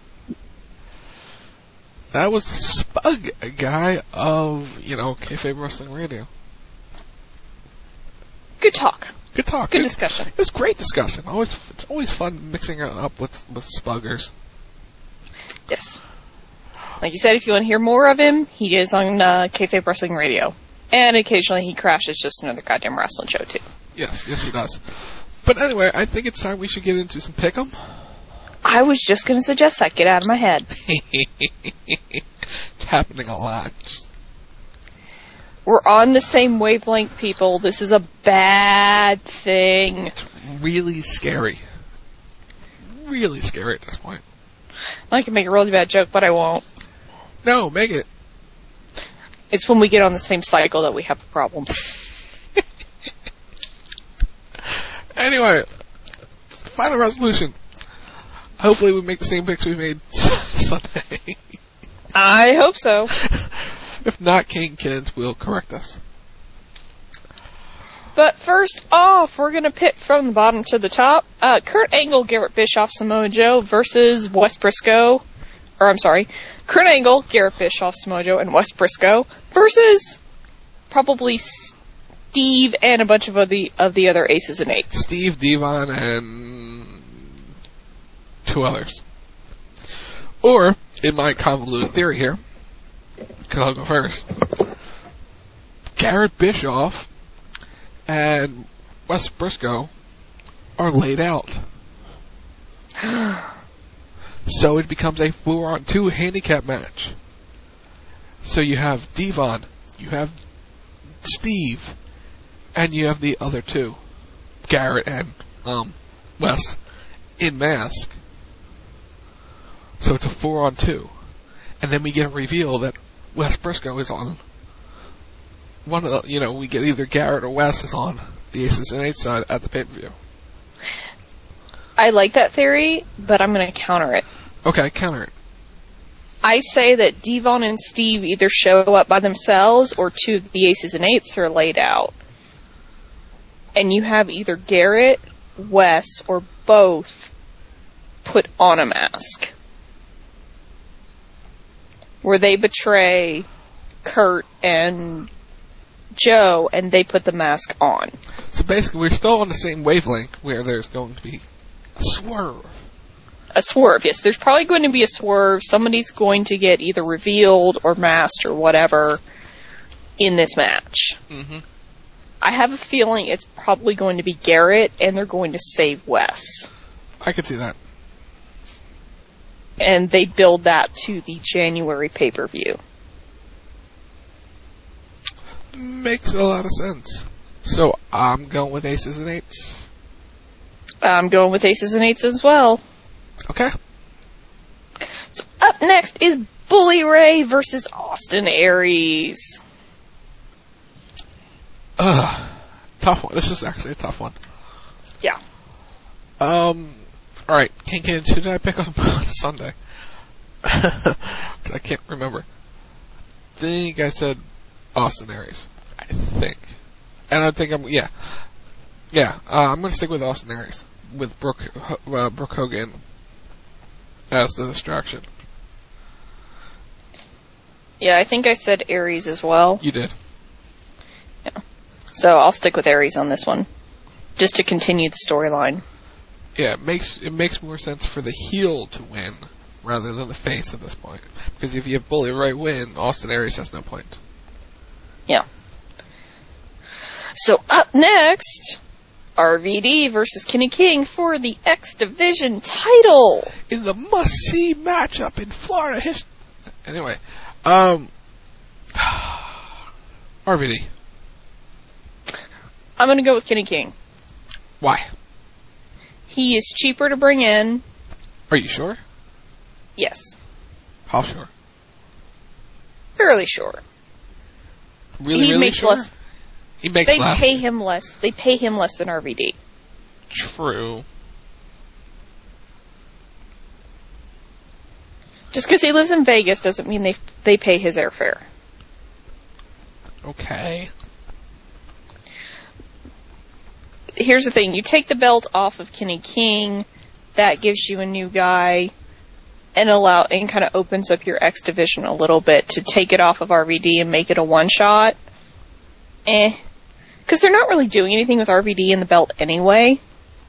That was the Spug, a guy of, Kayfabe Wrestling Radio. Good talk. Good talk. Good discussion. It was great discussion. It's always fun mixing it up with Spuggers. Yes. Like you said, if you want to hear more of him, he is on Kayfabe Wrestling Radio. And occasionally he crashes just another goddamn wrestling show, too. Yes, he does. But anyway, I think it's time we should get into some Pick'em. I was just going to suggest that. Get out of my head. It's happening a lot. We're on the same wavelength, people. This is a bad thing. It's really scary. Really scary at this point. I can make a really bad joke, but I won't. No, make it. It's when we get on the same cycle that we have a problem. Anyway, final resolution. Hopefully we make the same picks we made Sunday. I hope so. If not, Kane Kids will correct us. But first off, we're going to pick from the bottom to the top. Kurt Angle, Garrett Bischoff, Samoa Joe versus Wes Briscoe. Or, I'm sorry. Kurt Angle, Garrett Bischoff, Samoa Joe, and Wes Briscoe versus probably Steve and a bunch of the other aces and eights. Steve, Devon, and two others. Or, in my convoluted theory here, because I'll go first, Garrett Bischoff and Wes Briscoe are laid out. So it becomes a 4-on-2 handicap match. So you have Devon, you have Steve, and you have the other two, Garrett and Wes, in mask. So it's a 4-on-2. And then we get a reveal that Wes Briscoe is on one of the, we get either Garrett or Wes is on the Aces and Eights side at the pay-per-view. I like that theory, but I'm going to counter it. Okay, counter it. I say that Devon and Steve either show up by themselves or two of the Aces and Eights are laid out. And you have either Garrett, Wes, or both put on a mask. Where they betray Kurt and Joe, and they put the mask on. So basically, we're still on the same wavelength where there's going to be a swerve. A swerve, yes. There's probably going to be a swerve. Somebody's going to get either revealed or masked or whatever in this match. Mm-hmm. I have a feeling it's probably going to be Garrett, and they're going to save Wes. I could see that. And they build that to the January pay-per-view. Makes a lot of sense. So I'm going with aces and eights. I'm going with aces and eights as well. Okay. So up next is Bully Ray versus Austin Aries. Tough one. This is actually a tough one. Yeah. Alright, King Kid, who did I pick up on Sunday? I can't remember. I think I said Austin Aries. I think. And I think I'm going to stick with Austin Aries. With Brooke Hogan as the distraction. Yeah, I think I said Aries as well. You did. Yeah. So I'll stick with Aries on this one. Just to continue the storyline. Yeah, it makes more sense for the heel to win rather than the face at this point. Because if you have Bully Ray win, Austin Aries has no point. Yeah. So up next, RVD versus Kenny King for the X Division title. In the must-see matchup in Florida history. Anyway, RVD. I'm going to go with Kenny King. Why? He is cheaper to bring in. Are you sure? Yes. How sure? Fairly sure. Really makes sure? Less. He makes less. They pay him less. They pay him less than RVD. True. Just because he lives in Vegas doesn't mean they pay his airfare. Okay. Here's the thing. You take the belt off of Kenny King, that gives you a new guy, and kind of opens up your X Division a little bit. To take it off of RVD and make it a one-shot, because they're not really doing anything with RVD and the belt anyway.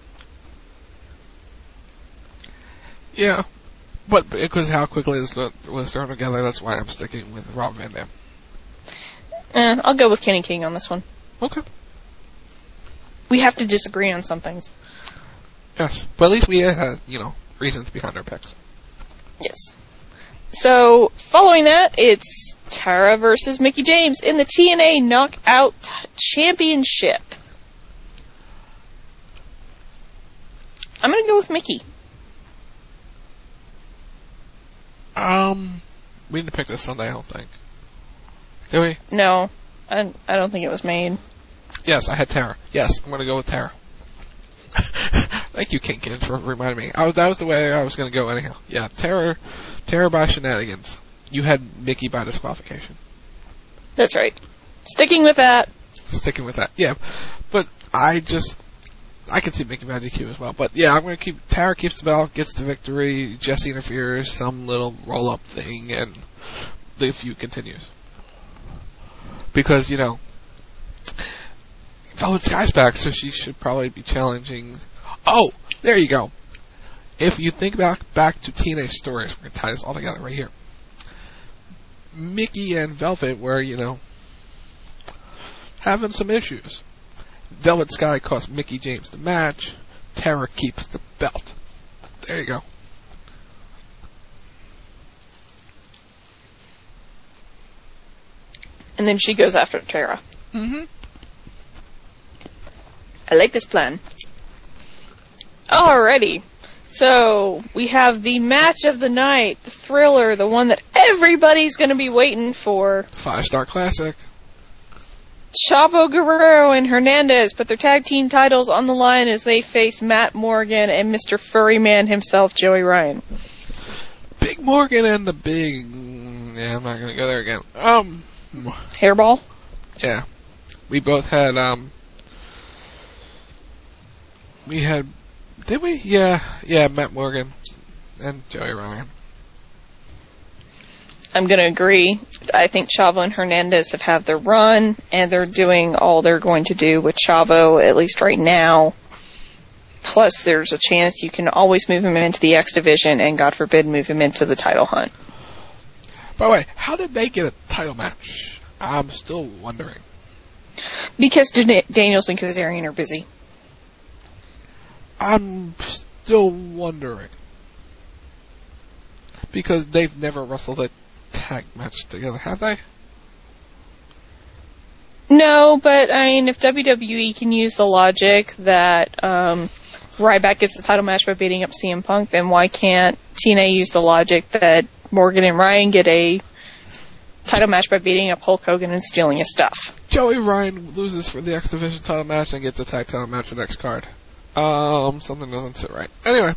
Yeah. But because how quickly this was thrown together, that's why I'm sticking with Rob Van Dam. I'll go with Kenny King on this one. Okay. We have to disagree on some things. Yes, but at least we had, reasons behind our picks. Yes. So, following that, it's Tara versus Mickie James in the TNA Knockout Championship. I'm going to go with Mickie. We didn't pick this Sunday, I don't think. Did we? No, I don't think it was made. Yes, I had Tara. Yes, I'm going to go with Tara. Thank you, King Kid, for reminding me. That was the way I was going to go anyhow. Yeah, Tara by shenanigans. You had Mickie by disqualification. That's right. Sticking with that. Yeah. But I can see Mickie by DQ as well. But yeah, I'm going to keep, Tara keeps the belt, gets the victory, Jesse interferes, some little roll-up thing, and the feud continues. Because, Velvet Sky's back, so she should probably be challenging. Oh, there you go. If you think back to TNA stories, we're going to tie this all together right here. Mickie and Velvet were, having some issues. Velvet Sky cost Mickie James the match. Tara keeps the belt. There you go. And then she goes after Tara. Mm-hmm. I like this plan. Alrighty. So, we have the match of the night, the thriller, the one that everybody's going to be waiting for. 5-star classic. Chavo Guerrero and Hernandez put their tag team titles on the line as they face Matt Morgan and Mr. Furry Man himself, Joey Ryan. Big Morgan and the big... Yeah, I'm not going to go there again. Hairball? Yeah. We both had, Did we? Yeah, Matt Morgan and Joey Ryan. I'm going to agree. I think Chavo and Hernandez have had their run, and they're doing all they're going to do with Chavo, at least right now. Plus, there's a chance you can always move him into the X Division, and God forbid, move him into the title hunt. By the way, how did they get a title match? I'm still wondering. Because Daniels and Kazarian are busy. I'm still wondering. Because they've never wrestled a tag match together, have they? No, but I mean, if WWE can use the logic that Ryback gets the title match by beating up CM Punk, then why can't TNA use the logic that Morgan and Ryan get a title match by beating up Hulk Hogan and stealing his stuff? Joey Ryan loses for the X Division title match and gets a tag title match the next card. Something doesn't sit right. Anyway,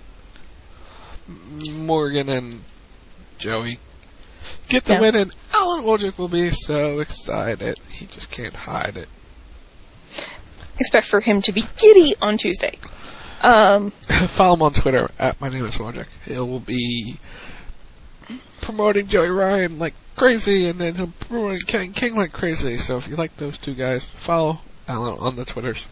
Morgan and Joey get the win, and Alan Wojcik will be so excited. He just can't hide it. Expect for him to be giddy on Tuesday. Follow him on Twitter at my name is Wojcik. He will be promoting Joey Ryan like crazy, and then he'll be promoting Ken King like crazy. So if you like those two guys, follow Alan on the Twitters.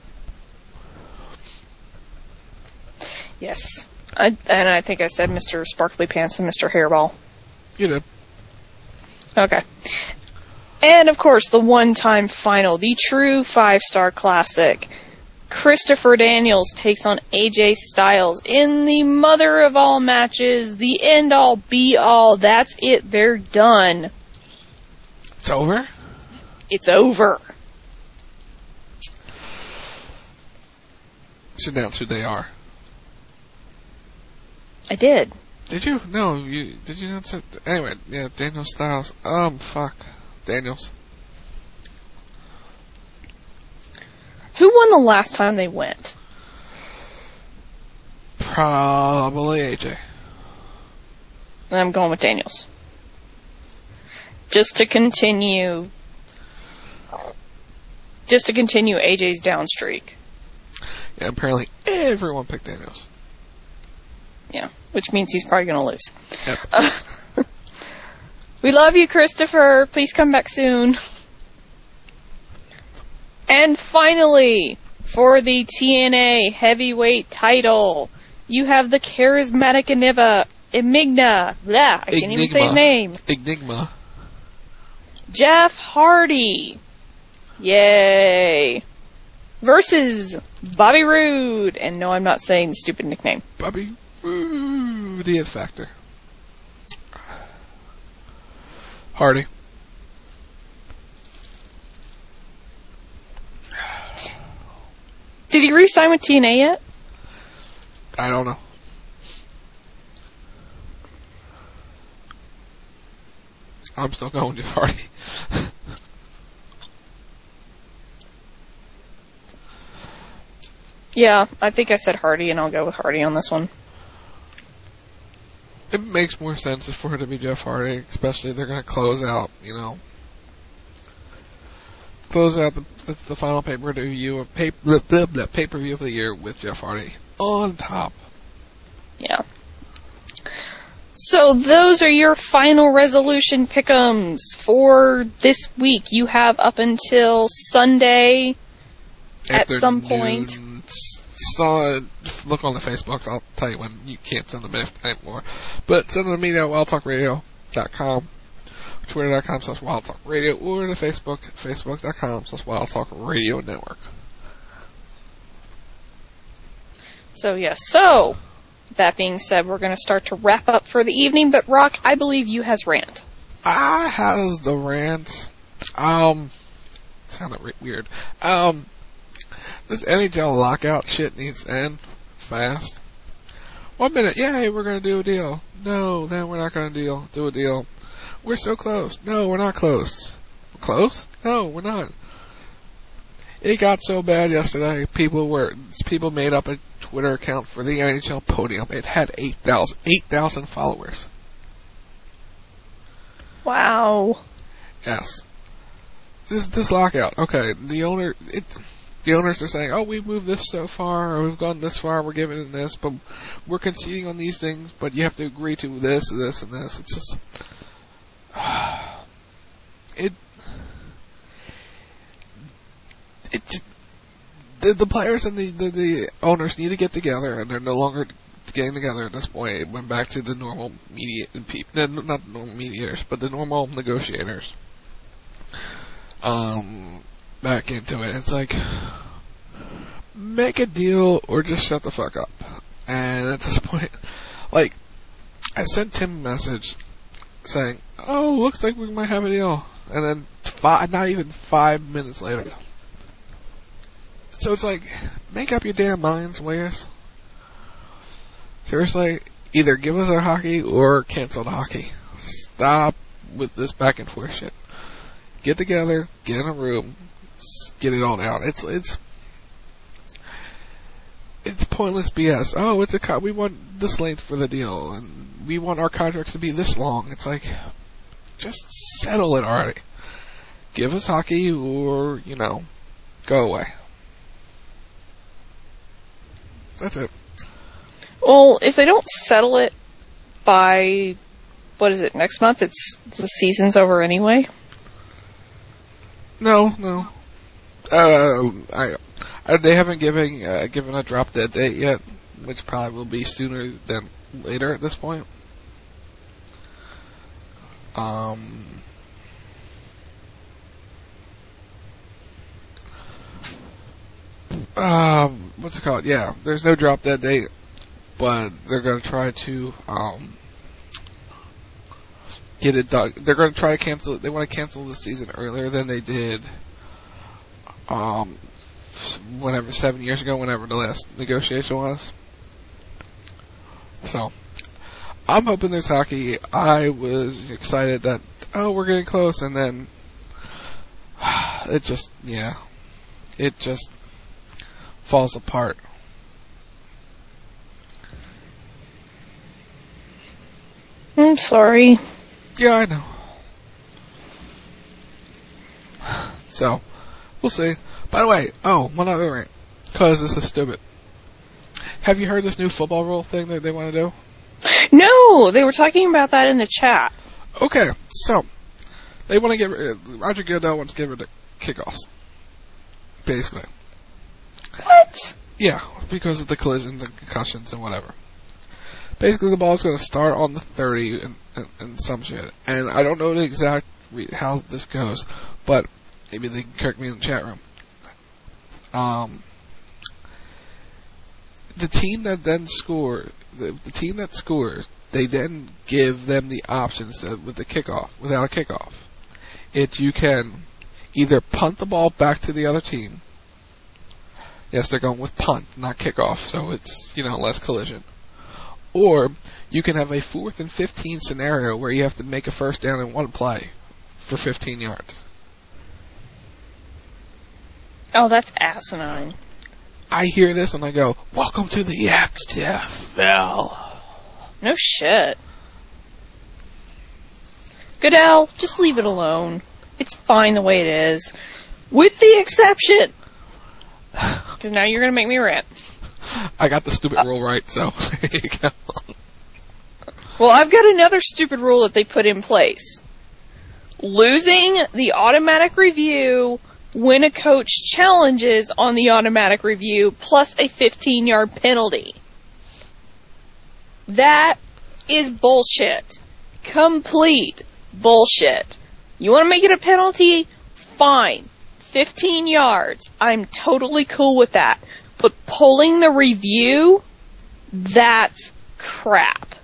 Yes. And I think I said Mr. Sparkly Pants and Mr. Hairball. You did. Okay. And, of course, the one-time final, the true 5-star classic. Christopher Daniels takes on AJ Styles in the mother of all matches, the end-all, be-all. That's it. They're done. It's over? It's over. Should announce who they are. I did. Did you? No, did you not say... Anyway, yeah, Daniels Styles. Fuck. Daniels. Who won the last time they went? Probably AJ. I'm going with Daniels. Just to continue AJ's down streak. Yeah, apparently everyone picked Daniels. Yeah, which means he's probably going to lose. Yep. We love you, Christopher. Please come back soon. And finally, for the TNA heavyweight title, you have the charismatic Enigma. Blah, I can't even say his name. Enigma. Jeff Hardy. Yay. Versus Bobby Roode. And no, I'm not saying the stupid nickname. Bobby Roode, the It Factor. Hardy. Did he re-sign with TNA yet? I don't know. I'm still going Jeff Hardy. Yeah, I think I said Hardy, and I'll go with Hardy on this one. It makes more sense for her to be Jeff Hardy, especially they're going to close out the final pay-per-view of pay-per-view of the year with Jeff Hardy on top. Yeah. So those are your final resolution pick'ems for this week. You have up until Sunday at some point. Look on the Facebooks. I'll tell you when you can't send them anymore. But send them to me at wildtalkradio.com, twitter.com/wildtalkradio, or to Facebook, facebook.com/wildtalkradio network. So, that being said, we're going to start to wrap up for the evening, but Rock, I believe you has rant. I has the rant. Sounded weird. This NHL lockout shit needs to end fast. 1 minute, yay, we're going to do a deal. No, then we're not going to do a deal. We're so close. No, we're not close. We're close? No, we're not. It got so bad yesterday. People made up a Twitter account for the NHL Podium. It had 8,000 followers. Wow. Yes. This lockout. Okay, the owner, The owners are saying, oh, we've moved this so far, or we've gone this far, we're giving it this, but we're conceding on these things, but you have to agree to this, this, and this. It's just... The players and the owners need to get together, and they're no longer getting together at this point. It went back to the normal not the normal mediators, but the normal negotiators. Back into it. It's like, make a deal or just shut the fuck up. And at this point, like, I sent Tim a message saying, oh, looks like we might have a deal. And then not even 5 minutes later. So it's like, make up your damn minds, Wes. Seriously, either give us our hockey or cancel the hockey. Stop with this back and forth shit. Get together, get in a room, get it all down. It's pointless BS. Oh, we want this length for the deal, and we want our contracts to be this long. It's like, just settle it already. Give us hockey or, go away. That's it. Well, if they don't settle it by, what is it, next month? The season's over anyway? No. They haven't given a drop dead date yet, which probably will be sooner than later at this point. What's it called? Yeah, there's no drop dead date, but they're going to try to get it done. They're going to try to cancel it. They want to cancel the season earlier than they did 7 years ago, whenever the last negotiation was. So, I'm hoping there's hockey. I was excited that, we're getting close, and then it just falls apart. I'm sorry. Yeah, I know. So, we'll see. By the way, one other thing, because this is stupid. Have you heard this new football rule thing that they want to do? No, they were talking about that in the chat. Okay, so, they want to Roger Goodell wants to get rid of kickoffs. Basically. What? Yeah, because of the collisions and concussions and whatever. Basically, the ball's going to start on the 30 and some shit. And I don't know the exact how this goes, but maybe they can correct me in the chat room. The team that then scores, the team that scores, they then give them the options with the kickoff, without a kickoff. You can either punt the ball back to the other team. Yes, they're going with punt, not kickoff, so it's, less collision. Or you can have a 4th and 15 scenario where you have to make a first down in one play for 15 yards. Oh, that's asinine. I hear this and I go, welcome to the XFL. No shit. Goodell, just leave it alone. It's fine the way it is. With the exception. Because now you're going to make me rant. I got the stupid rule right, so there you go. Well, I've got another stupid rule that they put in place. Losing the automatic review when a coach challenges on the automatic review, plus a 15-yard penalty. That is bullshit. Complete bullshit. You want to make it a penalty? Fine. 15 yards. I'm totally cool with that. But pulling the review, that's crap.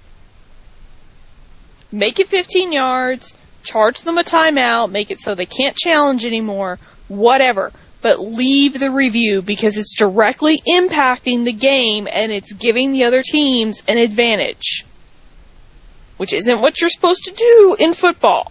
Make it 15 yards, charge them a timeout, make it so they can't challenge anymore, whatever. But leave the review because it's directly impacting the game and it's giving the other teams an advantage. Which isn't what you're supposed to do in football.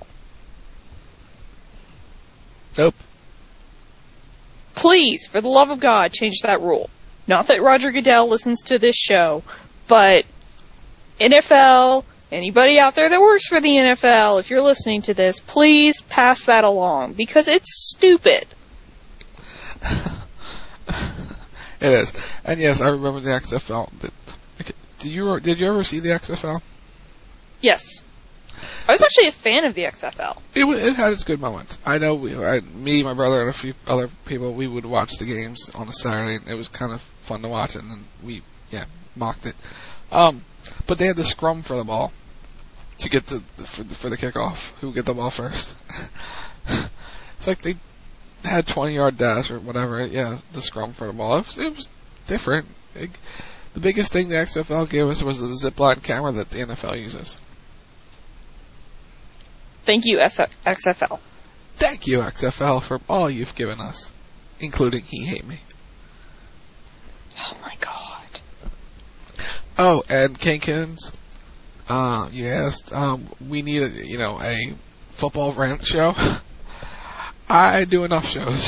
Nope. Please, for the love of God, change that rule. Not that Roger Goodell listens to this show, but NFL, anybody out there that works for the NFL, if you're listening to this, please pass that along, because it's stupid. It is. And yes, I remember the XFL. Did you ever see the XFL? Yes. I was actually a fan of the XFL. It had its good moments. I know me, my brother, and a few other people, we would watch the games on a Saturday, and it was kind of fun to watch, and then we mocked it. But they had the scrum for the ball to get for the kickoff. Who would get the ball first? It's like they had 20-yard dash or whatever. Yeah, the scrum for the ball. It was different. The biggest thing the XFL gave us was the zipline camera that the NFL uses. Thank you, XFL. Thank you, XFL, for all you've given us, including He Hate Me. Oh my God. Oh, and Kinkins, you asked, we need a football rant show. I do enough shows.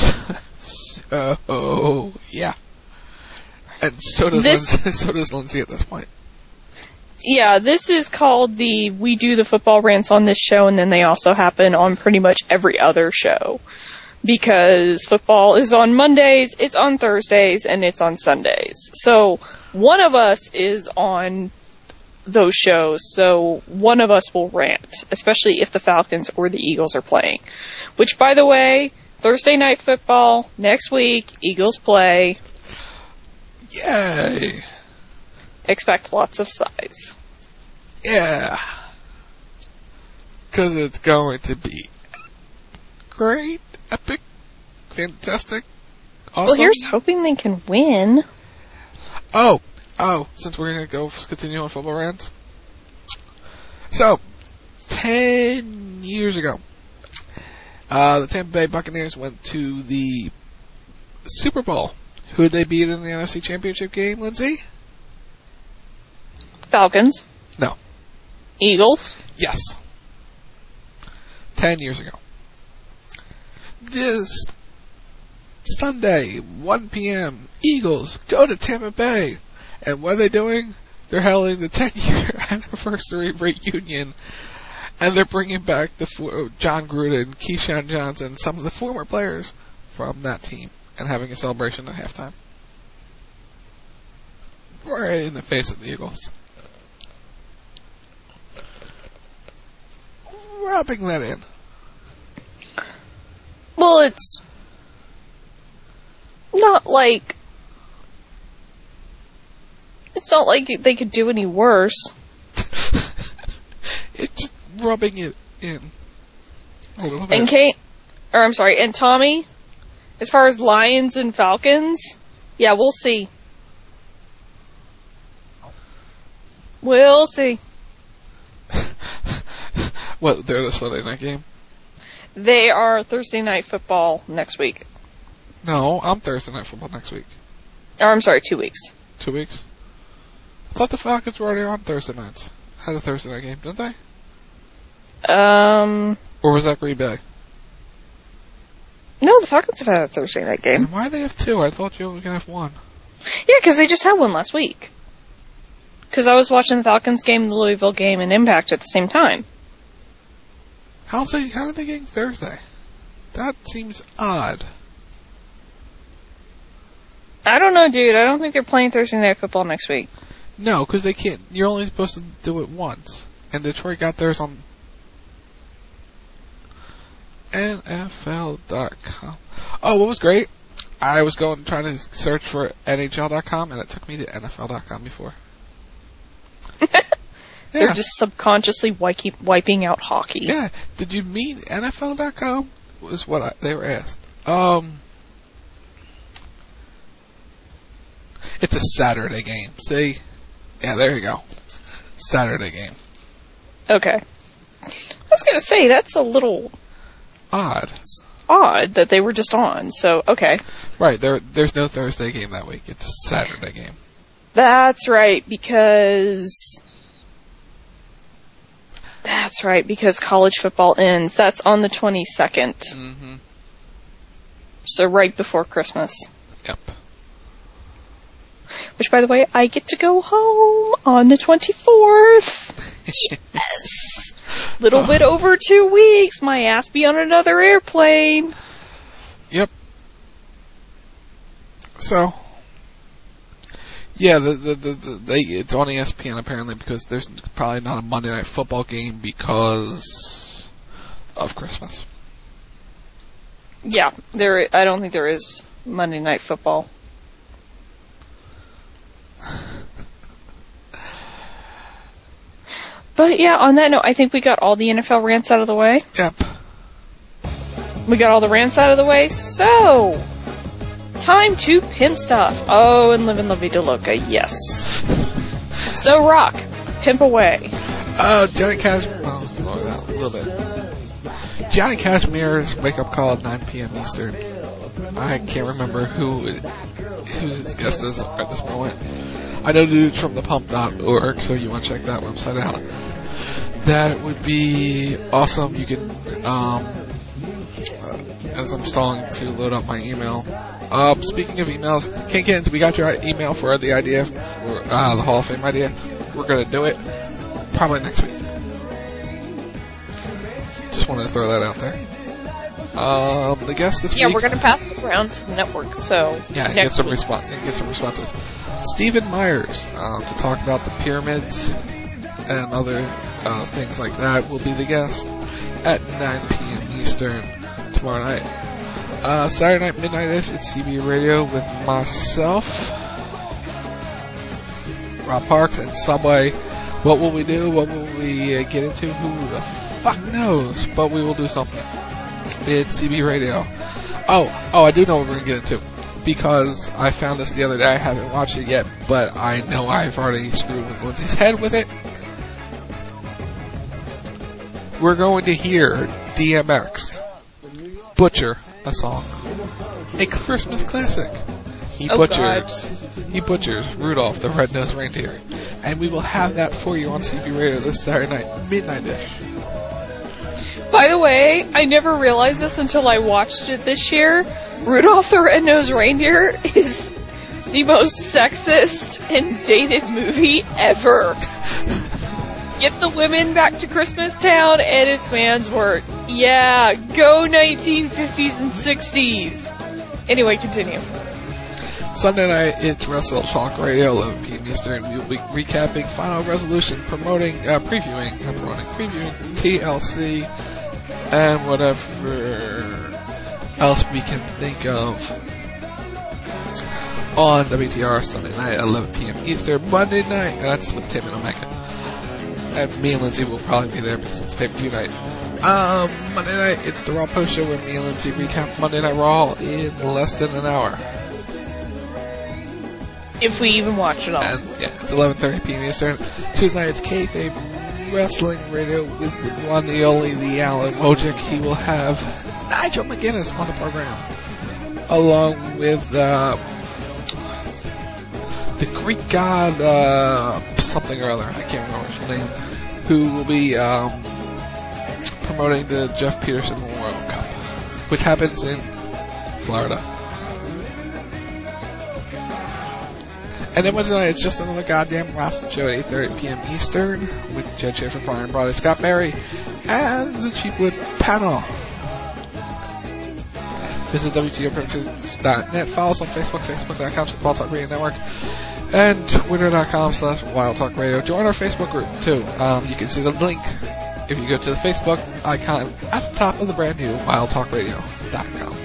So, yeah. And so does Lindsay at this point. Yeah, this is called we do the football rants on this show, and then they also happen on pretty much every other show. Because football is on Mondays, it's on Thursdays, and it's on Sundays. So one of us is on those shows, so one of us will rant, especially if the Falcons or the Eagles are playing. Which, by the way, Thursday Night Football, next week, Eagles play. Yay! Expect lots of sighs. Yeah. Because it's going to be great, epic, fantastic, awesome. Well, here's hoping they can win. Oh, since we're going to continue on football rants. So, 10 years ago, the Tampa Bay Buccaneers went to the Super Bowl. Who did they beat in the NFC Championship game, Lindsay? Falcons. No. Eagles. Yes. 10 years ago. This Sunday, 1 p.m., Eagles go to Tampa Bay. And what are they doing? They're holding the 10-year anniversary reunion. And they're bringing back John Gruden, Keyshawn Johnson, some of the former players from that team, and having a celebration at halftime. Right in the face of the Eagles. Rubbing that in. Well, it's not like they could do any worse. It's just rubbing it in a little bit. And Tommy, as far as Lions and Falcons, yeah, we'll see. We'll see. What, they're the Sunday night game? They are Thursday Night Football next week. No, I'm Thursday Night Football next week. Or, I'm sorry, 2 weeks. 2 weeks? I thought the Falcons were already on Thursday nights. Had a Thursday night game, didn't they? Or was that Green Bay? No, the Falcons have had a Thursday night game. And why do they have two? I thought you only could have one. Yeah, because they just had one last week. Because I was watching the Falcons game, the Louisville game, and Impact at the same time. How are they getting Thursday? That seems odd. I don't know, dude. I don't think they're playing Thursday Night Football next week. No, because they can't. You're only supposed to do it once. And Detroit got theirs on NFL.com. Oh, what was great? I was trying to search for NHL.com, and it took me to NFL.com before. They're just subconsciously wiping out hockey. Yeah. Did you mean NFL.com? Was what they were asked. It's a Saturday game. See? Yeah, there you go. Saturday game. Okay. I was going to say, that's a little odd that they were just on, so, okay. Right, there's no Thursday game that week. It's a Saturday game. That's right, because college football ends. That's on the 22nd. Mm-hmm. So right before Christmas. Yep. Which, by the way, I get to go home on the 24th. Yes! Little bit over 2 weeks. My ass be on another airplane. Yep. So, yeah, it's on ESPN apparently because there's probably not a Monday Night Football game because of Christmas. Yeah, I don't think there is Monday Night Football. But yeah, on that note, I think we got all the NFL rants out of the way. Yep. We got all the rants out of the way, so time to pimp stuff. Oh, and live in La Vida Loca, yes. So, Rock, pimp away. Johnny Cashmere, slow it down a little bit. Johnny Cashmere's wake-up call at 9 p.m. Eastern. I can't remember who his guest is at this moment. I know the dude's from thepump.org, so you want to check that website out. That would be awesome. You can, as I'm stalling to load up my email. Speaking of emails, Kinkins, we got your email for the idea, for the Hall of Fame idea. We're going to do it probably next week. Just wanted to throw that out there. The guest this week. Yeah, we're going to pass it around to the network, so. Yeah, get some responses. Stephen Myers, to talk about the pyramids and other things like that, will be the guest at 9 p.m. Eastern tomorrow night. Saturday night, midnight-ish, it's CB Radio with myself, Rob Parks, and Subway. What will we do? What will we get into? Who the fuck knows? But we will do something. It's CB Radio. Oh, I do know what we're going to get into. Because I found this the other day. I haven't watched it yet, but I know I've already screwed with Lindsay's head with it. We're going to hear DMX butcher a song. A Christmas classic. He butchers Rudolph the Red-Nosed Reindeer. And we will have that for you on CB Radio this Saturday night, midnight-ish. By the way, I never realized this until I watched it this year. Rudolph the Red-Nosed Reindeer is the most sexist and dated movie ever. Get the women back to Christmas Town and it's man's work. Yeah, go 1950s and 60s. Anyway, continue. Sunday night, it's Wrestle Talk Radio, 11 p.m. Eastern. We'll be recapping Final Resolution, previewing TLC, and whatever else we can think of on WTR Sunday night at 11 p.m. Eastern. Monday night, that's with Tim and Omega. And me and Lindsay will probably be there because it's pay-per-view night. Monday night, it's the Raw Post Show where me and Lindsay recap Monday Night Raw in less than an hour. If we even watch it all. And, yeah, it's 11:30 p.m. Eastern. Tuesday night, it's Kayfabe Wrestling Radio with the one, the only, the Alan Wojcik. He will have Nigel McGuinness on the program, along with the Greek god, something or other, I can't remember his name, who will be promoting the Jeff Peterson Memorial Cup, which happens in Florida. And then Wednesday night, it's just another goddamn wrestling show at 8:30 p.m. Eastern with Jed Schaefer, Brian Brody, Scott Berry, and the Cheapwood panel. Visit WTOProductions.net. Follow us on Facebook, facebook.com/Wild Talk Radio Network, and twitter.com/Wild Talk Radio. Join our Facebook group, too. You can see the link if you go to the Facebook icon at the top of the brand new WildTalkRadio.com.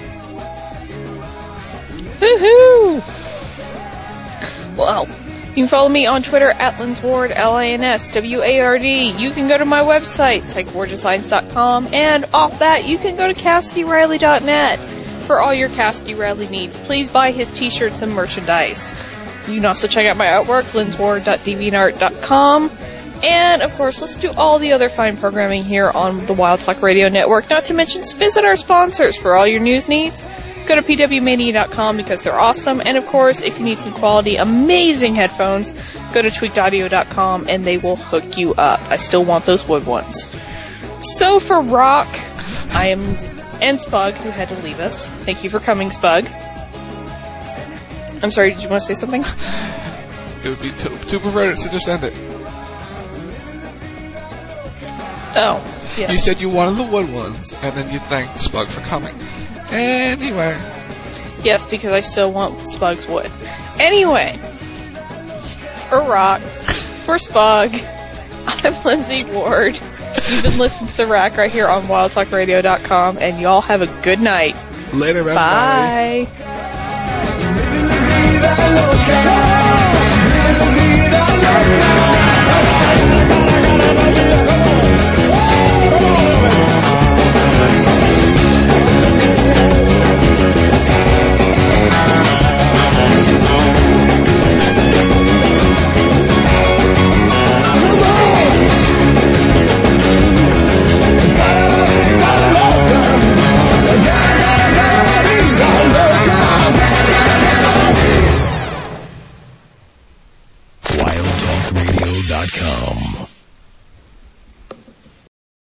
Woohoo! Well, you can follow me on Twitter at Linsward, LINSWARD. You can go to my website, PsychGorgeousLines.com, and off that, you can go to CassidyRiley.net for all your Cassidy Riley needs. Please buy his t-shirts and merchandise. You can also check out my artwork, linsward.deviantart.com. And, of course, listen to all the other fine programming here on the Wild Talk Radio Network. Not to mention, visit our sponsors for all your news needs. Go to pwmania.com because they're awesome. And, of course, if you need some quality, amazing headphones, go to tweakedaudio.com and they will hook you up. I still want those wood ones. So, for Rock, and Spug, who had to leave us. Thank you for coming, Spug. I'm sorry, did you want to say something? It would be too perverted to just end it. Oh, yeah. You said you wanted the wood ones, and then you thanked Spug for coming. Anyway. Yes, because I still want Spug's wood. Anyway, for Rock, for Spug, I'm Lindsay Ward. You've been listening to The Rack right here on WildTalkRadio.com, and y'all have a good night. Later, bye. Bye.